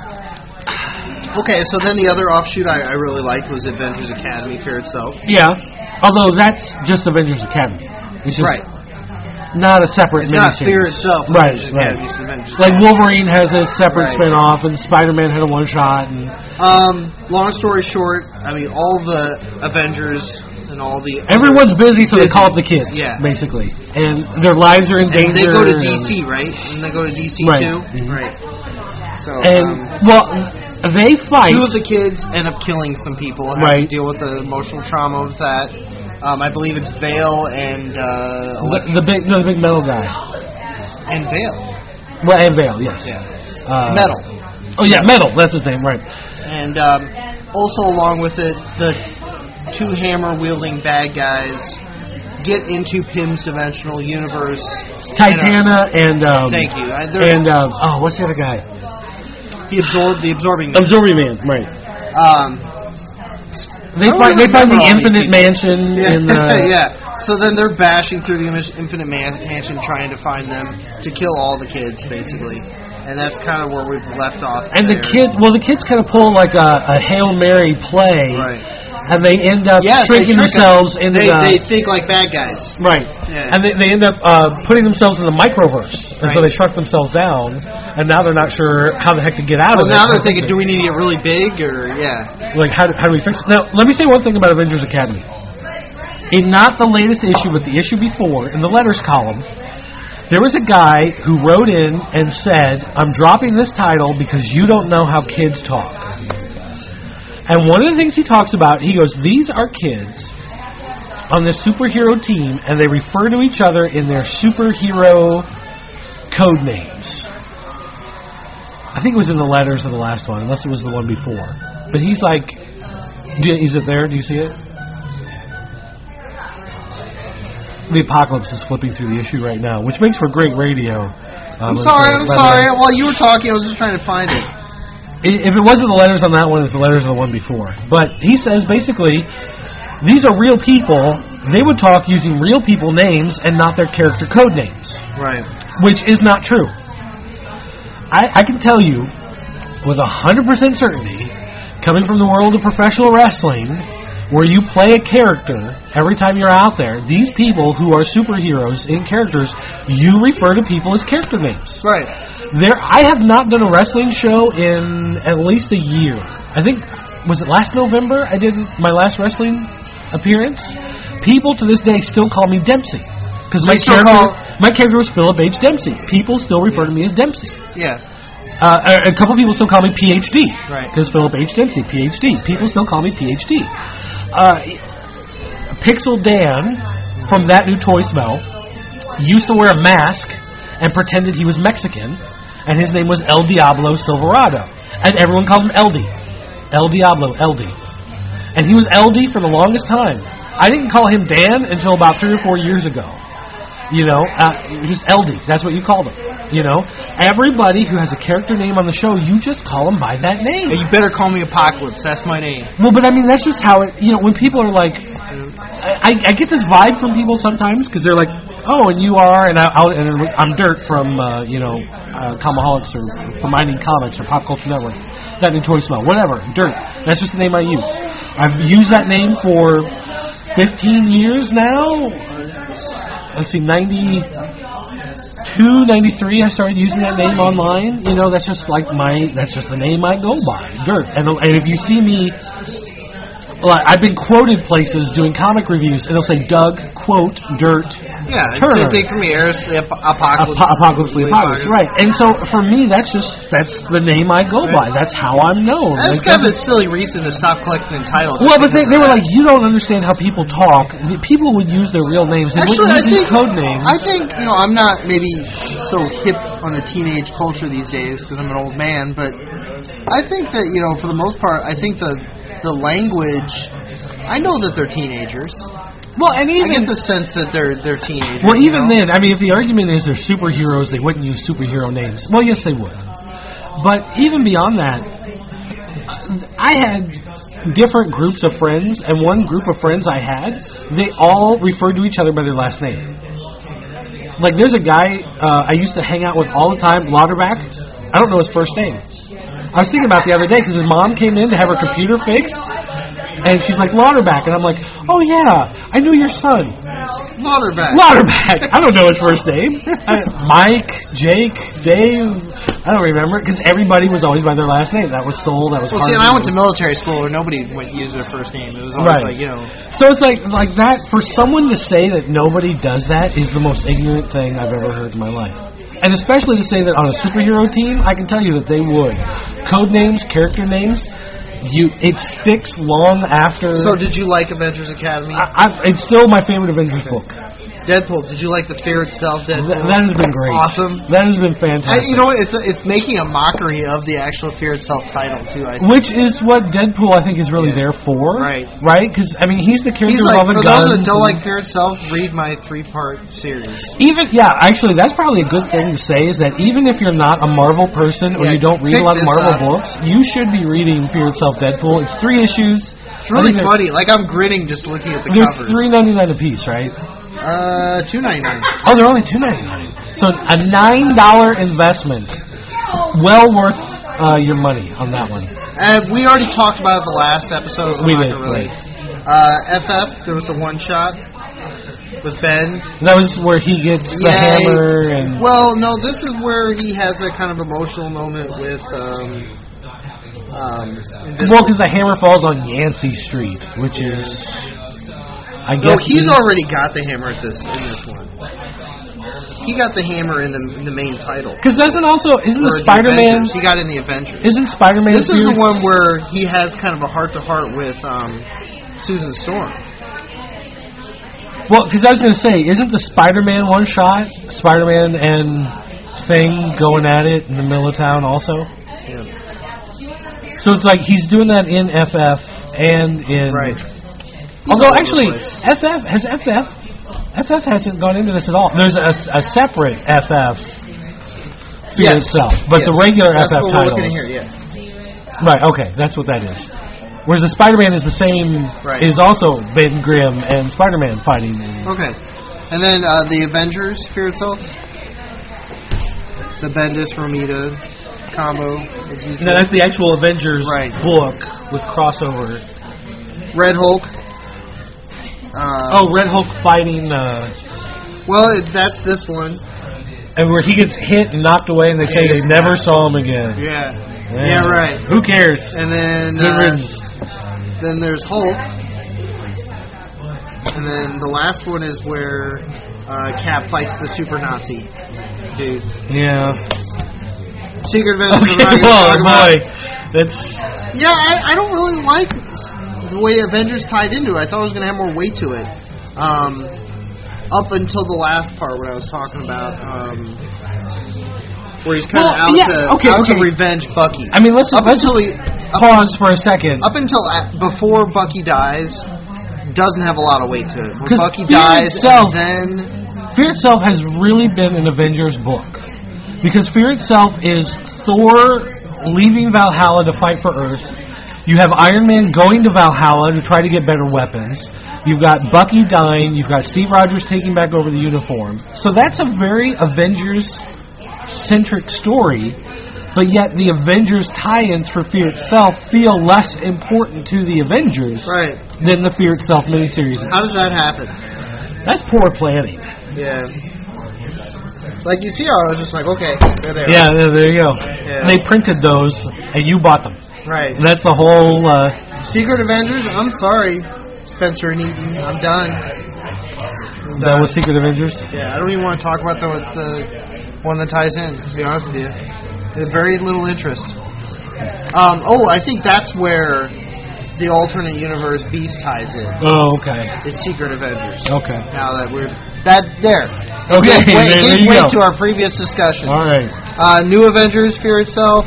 Okay, so then the other offshoot I, I really liked was Avengers Academy Fear itself. Yeah. Although that's just Avengers Academy. It's just Right. not a separate It's not miniseries. Fear itself. Right, Avengers right. Academy, it's Avengers Like Academy. Wolverine has a separate Right. spin-off, and Spider-Man had a one-shot, and Um, long story short, I mean, all the Avengers and all the everyone's busy, so they Busy. call up the kids, Yeah. basically. And their lives are in And danger. they go to and- D C, right? And they go to D C Right. too, Mhm. right? So And, um, well, they fight. two of the kids end up killing some people. Have Right. to deal with the emotional trauma of that. Um, I believe it's Vale and uh, Elect- the, the big, no, the big metal guy. and Vale. Well, and Vale, yes. Yeah. Uh, Metal. Oh yeah, Metal. That's his name, right? And um, also along with it, the two hammer wielding bad guys get into Pym's dimensional universe. Titana and um, thank you. I, and um, oh, what's the other guy? The absorb the absorbing man. Absorbing man, right? Um, they find they find the Infinite Mansion yeah. in the yeah. So then they're bashing through the Infinite Man- Mansion, trying to find them to kill all the kids, basically. And that's kind of where we've left off. And there. the kids, well, the kids kind of pull like a, a Hail Mary play, right? And they end up yes, shrinking they themselves into they, the... They think like bad guys. Right. Yeah. And they, they end up uh, putting themselves in the microverse. And right. so they shrunk themselves down, and now they're not sure how the heck to get out well, of it. Well, now they're thinking, do we need to get really big, or, yeah. Like, how do, how do we fix it? Now, let me say one thing about Avengers Academy. In not the latest issue, but the issue before, in the letters column, there was a guy who wrote in and said, I'm dropping this title because you don't know how kids talk. And one of the things he talks about, he goes, these are kids on this superhero team, and they refer to each other in their superhero code names. I think it was in the letters of the last one, unless it was the one before. But he's like, is it there? Do you see it? The Apocalypse is flipping through the issue right now, which makes for great radio. Um, I'm sorry, I'm sorry. While you were talking, I was just trying to find it. If it wasn't the letters on that one, it's the letters of the one before. But he says, basically, these are real people. They would talk using real people names and not their character code names. Right. Which is not true. I, I can tell you, with one hundred percent certainty, coming from the world of professional wrestling, where you play a character every time you're out there, these people who are superheroes in characters, you refer to people as character names. Right. There, I have not done a wrestling show in at least a year. I think, was it last November I did my last wrestling appearance? People to this day still call me Dempsey. Because my character call... my character was Philip H. Dempsey. People still refer to me as Dempsey. Yeah. Uh, a, a couple people still call me P H D. Right. Because Philip H. Dempsey, P H D. People still call me P H D. Uh, Pixel Dan from That New Toy Smell used to wear a mask and pretended he was Mexican. And his name was El Diablo Silverado. And everyone called him L D. El Diablo, L D. And he was L D for the longest time. I didn't call him Dan until about three or four years ago. You know, uh, just L D. That's what you called him. You know, everybody who has a character name on the show, you just call him by that name. You better call me Apocalypse. That's my name. Well, but I mean, that's just how it, you know, when people are like, I, I get this vibe from people sometimes because they're like, oh, and you are, and, I, I'll, and I'm Dirt from, uh, you know, uh, Comaholics or from Mining Comics or Pop Culture Network. That New Toy Smell, whatever, Dirt. That's just the name I use. I've used that name for fifteen years now. Let's see, ninety-two, ninety-three, I started using that name online. You know, that's just like my, that's just the name I go by, Dirt. And, and if you see me, well, I've been quoted places doing comic reviews, and they'll say Doug, quote, Dirt, yeah, Turner. Same thing for me, Eris, the ap- Apocalypse. Ap- Apocalypse, the Apocalypse, right. And so, for me, that's just, that's the name I go by. That's how I'm known. That's like, kind of a silly reason to stop collecting entitlements. Well, but they, they were like, you don't understand how people talk. People would use their real names. They Actually, wouldn't I use think, code names. I think, you know, I'm not maybe so hip on the teenage culture these days because I'm an old man, but I think that, you know, for the most part, I think the the language, I know that they're teenagers. Well, and even I get the sense that they're they're teenagers. Well, even you know? then, I mean, if the argument is they're superheroes, they wouldn't use superhero names. Well, yes, they would. But even beyond that, I had different groups of friends, and one group of friends I had, they all referred to each other by their last name. Like, there's a guy uh, I used to hang out with all the time, Lauterbach. I don't know his first name. I was thinking about it the other day because his mom came in to have her computer fixed, and she's like, Lauterbach. And I'm like, oh, yeah, I knew your son. Lauterbach. Lauterbach. I don't know his first name. I, Mike, Jake, Dave. I don't remember because everybody was always by their last name. That was Soul. That was well, Harvey. See, and I went to military school where nobody went use their first name. It was always right. like, you know. So it's like like that. For someone to say that nobody does that is the most ignorant thing I've ever heard in my life. And especially to say that on a superhero team, I can tell you that they would. Code names, character names, you it sticks long after. So did you like Avengers Academy? I, I, it's still my favorite Avengers book. Deadpool. Did you like the Fear Itself Deadpool? Th- that has been great. Awesome. That has been fantastic. I, you know what? It's it's making a mockery of the actual Fear Itself title too. I think. Which is what Deadpool, I think, is really Yeah. there for. Right. Right? Because, I mean, he's the character He's with like, all the for guns. those that don't and- like Fear Itself, read my three-part series. Even, yeah, actually, that's probably a good thing to say, is that even if you're not a Marvel person or Yeah, you don't read a pick lot of this Marvel up. books, you should be reading Fear Itself Deadpool. It's three issues. It's really I think funny. Like, I'm grinning just looking at the They're covers. three ninety-nine a piece, right? Uh, two ninety-nine. Oh, they're only two ninety-nine. So a nine dollar investment. Well worth uh, your money on that one. Uh, we already talked about it the last episode. So We I'm not did, gonna really. right. Uh, F F, there was the one shot with Ben. That was where he gets the Yeah, hammer and... Well, no, this is where he has a kind of emotional moment with. Um, um, Well, because the hammer falls on Yancey Street, which is... I No, guess he's already got the hammer at this in this one. He got the hammer in the in the main title. Because doesn't also... Isn't Or the the Spider-Man... Avengers. He got it in the Avengers. Isn't Spider-Man... This is the Fear- one where he has kind of a heart-to-heart with um, Susan Storm. Well, because I was going to say, isn't the Spider-Man one-shot, Spider-Man and Thing going at it in the middle of town also? Yeah. So it's like he's doing that in F F and in... Right. Although, all over actually, the place. F F... Has F F... F F hasn't gone into this at all. There's a, a separate F F Fear Yes. itself, but Yes. the regular That's F F what we're titles... looking at here, yeah. Right, okay, that's what that is. Whereas the Spider-Man is the same... Right. Is also Ben Grimm and Spider-Man fighting... Okay. And then uh, the Avengers, Fear Itself. The Bendis Romita combo. as usual. No, that's the actual Avengers Right. book with crossover. Red Hulk. Uh, Oh, Red Hulk fighting... Uh, Well, it, that's this one. and where he gets hit and knocked away and they say they never saw him again. Yeah. Yeah. Yeah, right. Who cares? And then Good uh, riddance. then there's Hulk. And then the last one is where uh, Cap fights the super Nazi dude. Yeah. Secret Avengers. Okay, we're not gonna well, talk about. boy. That's... Yeah, I, I don't really like the way Avengers tied into it. I thought it was going to have more weight to it. Um, up until the last part when I was talking about um, where he's kind of Well, out, yeah, to, okay, out okay. to revenge Bucky. I mean, let's, up let's until he, up, pause for a second. up until uh, before Bucky dies, doesn't have a lot of weight to it. When 'Cause Bucky Fear dies, itself- and then Fear itself has really been an Avengers book. Because Fear itself is Thor leaving Valhalla to fight for Earth. You have Iron Man going to Valhalla to try to get better weapons. You've got Bucky dying. You've got Steve Rogers taking back over the uniform. So that's a very Avengers-centric story. But yet the Avengers tie-ins for Fear itself feel less important to the Avengers right. than the Fear itself miniseries. How does that happen? That's poor planning. Yeah. Like you see, I was just like, okay, they're there. Yeah, there, there you go. Yeah. They printed those, and you bought them. Right. And that's the whole... Uh, Secret Avengers. I'm sorry, Spencer and Eaton. I'm done. I'm that done. was Secret Avengers? Yeah, I don't even want to talk about the the one that ties in. To be honest with you, there's very little interest. Um, oh, I think that's where the alternate universe Beast ties in. Oh, okay. It's Secret Avengers. Okay. Now that we're that there. Okay, Give way, there, there give you way go. to our previous discussion. All right. Uh, New Avengers, Fear Itself.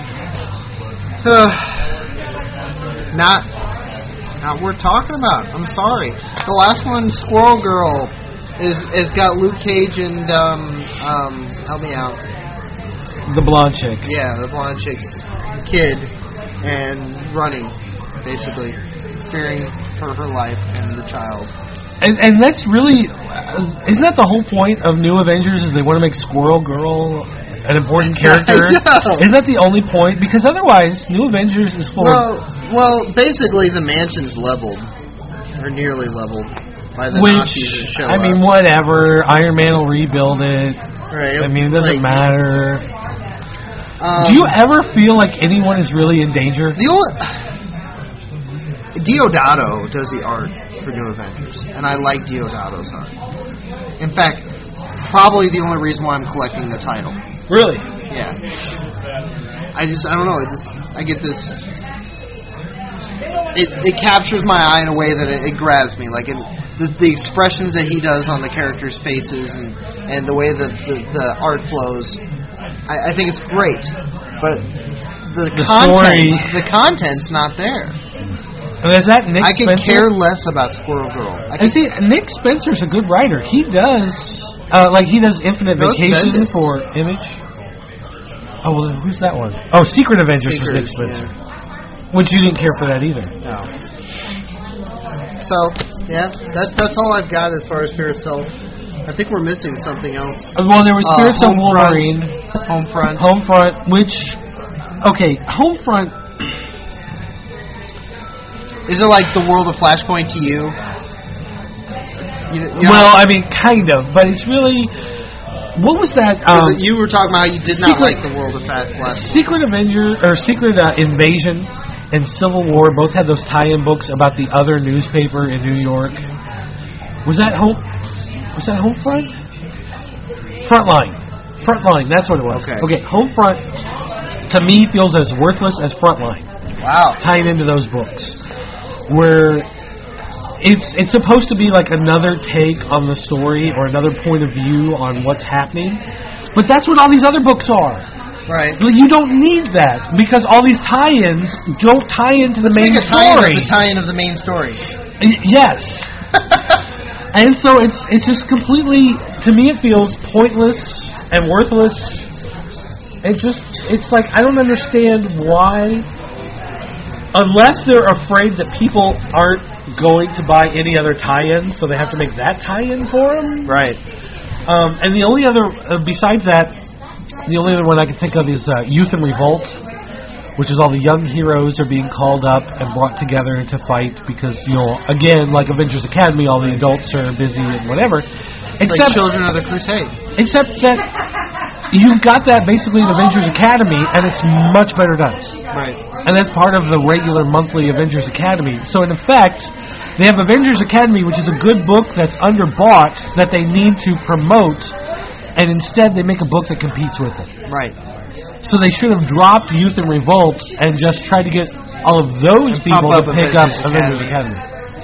not, not worth talking about. I'm sorry. The last one, Squirrel Girl, is is got Luke Cage and um um help me out. The blonde chick. Yeah, the blonde chick's kid, and running, basically, fearing for her life and the child. And, and that's really, uh, isn't that the whole point of New Avengers? Is they want to make Squirrel Girl an important character? I know. Isn't that the only point? Because otherwise, New Avengers is full Well, of... well, basically the mansion's leveled, or nearly leveled, by the Which, Nazis that show I mean, up. whatever. Iron Man will rebuild it. Right, I mean, it doesn't like, matter. Um, Do you ever feel like anyone is really in danger? The only Diodato does the art for New Avengers, and I like Diodato's art. In fact, probably the only reason why I'm collecting the title. Really? Yeah. I just, I don't know. I just, I get this. it, it captures my eye in a way that it, it grabs me. Like it, the, the expressions that he does on the characters' faces and, and the way that the, the art flows, I, I think it's great. But the, the content, story, the content's not there. And is that Nick I could Spencer? care less about Squirrel Girl. I And see, Nick Spencer's a good writer. He does, uh, like, he does Infinite No, Vacation Bendis. for Image. Oh, well, who's that one? Oh, Secret Avengers Secret, was Nick Spencer. yeah. Which you didn't care for that either. No. So, yeah, that, that's all I've got as far as Fear Itself. I think we're missing something else. Uh, Well, there was Uh, Spirits of Homefront. Wolverine. Homefront. Homefront, which, okay, Homefront, Is it like the world of Flashpoint to you? you, you well, know, I mean, kind of, but it's really, what was that? 'cause Um, you were talking about how you did not Secret- like the world of Flashpoint. Secret Avenger, or Secret uh, Invasion and Civil War both had those tie-in books about the other newspaper in New York. Was that Home, was that Homefront? Frontline. Frontline, that's what it was. Okay. Okay, Homefront, to me, feels as worthless as Frontline. Wow. Tying into those books, where it's it's supposed to be like another take on the story or another point of view on what's happening, but that's what all these other books are. Right. Well, you don't need that because all these tie-ins don't tie into the main Make a tie-in story. of the tie-in of the main story. Y- yes, and so it's it's just completely, to me, it feels pointless and worthless. It just it's like I don't understand why. Unless they're afraid that people aren't going to buy any other tie-in, so they have to make that tie-in for them. Right. Um, and the only other, uh, besides that, the only other one I can think of is uh, Youth in Revolt, which is all the young heroes are being called up and brought together to fight because, you know, again, like Avengers Academy, all the adults are busy and whatever. Except, Like Children of the Crusade. except that you've got that basically in Avengers Academy, and it's much better done. Right. And that's part of the regular monthly Avengers Academy. So in effect, they have Avengers Academy, which is a good book that's underbought that they need to promote, and instead they make a book that competes with it. Right. So they should have dropped Youth in Revolt and just tried to get all of those And people pump to up pick Avengers up Avengers Academy.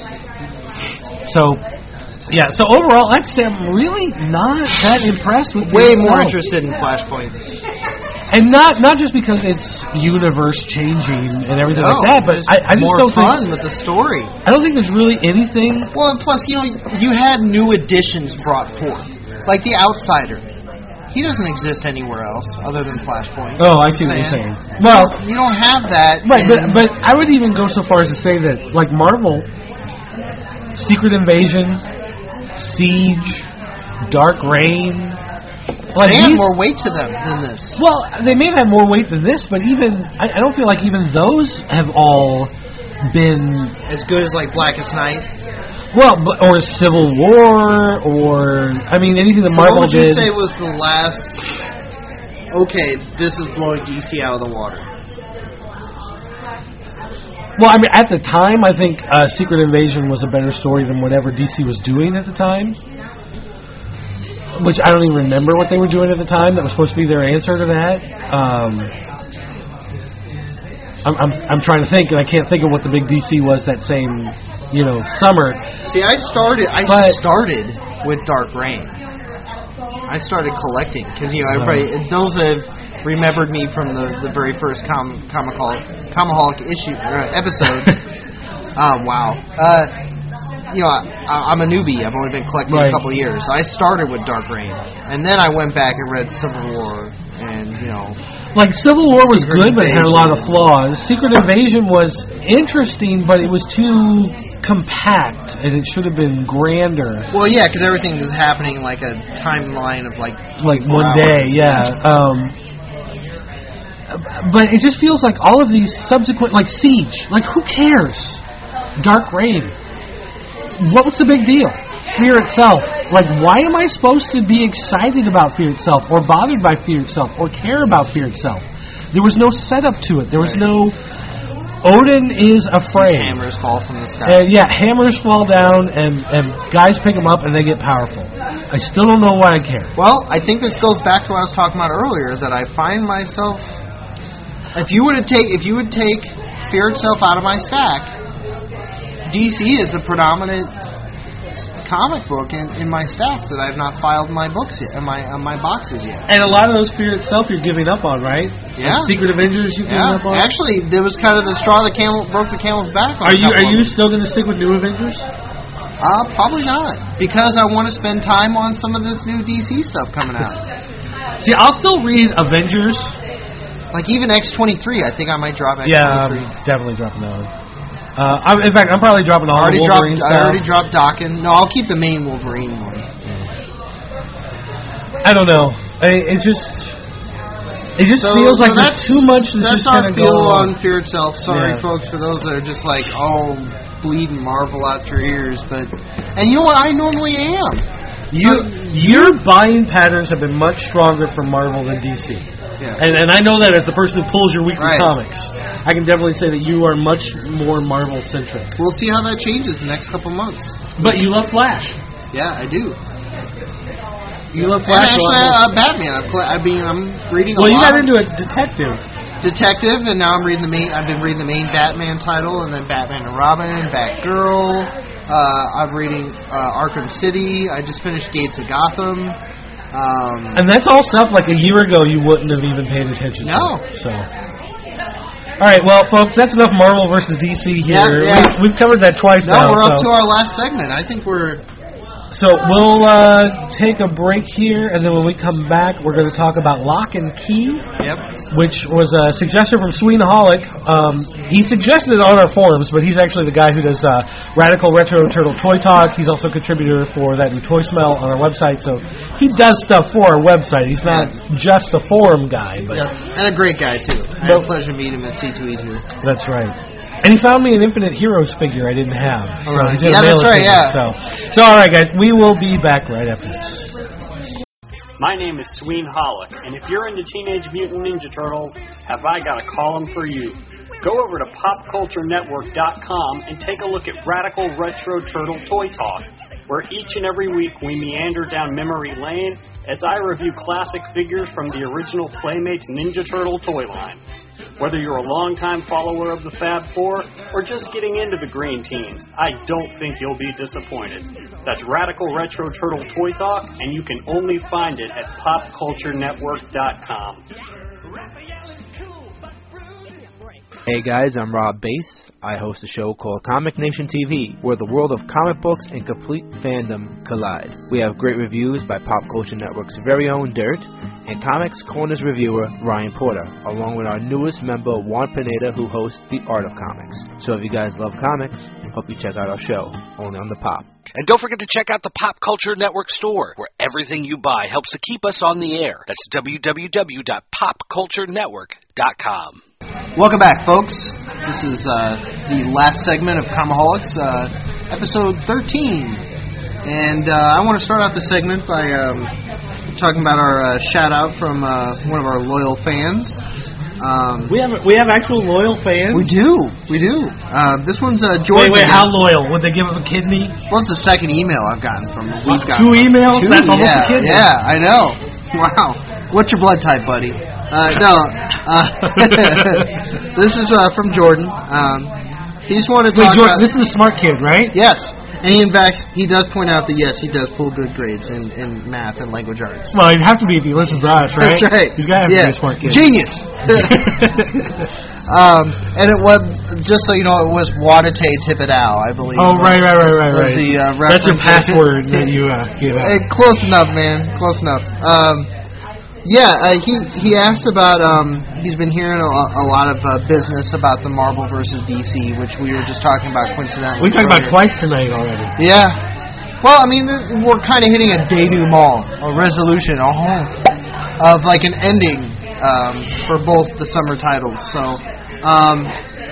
So, yeah, so overall, I'd say I'm really not that impressed with Way the more itself. interested in Flashpoint. And not not just because it's universe changing and everything No, like that, but it's I, I just more don't fun think with the story. I don't think there's really anything. Well, and plus, you know, you had new additions brought forth, like the Outsider. He doesn't exist anywhere else other than Flashpoint. Oh, I see what you're saying. Well, You don't have that. right, in- but but I would even go so far as to say that like Marvel, Secret Invasion, Siege, Dark Reign, like they have these, more weight to them than this. well, they may have had more weight than this, but even I, I don't feel like even those have all been As good as like Blackest Night. well, but, or Civil War, or I mean anything that So Marvel what would you did. say was the last? Okay, this is blowing D C out of the water. Well, I mean, at the time, I think uh, Secret Invasion was a better story than whatever D C was doing at the time. Which I don't even remember what they were doing at the time. That was supposed to be their answer to that. Um, I'm, I'm I'm trying to think, and I can't think of what the big D C was that same, you know, summer. See, I started. I But- started with Dark Reign. I started collecting because you know everybody. Those have remembered me from the, the very first com Comaholic Comaholic issue uh, episode. um, wow. Uh, you know, I, I'm a newbie. I've only been collecting Right. a couple of years. I started with Dark Reign, and then I went back and read Civil War, and you know. Like Civil War was Secret good, but it had a lot of Invasion. flaws. Secret Invasion was interesting, but it was too compact, and it should have been grander. Well, yeah, because everything is happening like a timeline of like Like twenty-four one day, hours. yeah. Um, but it just feels like all of these subsequent, like Siege, like who cares? Dark Reign. What was the big deal? Fear itself. Like, why am I supposed to be excited about Fear itself, or bothered by Fear itself, or care about Fear itself? There was no setup to it. There was no. Odin is afraid. Hammers fall from the sky. And yeah, hammers fall down, and, and guys pick them up, and they get powerful. I still don't know why I care. Well, I think this goes back to what I was talking about earlier. That I find myself, if you were to take, if you would take Fear itself out of my stack, D C is the predominant comic book in, in my stacks that I've not filed my books yet, in my uh, my boxes yet. And a lot of those Fear itself you're giving up on, right? Yeah. Like Secret Avengers you're yeah. giving up on? Actually, there was kind of the straw that camel broke the camel's back. On are you are you them. still going to stick with New Avengers? Uh, probably not, because I want to spend time on some of this new D C stuff coming out. See, I'll still read Avengers. Like even X twenty-three, I think I might drop X twenty-three. Yeah, I'm definitely dropping that one. Uh, I'm, in fact, I'm probably dropping all already the Wolverine dropped, stuff. I already dropped Dawkins. No, I'll keep the main Wolverine one. I don't know. I, it just it just so, feels so like there's too much to that's just our kind of feel go on Fear itself. Sorry, Yeah. folks, for those that are just like, oh, bleeding Marvel out your ears. But and you know what? I normally am. You, your buying patterns have been much stronger for Marvel than D C. Yeah. And and I know that as the person who pulls your weekly Right. comics. I can definitely say that you are much more Marvel-centric. We'll see how that changes the next couple months. But you love Flash. Yeah, I do. You love And Flash. actually, a lot uh, Batman. I've pl- I mean, I'm reading a more. well, you lot. got into a detective. Detective, and now I'm reading the main. I've been reading the main Batman title, and then Batman and Robin, Batgirl. Uh, I'm reading uh, Arkham City. I just finished Gates of Gotham. Um, And that's all stuff like a year ago you wouldn't have even paid attention No. to. So. All right, well, folks, that's enough Marvel versus D C here. Yeah, yeah. We, we've covered that twice no, now. we're up so. to our last segment. I think we're. So we'll uh, take a break here, and then when we come back, we're going to talk about Lock and Key, Yep. which was a suggestion from Sweenaholic. Um, he suggested it on our forums, but he's actually the guy who does uh, Radical Retro Turtle Toy Talk. He's also a contributor for that new Toy Smell on our website, so he does stuff for our website. He's not Yeah. just a forum guy. But Yeah. And a great guy, too. I had a pleasure meeting him at C two E two. That's right. And he found me an Infinite Heroes figure I didn't have. So All right. he's gonna Yeah, mail that's it to right, me. yeah. So, so all right, guys, we will be back right after this. My name is Sween Hollick, and if you're into Teenage Mutant Ninja Turtles, have I got a column for you. Go over to pop culture network dot com and take a look at Radical Retro Turtle Toy Talk, where each and every week we meander down memory lane as I review classic figures from the original Playmates Ninja Turtle toy line. Whether you're a longtime follower of the Fab Four or just getting into the Green Teens, I don't think you'll be disappointed. That's Radical Retro Turtle Toy Talk, and you can only find it at pop culture network dot com. Hey guys, I'm Rob Bass. I host a show called Comic Nation T V, where the world of comic books and complete fandom collide. We have great reviews by Pop Culture Network's very own Dirt, and Comics Corner's reviewer Ryan Porter, along with our newest member Juan Pineda, who hosts The Art of Comics. So if you guys love comics, hope you check out our show, only on the Pop. And don't forget to check out the Pop Culture Network store, where everything you buy helps to keep us on the air. That's w w w dot pop culture network dot com. Welcome back, folks. This is uh, the last segment of Comaholics, uh, episode thirteen. And uh, I want to start out the segment by um, talking about our uh, shout-out from uh, one of our loyal fans. Um, We have we have actual loyal fans. we do. We do. Uh, this one's uh, Jordan. Wait, wait, how loyal? Would they give him a kidney? What's the second email I've gotten from him? We've Two emails? Two, That's almost yeah, a kidney. Yeah, I know. Wow. What's your blood type, buddy? Uh, no. Uh, this is uh, from Jordan. Um, he just wanted to Wait, talk Jordan, about... this is a smart kid, right? Yes. And he, in fact, he does point out that, yes, he does pull good grades in, in math and language arts. Well, he'd have to be if he listens to us, right? That's right. He's got to have yeah. to be a smart kid. Genius. um, and it was, just so you know, it was Wadate Tipidao, I believe. Oh, right, right, right, right, was right. The, uh, That's your reference. password that you uh, gave out. Hey, close enough, man. Close enough. Um, yeah, uh, he he asked about. Um, he's been hearing a, a lot of uh, business about the Marvel versus D C, which we were just talking about coincidentally. We talked about earlier. twice tonight already. Yeah. Well, I mean, th- we're kind of hitting a denouement, a resolution, a home of like an ending um, for both the summer titles. So, um,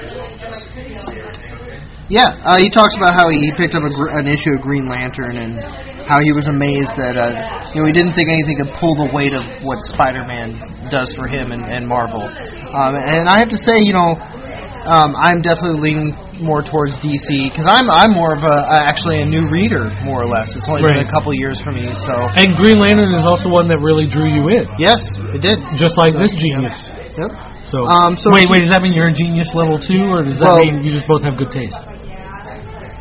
yeah, uh, he talks about how he, he picked up a gr- an issue of Green Lantern and how he was amazed that uh, you know he didn't think anything could pull the weight of what Spider-Man does for him and, and Marvel. Um, and I have to say, you know, um, I'm definitely leaning more towards D C because I'm I'm more of a actually a new reader, more or less. It's only Right. been a couple years for me, so And Green Lantern is also one that really drew you in, yes, it did. just like this genius. Yep. So, Um, so wait, he- wait, does that mean you're a genius level two, or does that Well- mean you just both have good taste?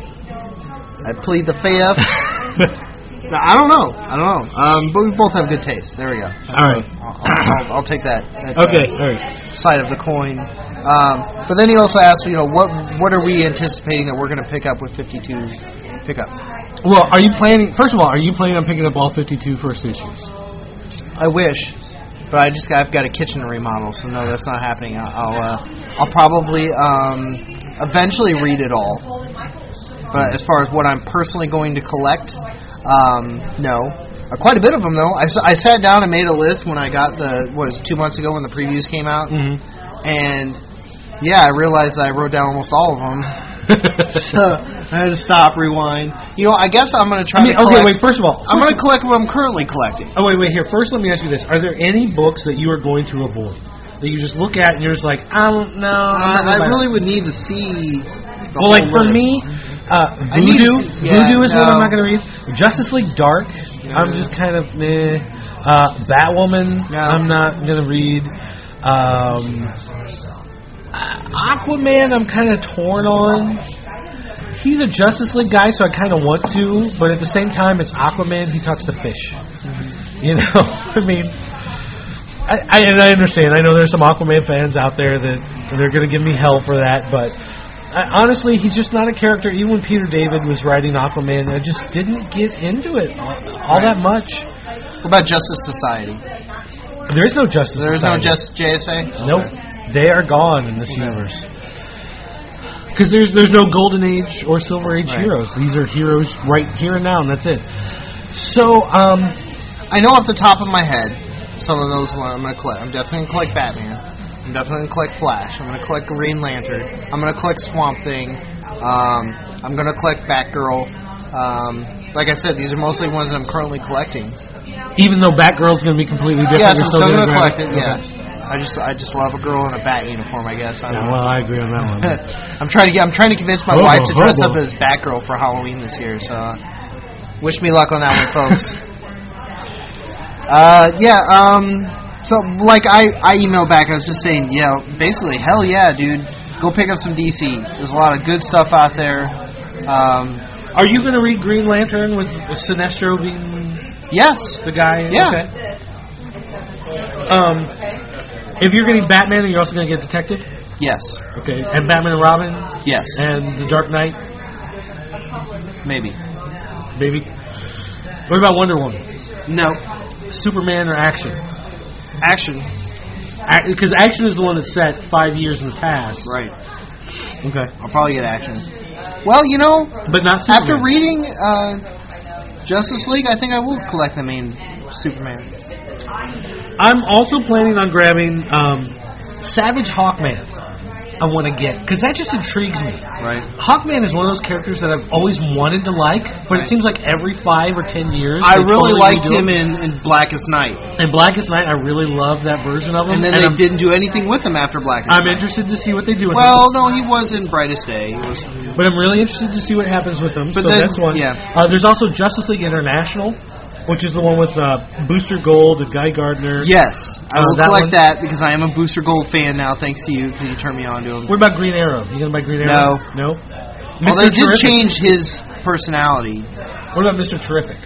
I plead the fifth. No, I don't know. I don't know. Um, but we both have good taste. There we go. All right. I'll, I'll, I'll take that. that Okay. uh, All right. side of the coin. Um, but then he also asked, you know, what what are we anticipating that we're going to pick up with fifty-two's pickup? Well, are you planning? First of all, are you planning on picking up all fifty-two first issues? I wish, but I just I've got a kitchen to remodel, so no, that's not happening. I'll uh, I'll probably um, eventually read it all. But as far as what I'm personally going to collect. Um, no. Uh, quite a bit of them, though. I, I sat down and made a list when I got the, what was it, two months ago when the previews came out. Mm-hmm. And, yeah, I realized I wrote down almost all of them. So I had to stop, rewind. You know, I guess I'm going to try I mean, to collect. okay, wait, first of all. I'm going to collect what I'm currently collecting. Oh, wait, wait, here. First, let me ask you this. Are there any books that you are going to avoid? That you just look at and you're just like, I don't know. Uh, I really would need to see the Well, like, whole for list. me... Uh, I need Voodoo, to see- yeah, Voodoo is no. one I'm not going to read. Justice League Dark, I'm just kind of meh. Uh, Batwoman, No. I'm not going to read. Um, Aquaman, I'm kind of torn on. He's a Justice League guy, so I kind of want to, but at the same time, it's Aquaman. He talks to fish. You know, I mean, I, I and I understand. I know there's some Aquaman fans out there that they're going to give me hell for that, but. I, honestly, he's just not a character. Even when Peter David was writing Aquaman, I just didn't get into it all, all that much. What about Justice Society? There is no Justice There is no Society. just J S A? Nope. They are gone in this Okay. universe. Because there's there's no Golden Age or Silver Age Right. heroes. These are heroes right here and now, and that's it. So, um, I know off the top of my head some of those ones I'm going to collect. I'm definitely going to collect Batman. I'm definitely going to collect Flash. I'm going to collect Green Lantern. I'm going to collect Swamp Thing. Um, I'm going to collect Batgirl. Um, like I said, these are mostly ones that I'm currently collecting. even though Batgirl's going to be completely different, Yes, you're I'm still gonna going to grab collect it, yeah. I just I just love a girl in a bat uniform, I guess. I Yeah, don't know. well, I agree on that one. I'm trying to get. I'm trying to convince my Hobo, wife to dress hobo. up as Batgirl for Halloween this year. So, uh, wish me luck on that one, folks. uh, yeah. Um. So, like, I I emailed back. I was just saying, yeah, basically, hell yeah, dude. Go pick up some D C. There's a lot of good stuff out there. Um. Are you going to read Green Lantern with, with Sinestro being Yes. the guy? Yeah. Okay. Um. If you're getting Batman, are you also going to get Detective? Yes. Okay. And Batman and Robin? Yes. And The Dark Knight? Maybe. Maybe. What about Wonder Woman? No. Superman or Action? Action. Because Action is the one that's set five years in the past. Right. Okay. I'll probably get Action. Well, you know, But not Superman. after reading uh, Justice League, I think I will collect the main Superman. I'm also planning on grabbing um, Savage Hawkman. I want to get, because that just intrigues me. Right. Hawkman is one of those characters that I've always wanted to like, but it seems like every five or ten years I they really totally liked redo him in, in Blackest Night. In Blackest Night, I really love that version of him. And then and they I'm, didn't do anything with him after Blackest I'm Night. interested to see what they do with Well, him. no, he was in Brightest Day. He was, But I'm really interested to see what happens with him. But so then- that's one. yeah. Uh, there's also Justice League International, which is the one with uh, Booster Gold and Guy Gardner. yes, I Uh, will that collect one- that because I am a Booster Gold fan now, thanks to you, because you turned me on to him. What about Green Arrow? You gonna buy Green Arrow? No. No? Well, Mister they did Terrific. change his personality. What about Mister Terrific?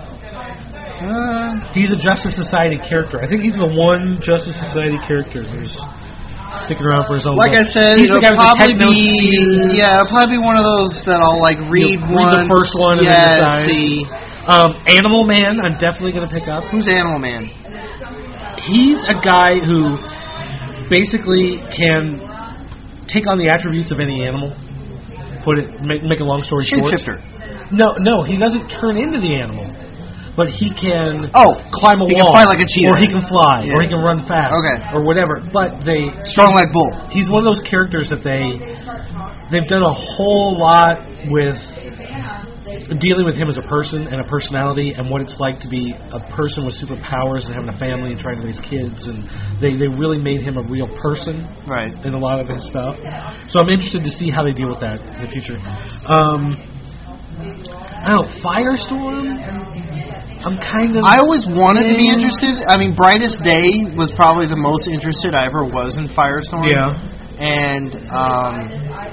Uh, He's a Justice Society character. I think he's the one Justice Society character who's sticking around for his own. like book. I said, he's it'll the guy with the probably techno be speed. yeah, it'll probably be one of those that I'll like read You'll read the once. first one and then yeah, decide. see. Um, Animal Man, I'm definitely going to pick up. Who's Animal Man? He's a guy who basically can take on the attributes of any animal. Put it, make, make a long story short. Shapeshifter. No, no, he doesn't turn into the animal, but he can Oh, climb a he wall, can fight like a cheetah. or he can fly, Yeah. or he can run fast, Okay. or whatever. But they, Strong like bull. he's one of those characters that they, they've done a whole lot with dealing with him as a person and a personality and what it's like to be a person with superpowers and having a family and trying to raise kids, and they, they really made him a real person Right. in a lot of his stuff. So I'm interested to see how they deal with that in the future. Um, I don't know, Firestorm? I'm kind of... I always wanted to be Yeah. interested. I mean, Brightest Day was probably the most interested I ever was in Firestorm. Yeah. And um,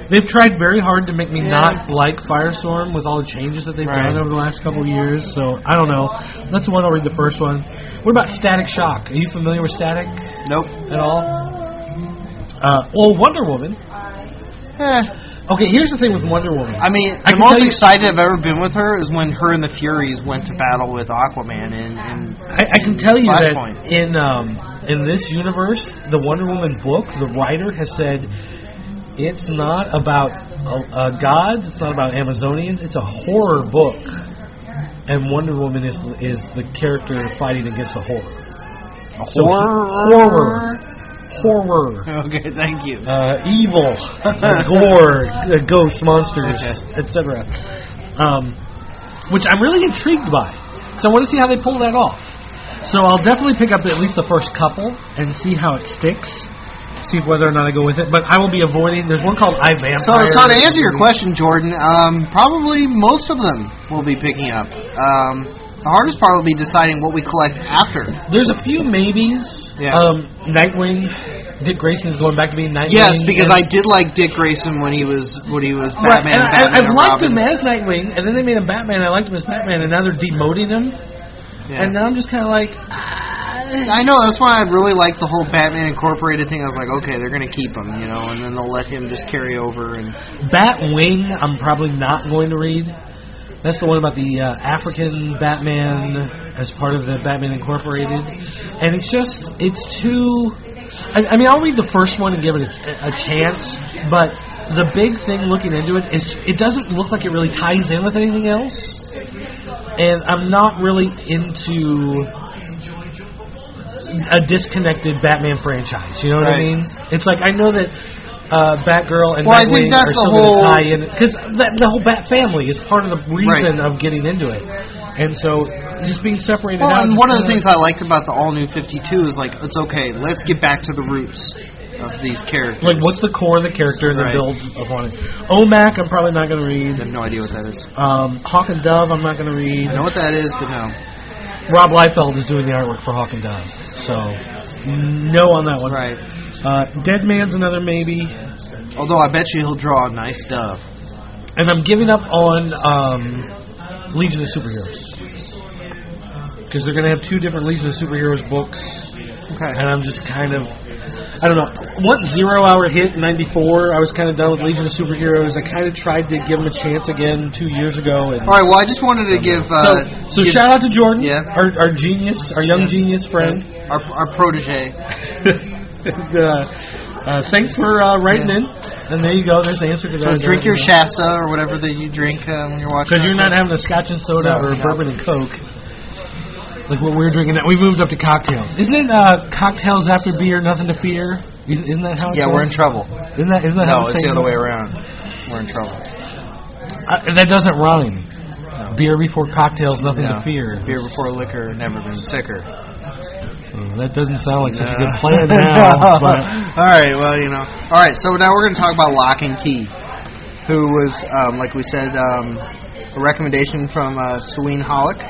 They've tried very hard to make me Yeah. not like Firestorm with all the changes that they've Right. done over the last couple of years. So I don't know. That's the one I'll read the first one. What about Static Shock? Are you familiar with Static Nope. at all? Uh, well, Wonder Woman. Eh. Okay, here's the thing with Wonder Woman. I mean, I the can most tell you- excited I've ever been with her is when her and the Furies went to battle with Aquaman in, in I, I can tell you that Flashpoint. in um, in this universe, the Wonder Woman book, the writer has said it's not about uh, uh, gods, it's not about Amazonians, it's a horror book, and Wonder Woman is is the character fighting against a horror. A So, horror, horror, Okay, thank you. uh, evil, uh, gore, uh, ghosts, monsters, et cetera. Um, which I'm really intrigued by. So I want to see how they pull that off. So I'll definitely pick up at least the first couple and see how it sticks. See whether or not I go with it. But I will be avoiding. There's one called I, Vampire. So, so to answer your question, Jordan, um, probably most of them will be picking up. Um, the hardest part will be deciding what we collect after. There's a few maybes. Yeah. Um, Nightwing. Dick Grayson is going back to being Nightwing. Yes, because and- I did like Dick Grayson when he was when he was Right, Batman. and I, Batman I've and liked Robin. him as Nightwing, and then they made him Batman. I liked him as Batman, and now they're demoting him. Yeah. And now I'm just kind of like, I know, that's why I really liked the whole Batman Incorporated thing. I was like, okay, they're going to keep him, you know, and then they'll let him just carry over. And Batwing, I'm probably not going to read. That's the one about the uh, African Batman as part of the Batman Incorporated. And it's just, it's too... I, I mean, I'll read the first one and give it a, a chance, but the big thing looking into it is it doesn't look like it really ties in with anything else. And I'm not really into a disconnected Batman franchise. You know what I Right. mean? It's like, I know that uh, Batgirl and Well, I Nightwing think that's are the still going whole- to tie in, because the whole Bat family is part of the reason Right. of getting into it. And so, just being separated well, out. and just one of the kinda- things I liked about the all new fifty-two is like, it's okay, let's get back to the roots of these characters. like, what's the core of the character and Right. then build upon it. O M A C, I'm probably not going to I read. have no idea what that is. Um, Hawk and Dove, I'm not going to read. I know what that is, but no. Rob Liefeld is doing the artwork for Hawk and Dove. So, no on that one. Right. Uh, Dead Man's another maybe. Although I bet you he'll draw a nice dove. And I'm giving up on um, Legion of Superheroes. Because they're going to have two different Legion of Superheroes books. Okay. And I'm just kind of, I don't know. Once Zero Hour hit in ninety-four, I was kind of done with Legion of Superheroes. I kind of tried to give them a chance again two years ago. And All right, well, I just wanted to give... so, Uh, so give shout out to Jordan, Yeah. our, our genius, our young genius friend. our, our protege. and, uh, uh, thanks for uh, writing in. And there you go. There's the answer to So that. drink your Shasta or whatever that you drink uh, when you're watching. Because you're not having a Scotch and soda No, or no. bourbon and Coke. Like what we're drinking. We moved up to cocktails. Isn't it uh, cocktails after beer, nothing to fear? Isn't, isn't that how it Yeah, goes? we're in trouble. Isn't that, isn't that how No, it's the saying other goes? way around. We're in trouble. Uh, that doesn't rhyme. Beer before cocktails, nothing No. to fear. Beer before liquor, never been sicker. Uh, that doesn't sound like such a good No. plan now. but All right, well, you know. All right, so now we're going to talk about Lock and Key, who was, um, like we said, um, a recommendation from uh, Sween Hollick.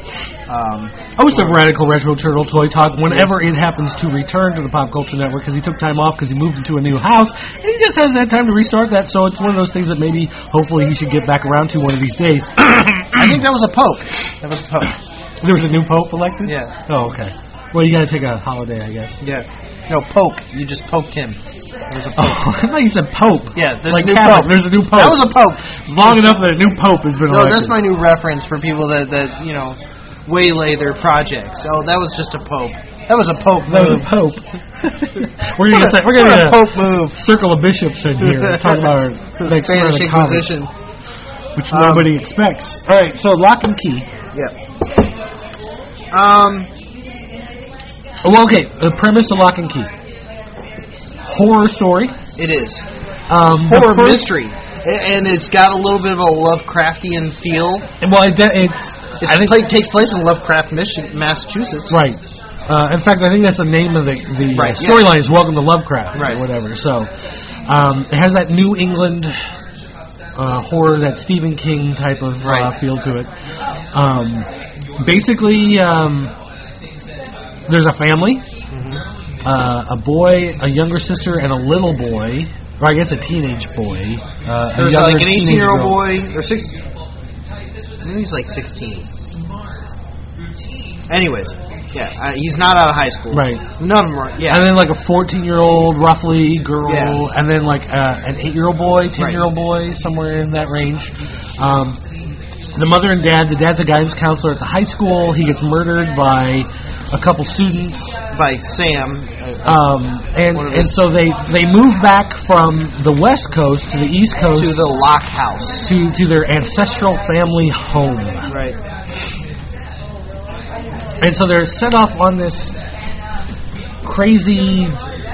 Um, host of Radical Retro Turtle Toy Talk whenever it happens to return to the Pop Culture Network, because he took time off because he moved into a new house, and he just hasn't had time to restart that, so it's one of those things that maybe, hopefully, he should get back around to one of these days. I think that was a pope. That was a pope. There was a new pope elected? Yeah. Oh, okay. Well, you gotta take a holiday, I guess. Yeah. No, poke. You just poked him. There was a Oh, pope. I thought you said pope. Yeah, there's like a new Catholic, pope. There's a new pope. That was a pope. It's long enough that a new pope has been No, elected. that's my new reference for people that, that you know, waylay their projects. Oh, that was just a pope. That was a pope That was move. a pope. we're gonna get, we're gonna What get a pope move. circle of bishops in here and talk about our next Spanish round of comics, Inquisition. which Um, nobody expects. All right, so Lock and Key. Yeah. Um. Oh, well, okay, the premise of Lock and Key. Horror story. It is Um, the horror first- mystery, A- and it's got a little bit of a Lovecraftian feel. Well, it, it's It I think play, takes place in Lovecraft, Michi- Massachusetts. right. Uh, in fact, I think that's the name of the the Right, uh, yeah. storyline is Welcome to Lovecraft Right. or whatever. So um, it has that New England uh, horror, that Stephen King type of uh, Right. feel to it. Um, basically, um, there's a family, Mm-hmm. uh, a boy, a younger sister, and a little boy or I guess a teenage boy. Uh, There was a like younger an teenage eighteen-year-old girl. boy, or six. I think he's like sixteen. Anyways, yeah, uh, he's not out of high school. Right. None of them are. Yeah. And then like a fourteen-year-old, roughly, girl, Yeah. and then like uh, an eight-year-old boy, ten-year-old boy, somewhere in that range. Um, the mother and dad, the dad's a guidance counselor at the high school. He gets murdered by a couple students. By Sam. Um, and One of and his- so they, they move back from the West Coast to the East Coast To the Lock House. to, to their ancestral family home. Right. And so they're set off on this crazy,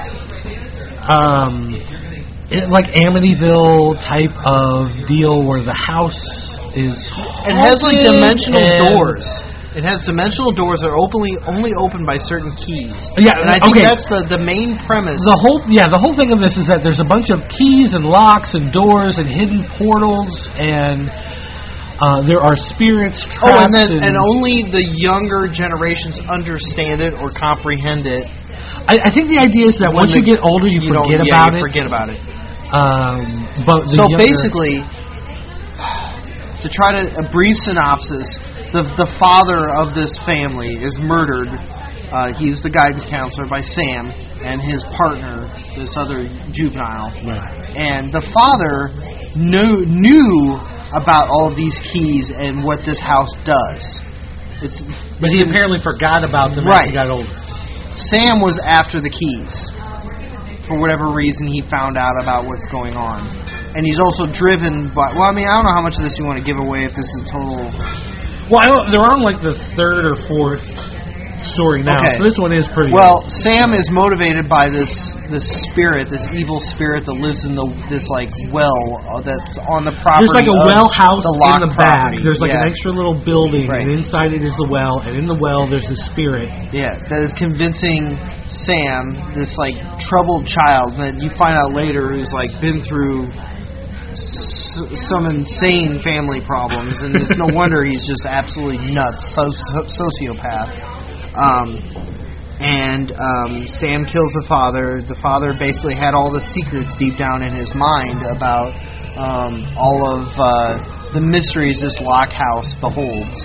um, it, like Amityville type of deal where the house is It has like haunted dimensional and- doors. It has dimensional doors that are openly only open by certain keys. Yeah, and I think okay. that's the, the main premise. The whole yeah, the whole thing of this is that there's a bunch of keys and locks and doors and hidden portals, and uh, there are spirits trapped. oh, and then in- and only the younger generations understand it or comprehend it. I, I think the idea is that When once the- you get older, you, You don't, forget yeah, about you it. forget about it. Um, but the So younger- basically, to try to a brief synopsis, the the father of this family is murdered. Uh, he's the guidance counselor by Sam and his partner, this other juvenile. Right. And the father knew knew about all of these keys and what this house does. It's but he apparently forgot about them Right. as he got older. Sam was after the keys. For whatever reason, he found out about what's going on. And he's also driven by... Well, I mean, I don't know how much of this you want to give away if this is total... Well, I don't, they're on like the third or fourth story now, Okay. so this one is pretty. Well, Sam is motivated by this this spirit, this evil spirit that lives in the this like well uh, that's on the property. There's like a of well house the in Locke the back. property. There's like yeah. an extra little building, Right. and inside it is the well, and in the well there's the spirit. Yeah, that is convincing Sam, this like troubled child that you find out later who's like been through s- some insane family problems, and it's no wonder he's just absolutely nuts, so, so, sociopath. Um, and um, Sam kills the father. The father basically had all the secrets deep down in his mind about um, all of uh, the mysteries this Locke house beholds.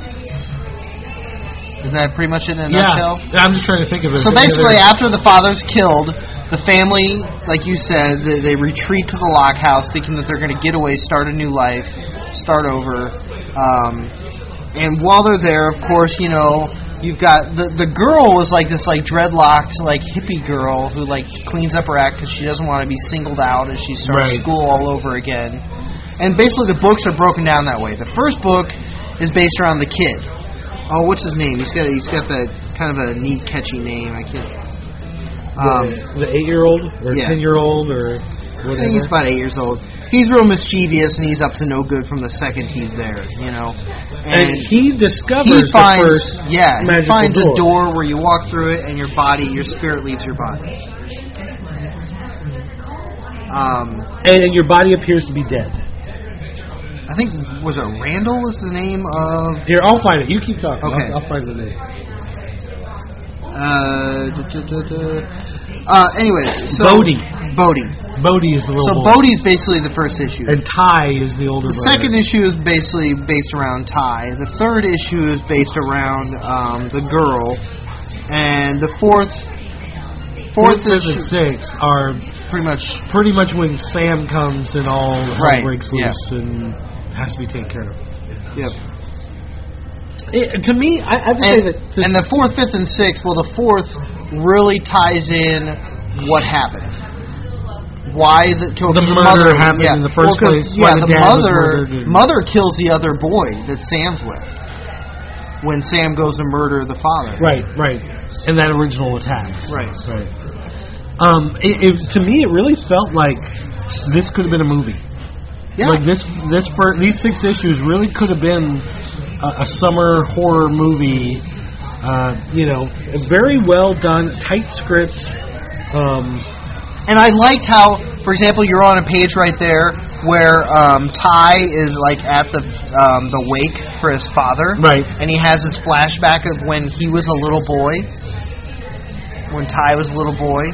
Isn't that pretty much it in a nutshell? Yeah, I'm just trying to think of it. So basically, after the father's killed, the family, like you said, they, they retreat to the Locke house, thinking that they're going to get away, start a new life, start over. Um, and while they're there, of course, you know, you've got the the girl was like this like dreadlocked like hippie girl who like cleans up her act because she doesn't want to be singled out as she starts Right. school all over again. And basically, the books are broken down that way. The first book is based around the kid. Oh, what's his name? He's got he's got that kind of a neat, catchy name. I can't. Um, the, the eight-year-old or yeah. ten-year-old or I whatever. think he's about eight years old. He's real mischievous, and he's up to no good from the second he's there. You know, and he discovers he finds the first yeah he magical finds door. a door where you walk through it, and your body, your spirit leaves your body. Um, and your body appears to be dead. I think was it Randall was the name of Here, I'll find it. You keep talking. Okay. I'll, I'll find the name. uh. Da, da, da, da. Uh. Anyways, so Bodhi. Bodhi. Bodhi is the little So boy. Bodhi's basically the first issue. And Ty is the older The brother. second issue is basically based around Ty. The third issue is based around um, the girl, and the fourth, fourth, Fourth, fifth, issue and sixth are pretty much pretty much when Sam comes and all hell Right, breaks yeah. loose and has to be taken care of. yep. It, to me, I, I have to say And, that this, and the fourth, fifth, and sixth. Well, the fourth really ties in what happened. Why the, The murder happened in the first well, 'cause, place, why Yeah, the the, dad was mother murdered and- mother kills the other boy that Sam's with when Sam goes to murder the father. right, right, in that original attack. Right. Right. Um, it, it, to me, it really felt like this could have been a movie. Yeah. Like this, this for these six issues really could have been a, a summer horror movie. Uh, you know, very well done, tight script. Um, And I liked how, for example, you're on a page right there where um, Ty is like at the um, the wake for his father, Right. And he has this flashback of when he was a little boy, when Ty was a little boy,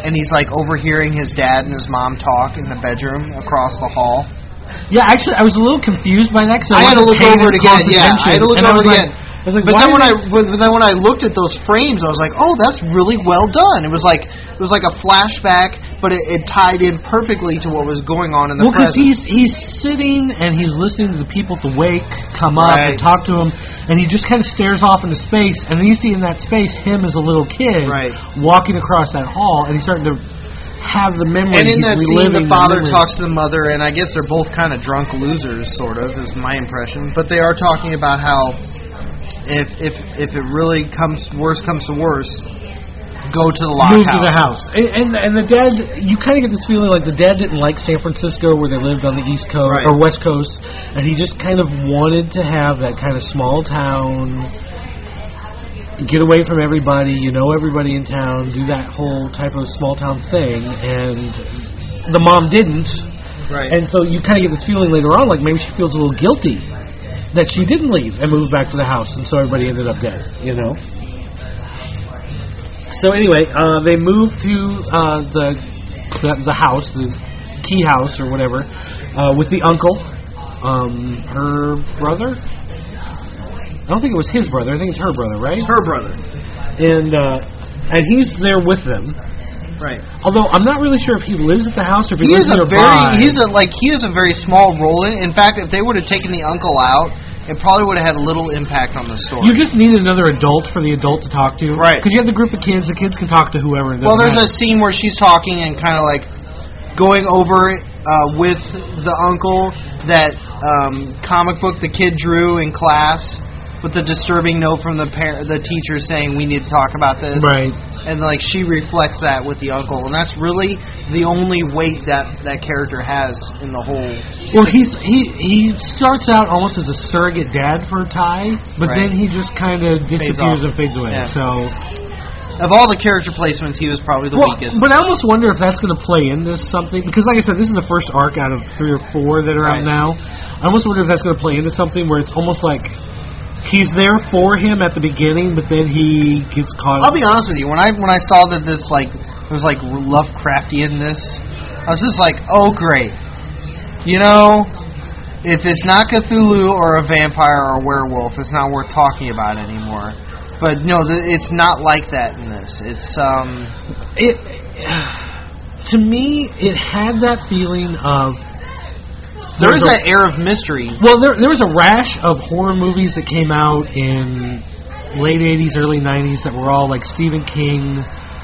and he's like overhearing his dad and his mom talk in the bedroom across the hall. Yeah, actually, I was a little confused by that because I, I, I had to look over it again. Yeah, I had to look over it again. I was like, but why then when I they... but then when I looked at those frames, I was like, oh, that's really well done. It was like it was like a flashback, but it, it tied in perfectly to what was going on in the well, present. Well, because he's he's sitting and he's listening to the people at the wake come up right. and talk to him, and he just kind of stares off into space, and then you see in that space him as a little kid right. walking across that hall, and he's starting to have the memory. And in that scene, the father the talks to the mother, and I guess they're both kind of drunk losers, sort of, is my impression. But they are talking about how if if if it really comes worse comes to worse, go to the lock move house. to the house. And, and and the dad, you kind of get this feeling like the dad didn't like San Francisco, where they lived on the East Coast right. or West Coast, and he just kind of wanted to have that kind of small town. Get away from everybody, you know everybody in town, do that whole type of small town thing, and the mom didn't. Right. And so you kind of get this feeling later on, like maybe she feels a little guilty that she didn't leave and move back to the house, and so everybody ended up dead, you know? So anyway, uh, they moved to uh, the, the the house, the key house or whatever, uh, with the uncle, um, her brother? I don't think it was his brother. I think it's her brother, right? It's her brother. And uh, and he's there with them. Right. Although I'm not really sure if he lives at the house or if he, he lives is a nearby. very he's a like he has a very small role in it. In fact, if they would have taken the uncle out, it probably would have had a little impact on the story. You just need another adult for the adult to talk to. Right. Because you have the group of kids. The kids can talk to whoever. Well, there's matter. a scene where she's talking and kind of like going over it uh, with the uncle that um, comic book the kid drew in class with the disturbing note from the par- the teacher saying we need to talk about this. Right. And like she reflects that with the uncle, and that's really the only weight that that character has in the whole. Well, he's he he starts out almost as a surrogate dad for Ty, but right. then he just kind of disappears and fades away. Yeah. So, of all the character placements, he was probably the well, weakest. But I almost wonder if that's going to play into something, because like I said, this is the first arc out of three or four that are right. out now. I almost wonder if that's going to play into something where it's almost like he's there for him at the beginning, but then he gets caught. I'll be honest with you. When I when I saw that this like it was like Lovecraftianness, I was just like, oh great. You know, if it's not Cthulhu or a vampire or a werewolf, it's not worth talking about anymore. But no, th- it's not like that in this. It's um, it to me it had that feeling of. There is that air of mystery. Well, there there was a rash of horror movies that came out in late eighties, early nineties that were all like Stephen King,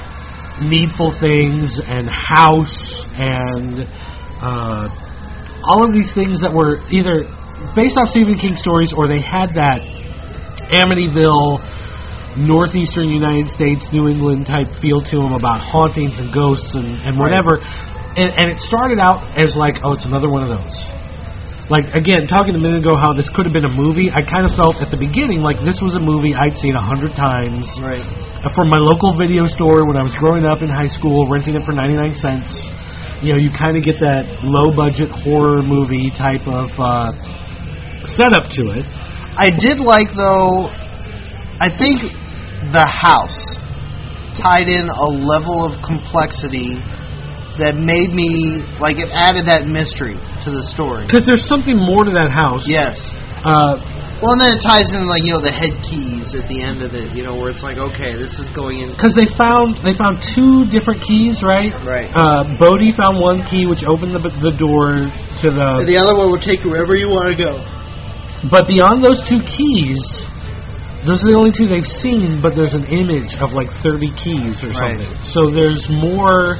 Needful Things, and House, and uh, all of these things that were either based off Stephen King stories or they had that Amityville, northeastern United States, New England type feel to them about hauntings and ghosts and, and whatever. Right. And, and it started out as like, oh, it's another one of those. Like, again, talking a minute ago how this could have been a movie, I kind of felt at the beginning like this was a movie I'd seen a hundred times. Right. From my local video store when I was growing up in high school, renting it for ninety-nine cents. You know, you kind of get that low-budget horror movie type of uh, setup to it. I did like, though, I think the house tied in a level of complexity that made me, like, it added that mystery to the story. Because there's something more to that house. Yes. Uh, well, and then it ties in, like, you know, the head keys at the end of it, you know, where it's like, okay, this is going in. Because they found they found two different keys, right? Right. Uh, Bodhi found one key, which opened the the door to the... And the other one will take you wherever you want to go. But beyond those two keys, those are the only two they've seen, but there's an image of, like, thirty keys or something. Right. So there's more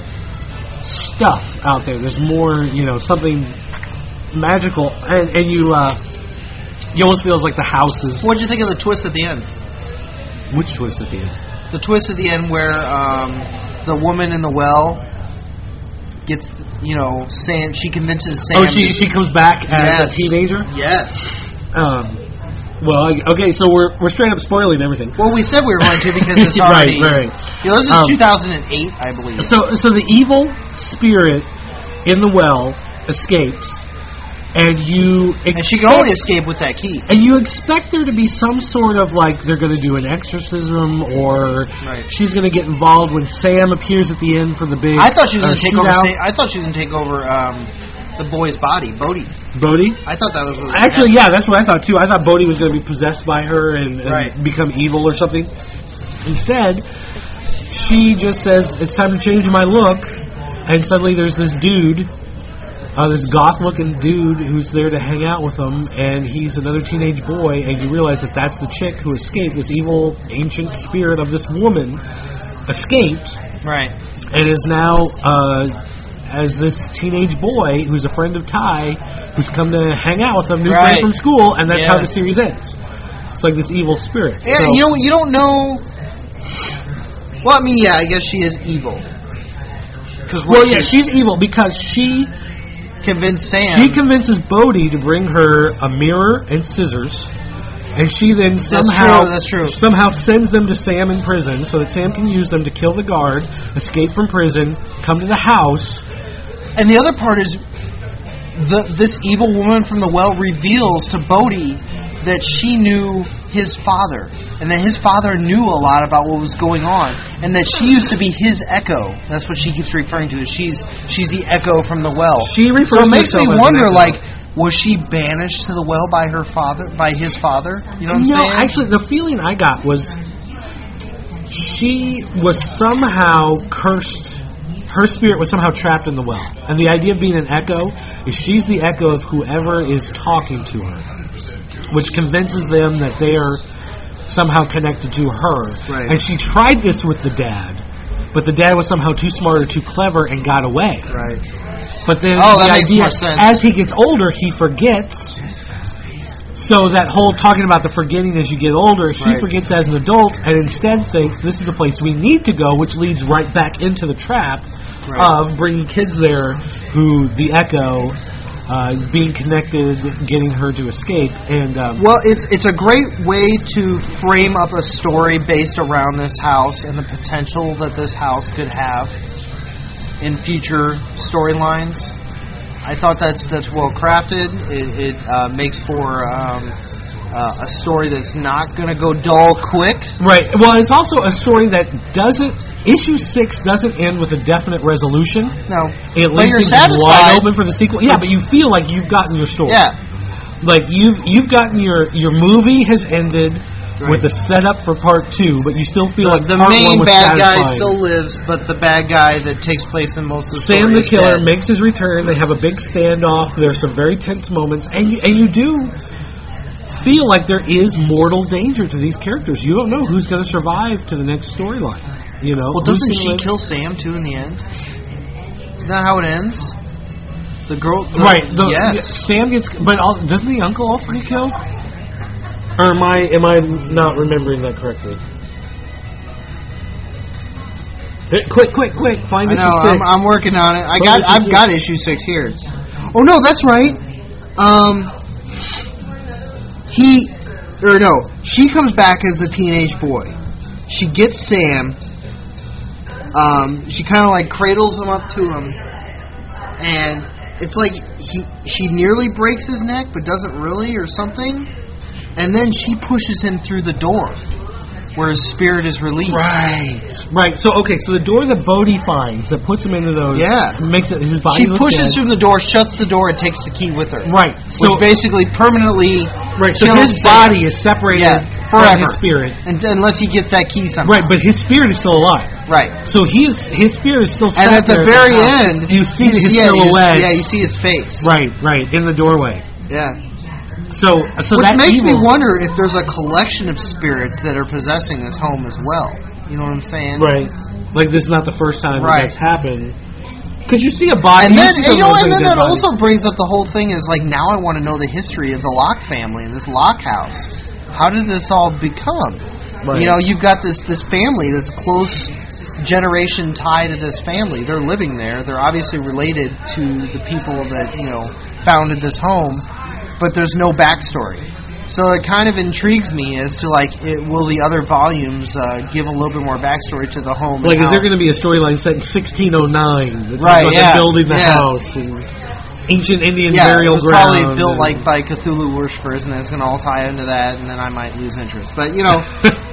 stuff out there. There's more, you know, something magical, and and you uh, you almost feels like the house is. What did you think of the twist at the end? Which twist at the end? The twist at the end where um, the woman in the well gets, you know, Sam. She convinces Sam. Oh, she she comes back as yes. a teenager. Yes. Um. Well, okay, so we're we're straight up spoiling everything. Well, we said we were going to because it's already... right, right. You know, this is um, two thousand eight, I believe. So so the evil spirit in the well escapes, And you and she can only escape with that key. And you expect there to be some sort of, like, they're going to do an exorcism, or right. she's going to get involved when Sam appears at the end for the big I thought she was uh, going to take over shootout. Sa- I thought she was going to take over um, the boy's body, Bodhi. Bodhi? I thought that was what was Actually, yeah, that's what I thought, too. I thought Bodhi was going to be possessed by her and, and right. become evil or something. Instead, she just says, it's time to change my look, and suddenly there's this dude... Uh, this goth-looking dude who's there to hang out with them, and he's another teenage boy, and you realize that that's the chick who escaped. This evil, ancient spirit of this woman escaped, right? And is now uh, as this teenage boy who's a friend of Ty, who's come to hang out with him, new right. friend from school, and that's yeah. how the series ends. It's like this evil spirit. Yeah, so, you know, you don't know. Well, I mean, yeah, I guess she is evil. Well, yeah, she's evil because she. Convince Sam. She convinces Bodhi to bring her a mirror and scissors, and she then somehow that's true, that's true. somehow sends them to Sam in prison so that Sam can use them to kill the guard, escape from prison, come to the house. And the other part is, the this evil woman from the well reveals to Bodhi that she knew his father, and that his father knew a lot about what was going on, and that she used to be his echo. That's what she keeps referring to. Is she's she's the echo from the well. She refers so it makes me as wonder, like, was she banished to the well by her father, by his father? You know what I'm no, saying? No, actually, the feeling I got was she was somehow cursed. Her spirit was somehow trapped in the well, and the idea of being an echo is she's the echo of whoever is talking to her, which convinces them that they are somehow connected to her. Right. And she tried this with the dad, but the dad was somehow too smart or too clever and got away. Right. But then oh, the that makes idea, more sense. as he gets older, he forgets. So that whole talking about the forgetting as you get older, he right. forgets as an adult and instead thinks this is the place we need to go, which leads right back into the trap right. of bringing kids there who the echo... Uh, being connected, getting her to escape, and um, well, it's it's a great way to frame up a story based around this house and the potential that this house could have in future storylines. I thought that's that's well crafted. It, it uh, makes for um, uh, a story that's not going to go dull quick. Right. Well, it's also a story that doesn't. Issue six doesn't end with a definite resolution. No. It but leaves you're things satisfied. wide open for the sequel. Yeah, but you feel like you've gotten your story. Yeah. Like you've you've gotten your your movie has ended right. with a setup for part two, but you still feel the, like the part main one was bad satisfying. guy still lives, but the bad guy that takes place in most of the Sam the story killer is dead. makes his return. They have a big standoff. There's some very tense moments, and you, and you do feel like there is mortal danger to these characters. You don't know who's going to survive to the next storyline. You know, well, doesn't she live? kill Sam too in the end? Isn't that how it ends? The girl, the, right? The, yes. Sam gets, but all, doesn't the uncle also get killed? Or am I am I not remembering that correctly? Hey, quick, quick, quick! Find I issue know. six. I'm, I'm working on it. I Find got. issue I've six. got issue six here. Oh no, that's right. Um, he or no, she comes back as the teenage boy. She gets Sam. Um, she kind of like cradles him up to him, and it's like he she nearly breaks his neck, but doesn't really, or something. And then she pushes him through the door, where his spirit is released. Right, right. So okay, so the door that Bodhi finds that puts him into those, yeah, makes it his body. She look pushes dead. through the door, shuts the door, and takes the key with her. Right. Which So basically permanently right. So kills his Sam. body is separated Yeah, from forever. his spirit, and unless he gets that key somehow. right? But his spirit is still alive. Right. So he is his spirit is still. And at the there very house. end, you see his yeah, silhouette. You, yeah, you see his face. Right, right, in the doorway. Yeah. So, so Which that makes evil, me wonder if there's a collection of spirits that are possessing this home as well. You know what I'm saying? Right. Like this is not the first time Right. that that's happened. Because you see a body. And then, you, and, you know, really and then dead that body. also brings up the whole thing is like now I want to know the history of the Locke family and this Locke house. How did this all become? Right. You know, you've got this this family, this close generation tie to this family. They're living there. They're obviously related to the people that you know founded this home, but there's no backstory. So it kind of intrigues me as to like, it, will the other volumes uh, give a little bit more backstory to the home? Like, and is how there going to be a storyline set in sixteen oh nine? That's Right, about yeah, them building the yeah. house. And, ancient Indian yeah, burial it was ground. probably built and- like by Cthulhu worshippers, and it's going to all tie into that, and then I might lose interest. But, you know...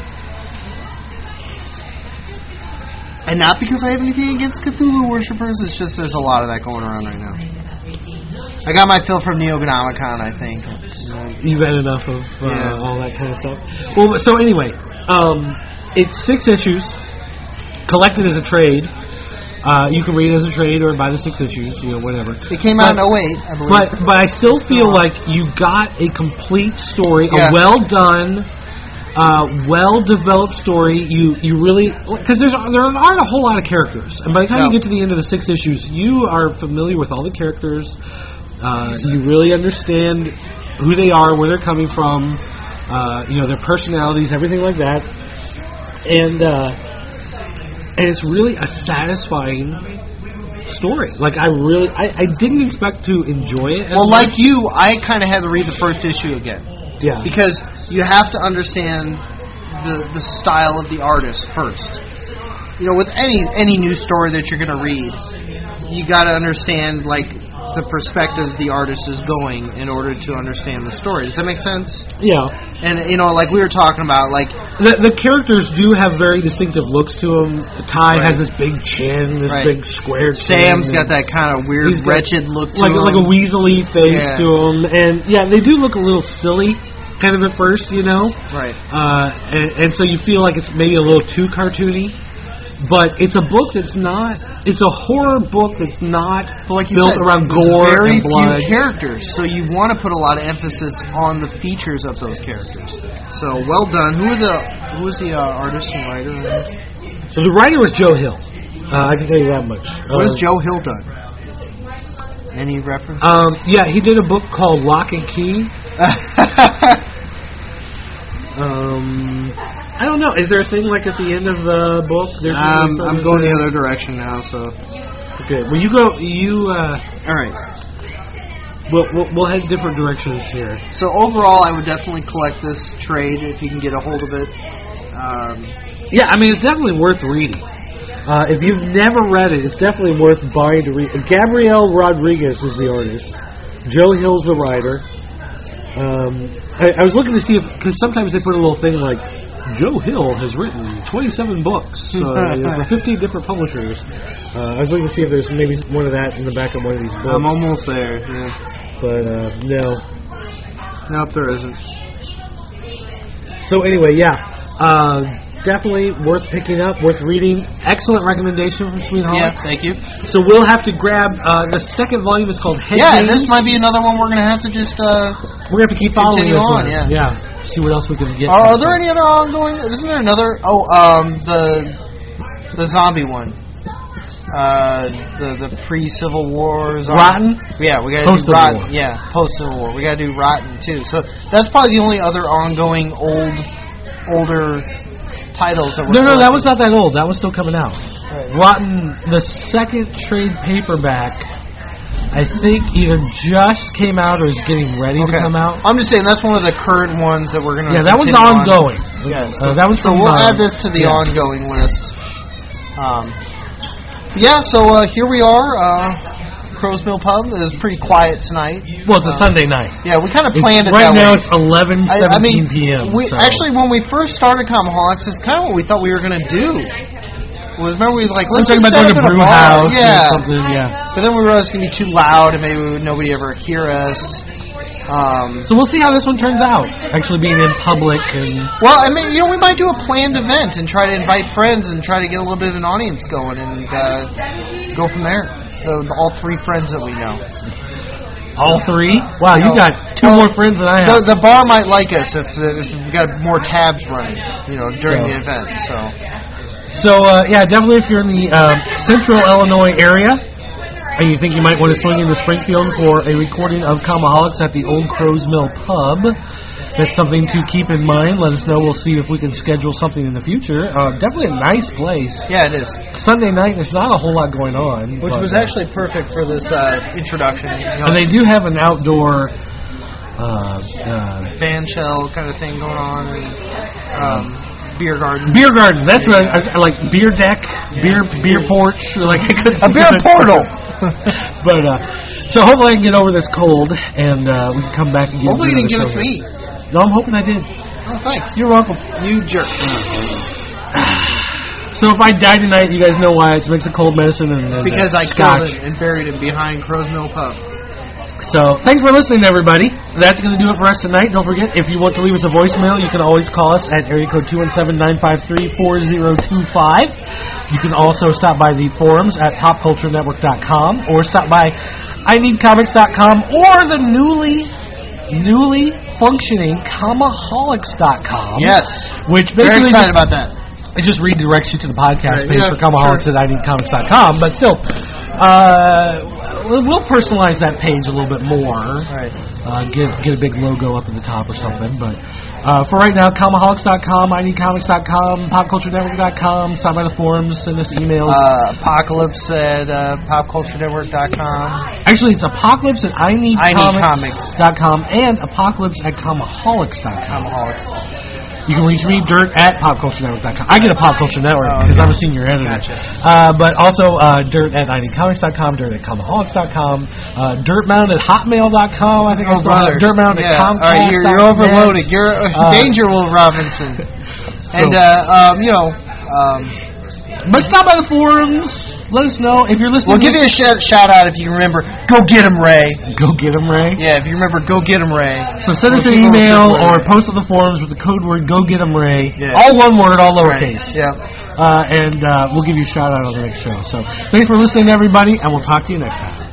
And not because I have anything against Cthulhu worshippers, it's just there's a lot of that going around right now. I got my fill from Neogonomicon, I think. You've had enough of uh, Yeah. all that kind of stuff. Well, so anyway, um, it's six issues, collected as a trade. Uh, you can read it as a trade or buy the six issues, you know, whatever. It came out in oh eight, I believe. But but I still feel like you got a complete story, Yeah. a well done, uh, well developed story. You you really because there's there aren't a whole lot of characters, and by the time No. you get to the end of the six issues, you are familiar with all the characters. Uh, you really understand who they are, where they're coming from, uh, you know, their personalities, everything like that, and uh, and it's really a satisfying story. Like I really, I, I didn't expect to enjoy it. As Well, much. like you, I kind of had to read the first issue again. Yeah. Because you have to understand the the style of the artist first. You know, with any any new story that you're going to read, you got to understand, like, the perspective the artist is going in order to understand the story. Does that make sense? Yeah. And, you know, like we were talking about, like... The, the characters do have very distinctive looks to them. Ty Right. has this big chin, this Right. big square chin. Sam's got that kind of weird, He's got- wretched look to like him. like a weaselly face Yeah. to him, and yeah, they do look a little silly, kind of at first, you know. Right. Uh, and, and so you feel like it's maybe a little too cartoony, but it's a book that's not. It's a horror book that's not But like you built said, around there's gore very and blood. few characters, so you want to put a lot of emphasis on the features of those characters. So well done. Who are the who was the uh, artist and writer? So the writer was Joe Hill. Uh, I can tell you that much. What has Uh, Joe Hill done? Any references? Um, yeah, he did a book called Lock and Key. Um, I don't know. Is there a thing like at the end of the book? There's um, I'm something- going the other direction now. So Okay. Well, you go. You. Uh, all right. we'll, we'll we'll head different directions here. So overall, I would definitely collect this trade if you can get a hold of it. Um, Yeah, I mean it's definitely worth reading. Uh, if you've never read it, it's definitely worth buying to read. Gabrielle Rodriguez is the artist. Joe Hill's the writer. Um, I, I was looking to see if, because sometimes they put a little thing like, Joe Hill has written twenty-seven books uh, for fifteen different publishers. Uh, I was looking to see if there's maybe one of that in the back of one of these books. I'm almost there. Yeah. But uh, no. Nope, there isn't. So anyway, yeah. Uh, definitely worth picking up, worth reading. Excellent recommendation from Sweet Holly. Yeah, thank you. So we'll have to grab uh, the second volume is called Head Yeah, Games. this might be another one we're going to have to just... Uh, We're going to have to keep following continue this on, one. yeah. See what else we can get. Are, are there any other ongoing? Isn't there another? Oh, um, the the zombie one. Uh, the the pre Civil War zombie. Rotten? Yeah, we got to do Post-Civil Rotten. War. Yeah, post Civil War. We got to do Rotten too. So that's probably the only other ongoing old, older titles that we're. No, no, that collecting. was not that old. That was still coming out. Right. Rotten, the second trade paperback, I think either just came out or is getting ready Okay. to come out. I'm just saying that's one of the current ones that we're gonna. Yeah, that one's continue on. ongoing. Yeah, Uh, that was so from, we'll uh, add this to the yeah. ongoing list. Um, yeah, so uh, here we are. Uh, Crow's Mill Pub is pretty quiet tonight. Well, it's a Uh, Sunday night. Yeah, we kind of It's- planned it right that now way. it's eleven I, I seventeen mean, p.m. We so. actually when we first started Comaholics, it's kind of what we thought we were going to do. Was remember we was like We're let's talking just about set doing up a in brew bar. house yeah. or something. Yeah. But then we realized it's going to be too loud and maybe we would, nobody ever hear us. Um, So we'll see how this one turns out. Actually being in public and Well, I mean, you know, we might do a planned event and try to invite friends and try to get a little bit of an audience going and uh, go from there. So all three friends that we know. all three. Wow, you No. got two Well, more friends than I The, have. the bar might like us if, the, if we got more tabs running, you know, during So. the event. So So uh, yeah, definitely if you're in the uh, Central Illinois area and you think you might want to swing into Springfield for a recording of Comaholics at the Old Crow's Mill Pub, that's something to keep in mind. Let us know. We'll see if we can schedule something in the future. Uh, definitely a nice place. yeah, it is. Sunday night, there's not a whole lot going on. Which but, was uh, actually perfect for this uh, introduction. You know, And they do have an outdoor uh, uh, band shell kind of thing going on, and um, beer garden. beer garden. That's what I, I like. Beer deck, beer beer porch. Like I couldn't A beer portal. but uh, So hopefully I can get over this cold, and uh, we can come back and get Hopefully you into didn't give the it to show. me. No, I'm hoping I did. Oh, thanks. You're welcome. You jerk. So if I die tonight, you guys know why. It's mixed with cold medicine and, and Because uh, I killed scotch. him and buried him behind Crow's Mill Pub. So thanks for listening, everybody. That's going to do it for us tonight. Don't forget, if you want to leave us a voicemail, you can always call us at area code two one seven, nine five three, four zero two five. You can also stop by the forums at pop culture network dot com or stop by I need comics dot com or the newly, newly functioning comaholics dot com. Yes. Which Very basically excited just, about that. it just redirects you to the podcast Right, page yeah, for Comaholics sure. at I need comics dot com, but still, uh, we'll personalize that page a little bit more. Right. Uh, get get a big logo up at the top or something. But uh, for right now, comaholics dot com, I need comics dot com, pop culture network dot com, stop by the forums, send us emails. Uh, Apocalypse at uh, pop culture network dot com. Actually, it's Apocalypse at I need I Need comics dot com and Apocalypse at comaholics dot com. Comaholics. You can reach me, Dirt, at pop culture network dot com. I get a Pop Culture Network Oh, because okay. I'm a senior editor. Gotcha. Uh, but also uh, Dirt at I need comics dot com, Dirt at comaholics dot com, uh, Dirtmound at hotmail dot com. I think Oh, I still brother. have Dirtmound at Yeah. Comcast. All right, you're, you're overloaded. You're uh, danger, Will Robinson. And, So- uh, um, you know, um, But stop by the forums. Let us know if you're listening. we'll give you a shout, shout out if you remember. Go get him, Ray. Go get them, Ray. Yeah, if you remember, go get him, Ray. So send us We'll an keep a little email circle or there. post on the forums with the code word Go Get 'em Ray. Yeah. All one word, all Right. lowercase. Yeah. Uh, and uh, we'll give you a shout out on the next show. So thanks for listening, everybody, and we'll talk to you next time.